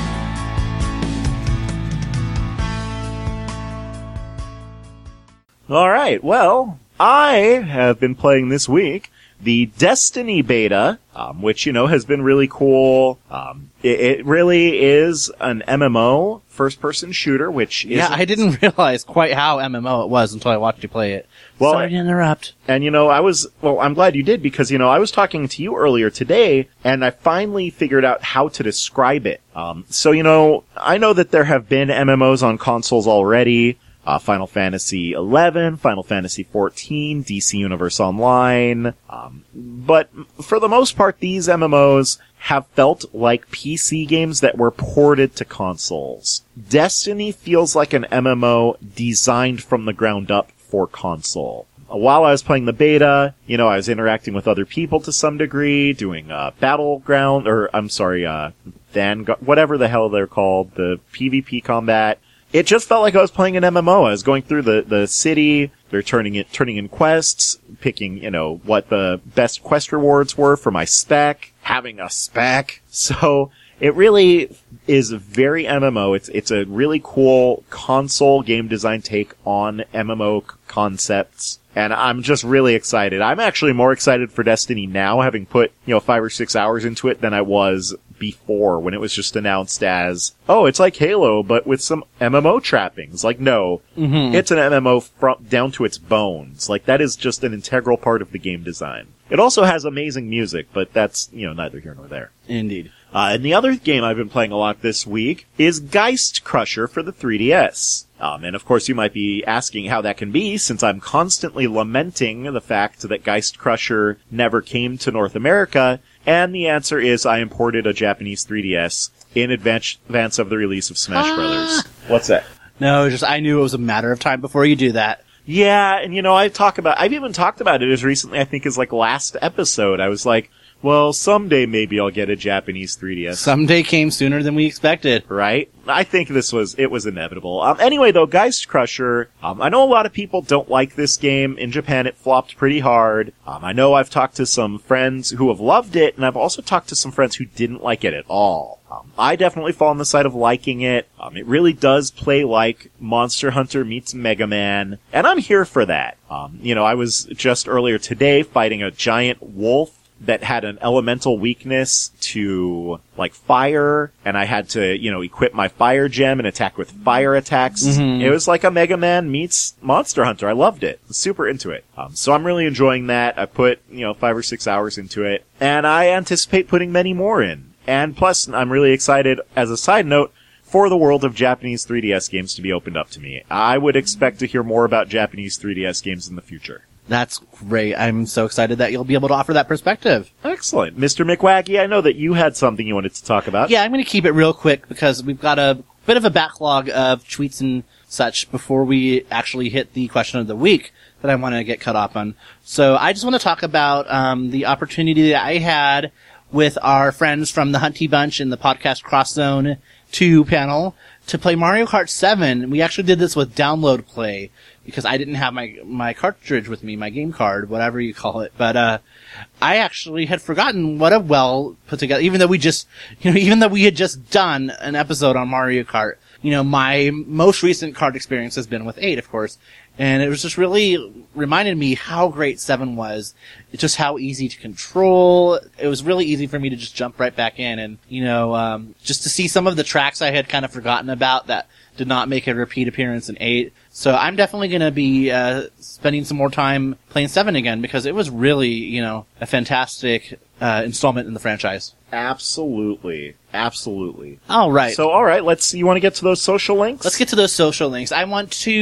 All right, well, I have been playing this week the Destiny beta, um, which, you know, has been really cool. Um, it, it really is an M M O, first-person shooter, which is... Yeah, I didn't realize quite how M M O it was until I watched you play it. Well, Sorry to interrupt. And, you know, I was... Well, I'm glad you did, because, you know, I was talking to you earlier today, and I finally figured out how to describe it. Um, so, you know, I know that there have been M M Os on consoles already. Uh, Final Fantasy eleven, Final Fantasy fourteen, D C Universe Online. Um, but for the most part, these M M Os have felt like P C games that were ported to consoles. Destiny feels like an M M O designed from the ground up for console. While I was playing the beta, you know, I was interacting with other people to some degree, doing, uh, Battleground, or, I'm sorry, uh, Vanguard, whatever the hell they're called, the PvP combat. It just felt like I was playing an M M O. I was going through the, the city, they're turning it, turning in quests, picking, you know, what the best quest rewards were for my spec, having a spec. So, it really is very M M O. It's, it's a really cool console game design take on M M O c- concepts. And I'm just really excited. I'm actually more excited for Destiny now, having put, you know, five or six hours into it than I was before when it was just announced as, oh, it's like Halo, but with some M M O trappings. Like, no, mm-hmm. It's an M M O from, down to its bones. Like, that is just an integral part of the game design. It also has amazing music, but that's, you know, neither here nor there. Indeed. Uh, and the other game I've been playing a lot this week is Geist Crusher for the three D S. Um, and of course you might be asking how that can be, since I'm constantly lamenting the fact that Geist Crusher never came to North America, and the answer is I imported a Japanese three D S in advance, advance of the release of Smash ah. Brothers. What's that? No, just I knew it was a matter of time before you do that. Yeah, and you know, I talk about, I've even talked about it as recently, I think, as like last episode. I was like, well, someday maybe I'll get a Japanese three D S. Someday came sooner than we expected. Right? I think this was, it was inevitable. Um, anyway though, Geist Crusher, um, I know a lot of people don't like this game. In Japan it flopped pretty hard. Um, I know I've talked to some friends who have loved it, and I've also talked to some friends who didn't like it at all. Um, I definitely fall on the side of liking it. Um, it really does play like Monster Hunter meets Mega Man, and I'm here for that. Um, you know, I was just earlier today fighting a giant wolf that had an elemental weakness to, like, fire, and I had to, you know, equip my fire gem and attack with fire attacks. Mm-hmm. It was like a Mega Man meets Monster Hunter. I loved it. Super into it. Um, so I'm really enjoying that. I put, you know, five or six hours into it, and I anticipate putting many more in. And plus, I'm really excited, as a side note, for the world of Japanese three D S games to be opened up to me. I would expect to hear more about Japanese three D S games in the future. That's great. I'm so excited that you'll be able to offer that perspective. Excellent. Mister McWaggy, I know that you had something you wanted to talk about. Yeah, I'm going to keep it real quick because we've got a bit of a backlog of tweets and such before we actually hit the question of the week that I want to get cut off on. So I just want to talk about um, the opportunity that I had with our friends from the Hunty Bunch in the podcast Cross Zone two panel to play Mario Kart seven. We actually did this with download play because I didn't have my my cartridge with me, my game card, whatever you call it. But uh I actually had forgotten what a well put together, even though we just, you know, even though we had just done an episode on Mario Kart. You know, my most recent kart experience has been with eight, of course. And it was just really reminded me how great seven was. It's just how easy to control. It was really easy for me to just jump right back in and, you know, um, just to see some of the tracks I had kind of forgotten about that did not make a repeat appearance in eight. So I'm definitely going to be uh spending some more time playing seven again because it was really, you know, a fantastic uh installment in the franchise. Absolutely. Absolutely. All right. So, all right, let's, you want to get to those social links? Let's get to those social links. I want to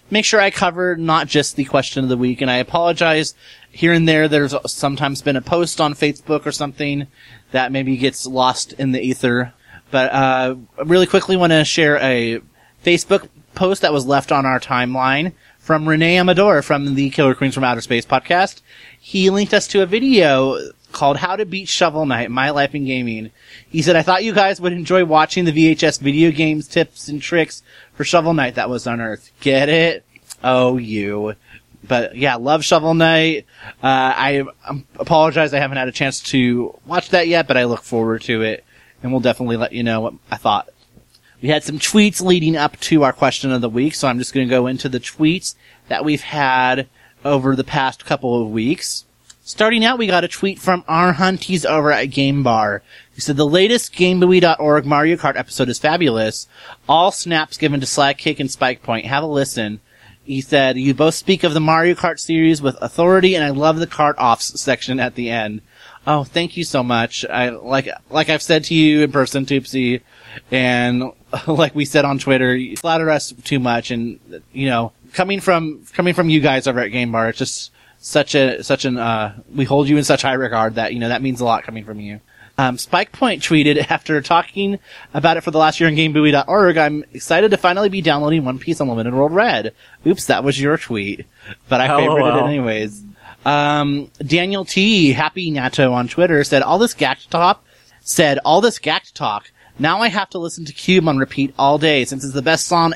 make sure I cover not just the question of the week. And I apologize here and there. There's sometimes been a post on Facebook or something that maybe gets lost in the ether. But, uh, really quickly want to share a Facebook post that was left on our timeline from Renee Amador from the Killer Queens from Outer Space podcast. He linked us to a video called How to Beat Shovel Knight, My Life in Gaming. He said, I thought you guys would enjoy watching the V H S video games tips and tricks for Shovel Knight that was unearthed. Get it? Oh, you. But yeah, love Shovel Knight. Uh, I um, apologize I haven't had a chance to watch that yet, but I look forward to it, and we'll definitely let you know what I thought. We had some tweets leading up to our question of the week, so I'm just going to go into the tweets that we've had over the past couple of weeks. Starting out, we got a tweet from our Hunties over at Game Bar. He said, the latest GameBuoy dot org Mario Kart episode is fabulous. All snaps given to Slagkick and Spike Point. Have a listen. He said, you both speak of the Mario Kart series with authority, and I love the kart offs section at the end. Oh, thank you so much. I, like, like I've said to you in person, Toopsy, and like we said on Twitter, you flatter us too much, and, you know, coming from, coming from you guys over at Game Bar, it's just such a, such an, uh, we hold you in such high regard that, you know, that means a lot coming from you. Um, Spike Point tweeted, after talking about it for the last year on GameBuoy dot org, I'm excited to finally be downloading One Piece Unlimited World Red. Oops, that was your tweet. But I oh, favorited well. it anyways. Um, Daniel T, Happy Natto on Twitter, said, all this Gact talk, said, all this Gact talk, now I have to listen to Cube on repeat all day since it's the best song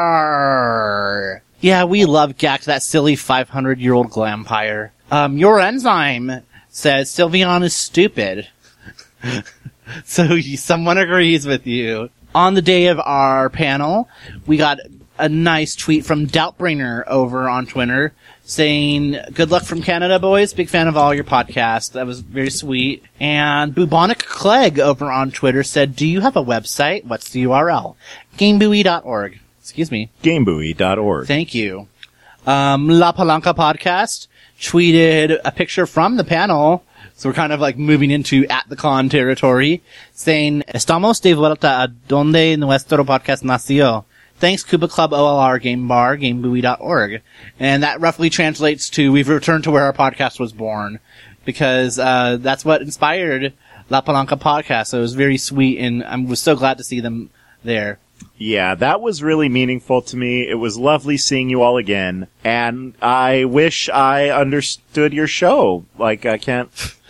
ever. Yeah, we love Gact, that silly five hundred year old glampire. Um, your enzyme says Sylveon is stupid. So someone agrees with you. On the day of our panel, we got a nice tweet from Doubtbringer over on Twitter saying, good luck from Canada, boys. Big fan of all your podcasts. That was very sweet. And Bubonic Clegg over on Twitter said, do you have a website? What's the U R L? GameBuoy dot org. Excuse me. GameBuoy dot org. Thank you. Um, La Palanca Podcast tweeted a picture from the panel. So we're kind of like moving into at the con territory, saying, Estamos de vuelta a donde nuestro podcast nació. Thanks, Cuba Club O L R Game Bar, GameBuoy dot org. And that roughly translates to, we've returned to where our podcast was born. Because, uh, that's what inspired La Palanca Podcast. So it was very sweet, and I was so glad to see them there. Yeah, that was really meaningful to me. It was lovely seeing you all again. And I wish I understood your show. Like, I can't...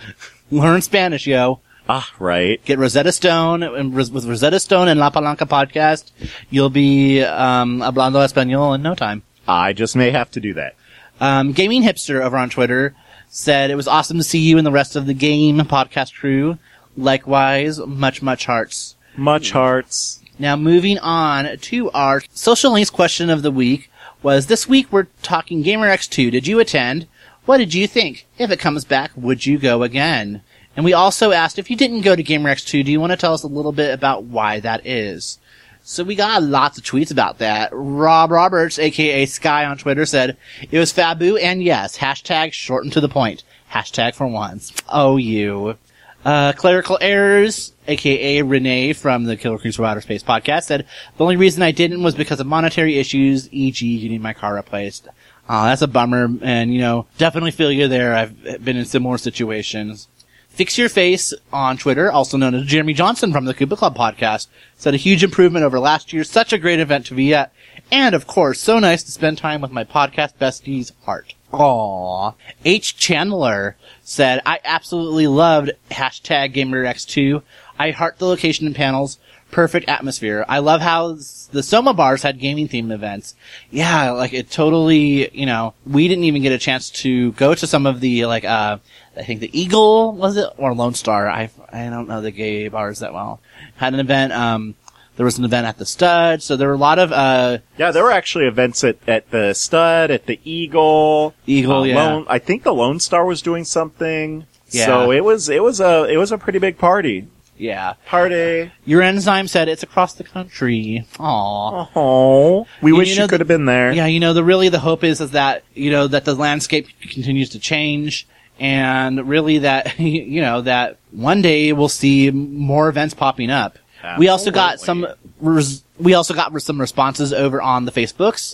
Learn Spanish, yo. Ah, right. Get Rosetta Stone, and with Rosetta Stone and La Palanca Podcast, you'll be, um, hablando español in no time. I just may have to do that. Um, Gaming Hipster over on Twitter said, it was awesome to see you and the rest of the Game podcast crew. Likewise, much, much hearts. Much hearts. Now, moving on to our Social Links question of the week was, this week we're talking GamerX two. Did you attend? What did you think? If it comes back, would you go again? And we also asked, if you didn't go to GamerX two, do you want to tell us a little bit about why that is? So we got lots of tweets about that. Rob Roberts, aka Sky on Twitter, said, it was Fabu, and yes, hashtag shorten to the point. Hashtag for once. Oh, you. Uh, Clerical Errors, aka Renee from the Killer Queens from Outer Space podcast, said, the only reason I didn't was because of monetary issues, for example getting my car replaced. Aw, that's a bummer, and, you know, definitely feel you there. I've been in similar situations. Fix Your Face on Twitter, also known as Jeremy Johnson from the Koopa Club podcast, said a huge improvement over last year. Such a great event to be at. And, of course, so nice to spend time with my podcast besties, Art. Aww. H. Chandler said, I absolutely loved hashtag GamerX two. I heart the location and panels. Perfect atmosphere. I love how the Soma bars had gaming themed events. Yeah, like it totally, you know, we didn't even get a chance to go to some of the, like, uh, I think the Eagle, was it? Or Lone Star. I, I don't know the gay bars that well. Had an event, um, there was an event at the Stud, so there were a lot of, uh... Yeah, there were actually events at, at the Stud, at the Eagle. Eagle, uh, yeah. Lone, I think the Lone Star was doing something. Yeah. So it was, it was a, it was a pretty big party. Yeah. Party. Your enzyme said it's across the country. Aww. Oh, we You wish know you could the- have been there. Yeah, you know, the really the hope is, is that, you know, that the landscape continues to change, and really that, you know, that one day we'll see more events popping up. We also got some, res- we also got some responses over on the Facebooks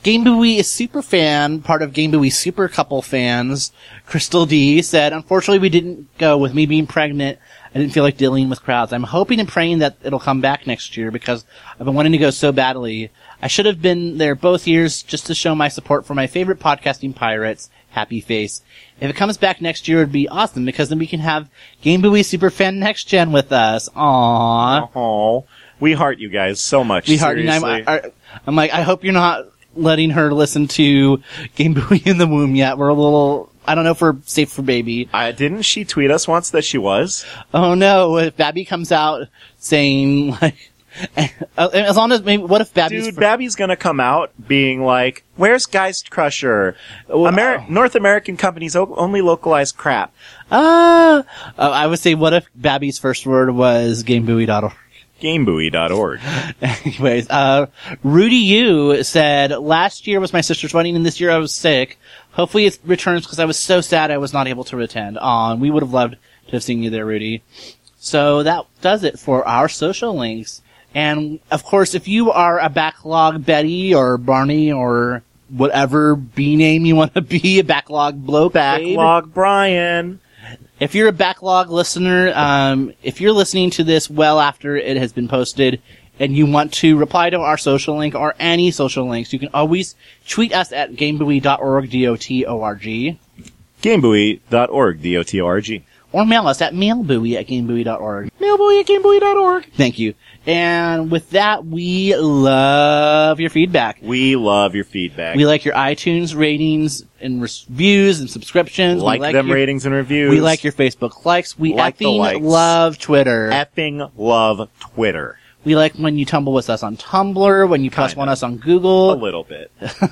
Game Buoy is super fan, part of Game Buoy super couple fans. Crystal D said, unfortunately we didn't go with me being pregnant. I didn't feel like dealing with crowds. I'm hoping and praying that it'll come back next year because I've been wanting to go so badly. I should have been there both years just to show my support for my favorite podcasting pirates, Happy Face. If it comes back next year, it'd be awesome because then we can have Game Buoy Superfan Next Gen with us. Aww. Oh, we heart you guys so much. We heart you. I'm, I, I'm like, I hope you're not letting her listen to Game Buoy in the Womb yet. We're a little... I don't know if we're safe for baby. Uh, didn't she tweet us once that she was? Oh no, if Babby comes out saying like, as long as maybe, what if Babby's... Dude, fr- Babby's gonna come out being like, where's Geist Crusher? Well, Ameri- oh. North American companies o- only localize crap. Ah, uh, uh, I would say what if Babby's first word was GameBuoy dot org? GameBuoy dot org. Anyways, uh, Rudy Yu said, last year was my sister's wedding and this year I was sick. Hopefully it returns because I was so sad I was not able to attend. Aw, uh, we would have loved to have seen you there, Rudy. So that does it for our social links. And, of course, if you are a backlog Betty or Barney or whatever B name you want to be, a backlog bloke, Backlog babe. Brian. If you're a backlog listener, um, if you're listening to this well after it has been posted, and you want to reply to our social link or any social links, you can always tweet us at GameBuoy dot org, D O T O R G. GameBuoy dot org, D O T O R G. Or mail us at mailbuoy at GameBuoy dot org. Mailbuoy at GameBuoy dot org. Thank you. And with that, we love your feedback. We love your feedback. We like your iTunes ratings and reviews and subscriptions. Like, we like them your, ratings and reviews. We like your Facebook likes. We like effing love Twitter. Effing love Twitter. We like when you tumble with us on Tumblr, when you plus one us on Google. A little bit.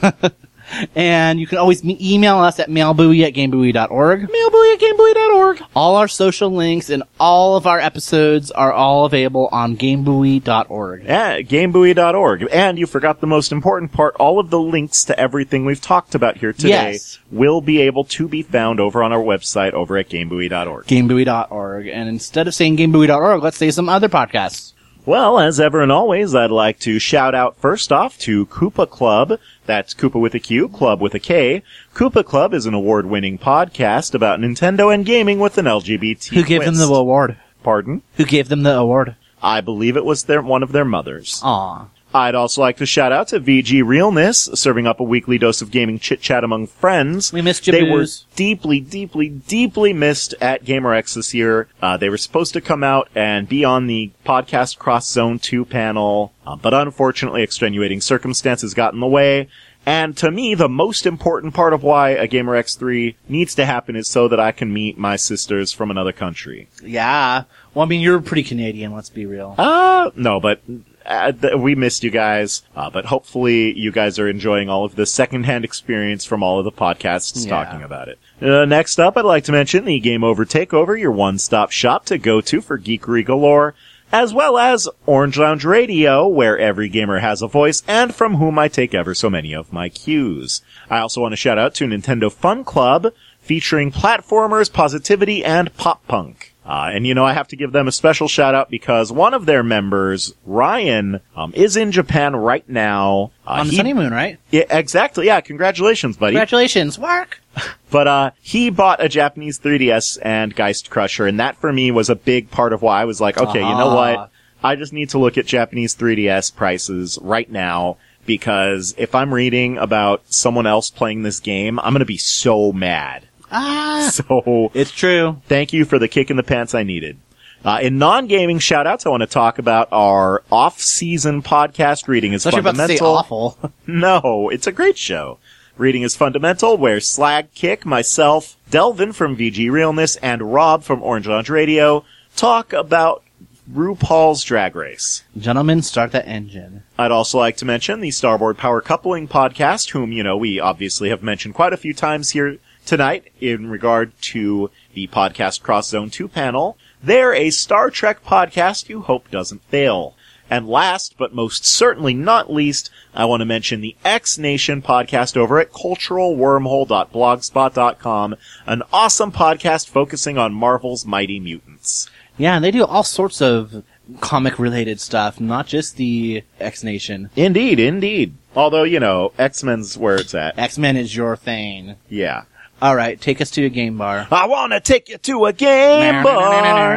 And you can always me- email us at mailbuoy at gamebuoy dot org. Mailbuoy at gamebuoy dot org. All our social links and all of our episodes are all available on gamebuoy dot org. Yeah, gamebuoy dot org. And you forgot the most important part. All of the links to everything we've talked about here today yes. will be able to be found over on our website over at gamebuoy dot org. gamebuoy dot org. And instead of saying gamebuoy dot org, let's say some other podcasts. Well, as ever and always, I'd like to shout out first off to Koopa Club. That's Koopa with a Q, Club with a K. Koopa Club is an award-winning podcast about Nintendo and gaming with an L G B T Who gave twist. them the award? Pardon? Who gave them the award? I believe it was their one of their mothers. Aw. I'd also like to shout out to V G Realness, serving up a weekly dose of gaming chit-chat among friends. We missed you, They were booze. deeply, deeply, deeply missed at GamerX this year. Uh, they were supposed to come out and be on the podcast Cross Zone two panel, uh, but unfortunately extenuating circumstances got in the way. And to me, the most important part of why a GamerX three needs to happen is so that I can meet my sisters from another country. Yeah. Well, I mean, you're pretty Canadian, let's be real. Uh, no, but uh, th- we missed you guys. Uh, but hopefully you guys are enjoying all of the secondhand experience from all of the podcasts Yeah. talking about it. Uh, next up, I'd like to mention the Game Over Takeover, your one-stop shop to go to for geekery galore, as well as Orange Lounge Radio, where every gamer has a voice, and from whom I take ever so many of my cues. I also want to shout out to Nintendo Fun Club, featuring platformers, positivity, and pop-punk. Uh, and you know, I have to give them a special shout out because one of their members, Ryan, um, is in Japan right now. Uh, On the he- honeymoon, right? Yeah, exactly. Yeah, congratulations, buddy. Congratulations, work! But, uh, he bought a Japanese three D S and Geist Crusher, and that for me was a big part of why I was like, okay, you know Ah. what? I just need to look at Japanese three D S prices right now, because if I'm reading about someone else playing this game, I'm gonna be so mad. Ah! So, It's true. thank you for the kick in the pants I needed. Uh, in non-gaming shout-outs, I want to talk about our off-season podcast, Reading is I thought you were about to say Fundamental. awful. No, it's a great show. Reading is Fundamental, where Slag Kick, myself, Delvin from V G Realness, and Rob from Orange Lounge Radio talk about RuPaul's Drag Race. Gentlemen, start that engine. I'd also like to mention the Starboard Power Coupling podcast, whom, you know, we obviously have mentioned quite a few times here tonight in regard to the podcast Cross Zone two panel. They're a Star Trek podcast you hope doesn't fail. And last, but most certainly not least, I want to mention the X Nation podcast over at cultural wormhole dot blogspot dot com, an awesome podcast focusing on Marvel's Mighty Mutants. Yeah, and they do all sorts of comic-related stuff, not just the X-Nation. Indeed, indeed. Although, you know, X-Men's where it's at. X-Men is your thing. Yeah. All right, take us to a game bar. I want to take you to a game bar.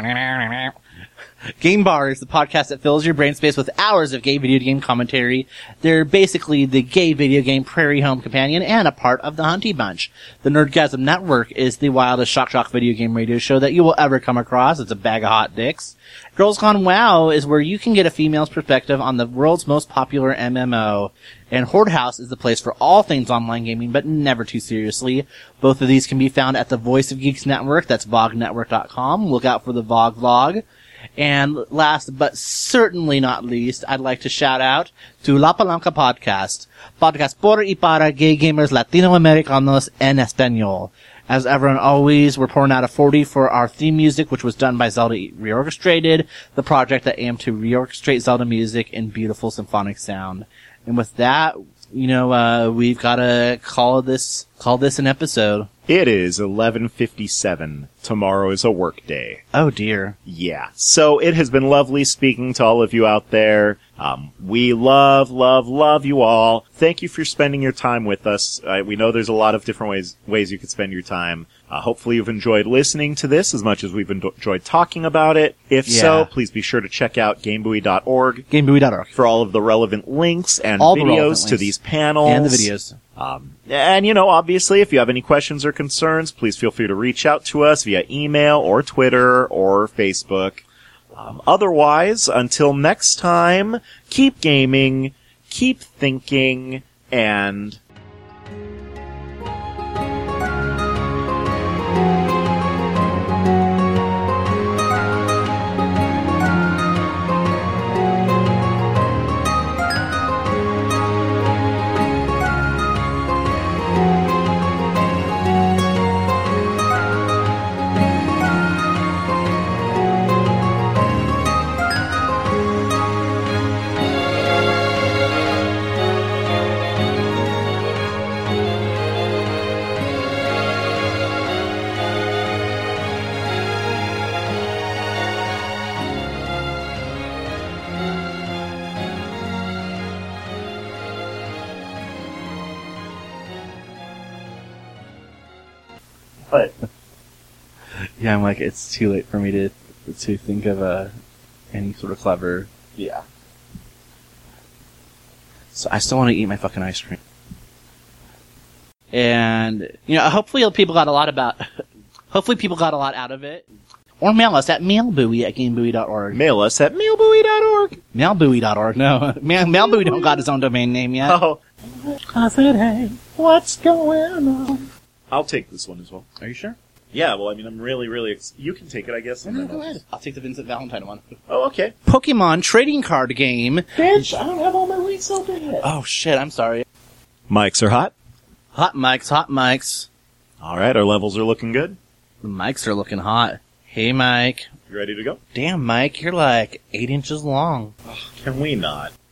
Game Bar is the podcast that fills your brain space with hours of gay video game commentary. They're basically the gay video game prairie home companion and a part of the Hunty Bunch. The Nerdgasm Network is the wildest shock shock video game radio show that you will ever come across. It's a bag of hot dicks. Girls Gone WoW is where you can get a female's perspective on the world's most popular M M O. And Horde House is the place for all things online gaming, but never too seriously. Both of these can be found at the Voice of Geeks Network. That's vog network dot com. Look out for the Vog Vlog. And last but certainly not least, I'd like to shout out to La Palanca Podcast. Podcast por y para gay gamers Latinoamericanos en español. As ever and always, we're pouring out a forty for our theme music, which was done by Zelda Reorchestrated, the project that aimed to reorchestrate Zelda music in beautiful symphonic sound. And with that, you know, uh, we've gotta call this, call this an episode. It is eleven fifty-seven. Tomorrow is a work day. Oh dear. Yeah. So it has been lovely speaking to all of you out there. Um, we love, love, love you all. Thank you for spending your time with us. Uh, we know there's a lot of different ways, ways you could spend your time. Uh, hopefully you've enjoyed listening to this as much as we've enjoyed talking about it. If Yeah. so, please be sure to check out gamebuoy dot org GameBuoy dot org. for all of the relevant links and All the relevant videos to links. these panels. And the videos. Um, and, you know, obviously, if you have any questions or concerns, please feel free to reach out to us via email or Twitter or Facebook. Um, otherwise, until next time, keep gaming, keep thinking, and... But Yeah, I'm like, it's too late for me to to think of uh, any sort of clever. yeah. So I still want to eat my fucking ice cream. And you know, hopefully people got a lot about. Hopefully people got a lot out of it. Or mail us at mailbuoy at gamebuoy dot org. Mail us at mailbuoy dot org. Mailbuoy dot org. No, Mail, Mailbuoy don't got his own domain name yet. Oh, I said, hey, what's going on? I'll take this one as well. Are you sure? Yeah, well, I mean, I'm really, really... Ex- you can take it, I guess. and No, then go I'll- ahead. I'll take the Vincent Valentine one. Oh, okay. Pokemon trading card game. Bitch, I don't have all my links open yet. Oh shit, I'm sorry. Mics are hot. Hot mics, hot mics. All right, our levels are looking good. The mics are looking hot. Hey, Mike. You ready to go? Damn, Mike, you're like eight inches long. Can we not?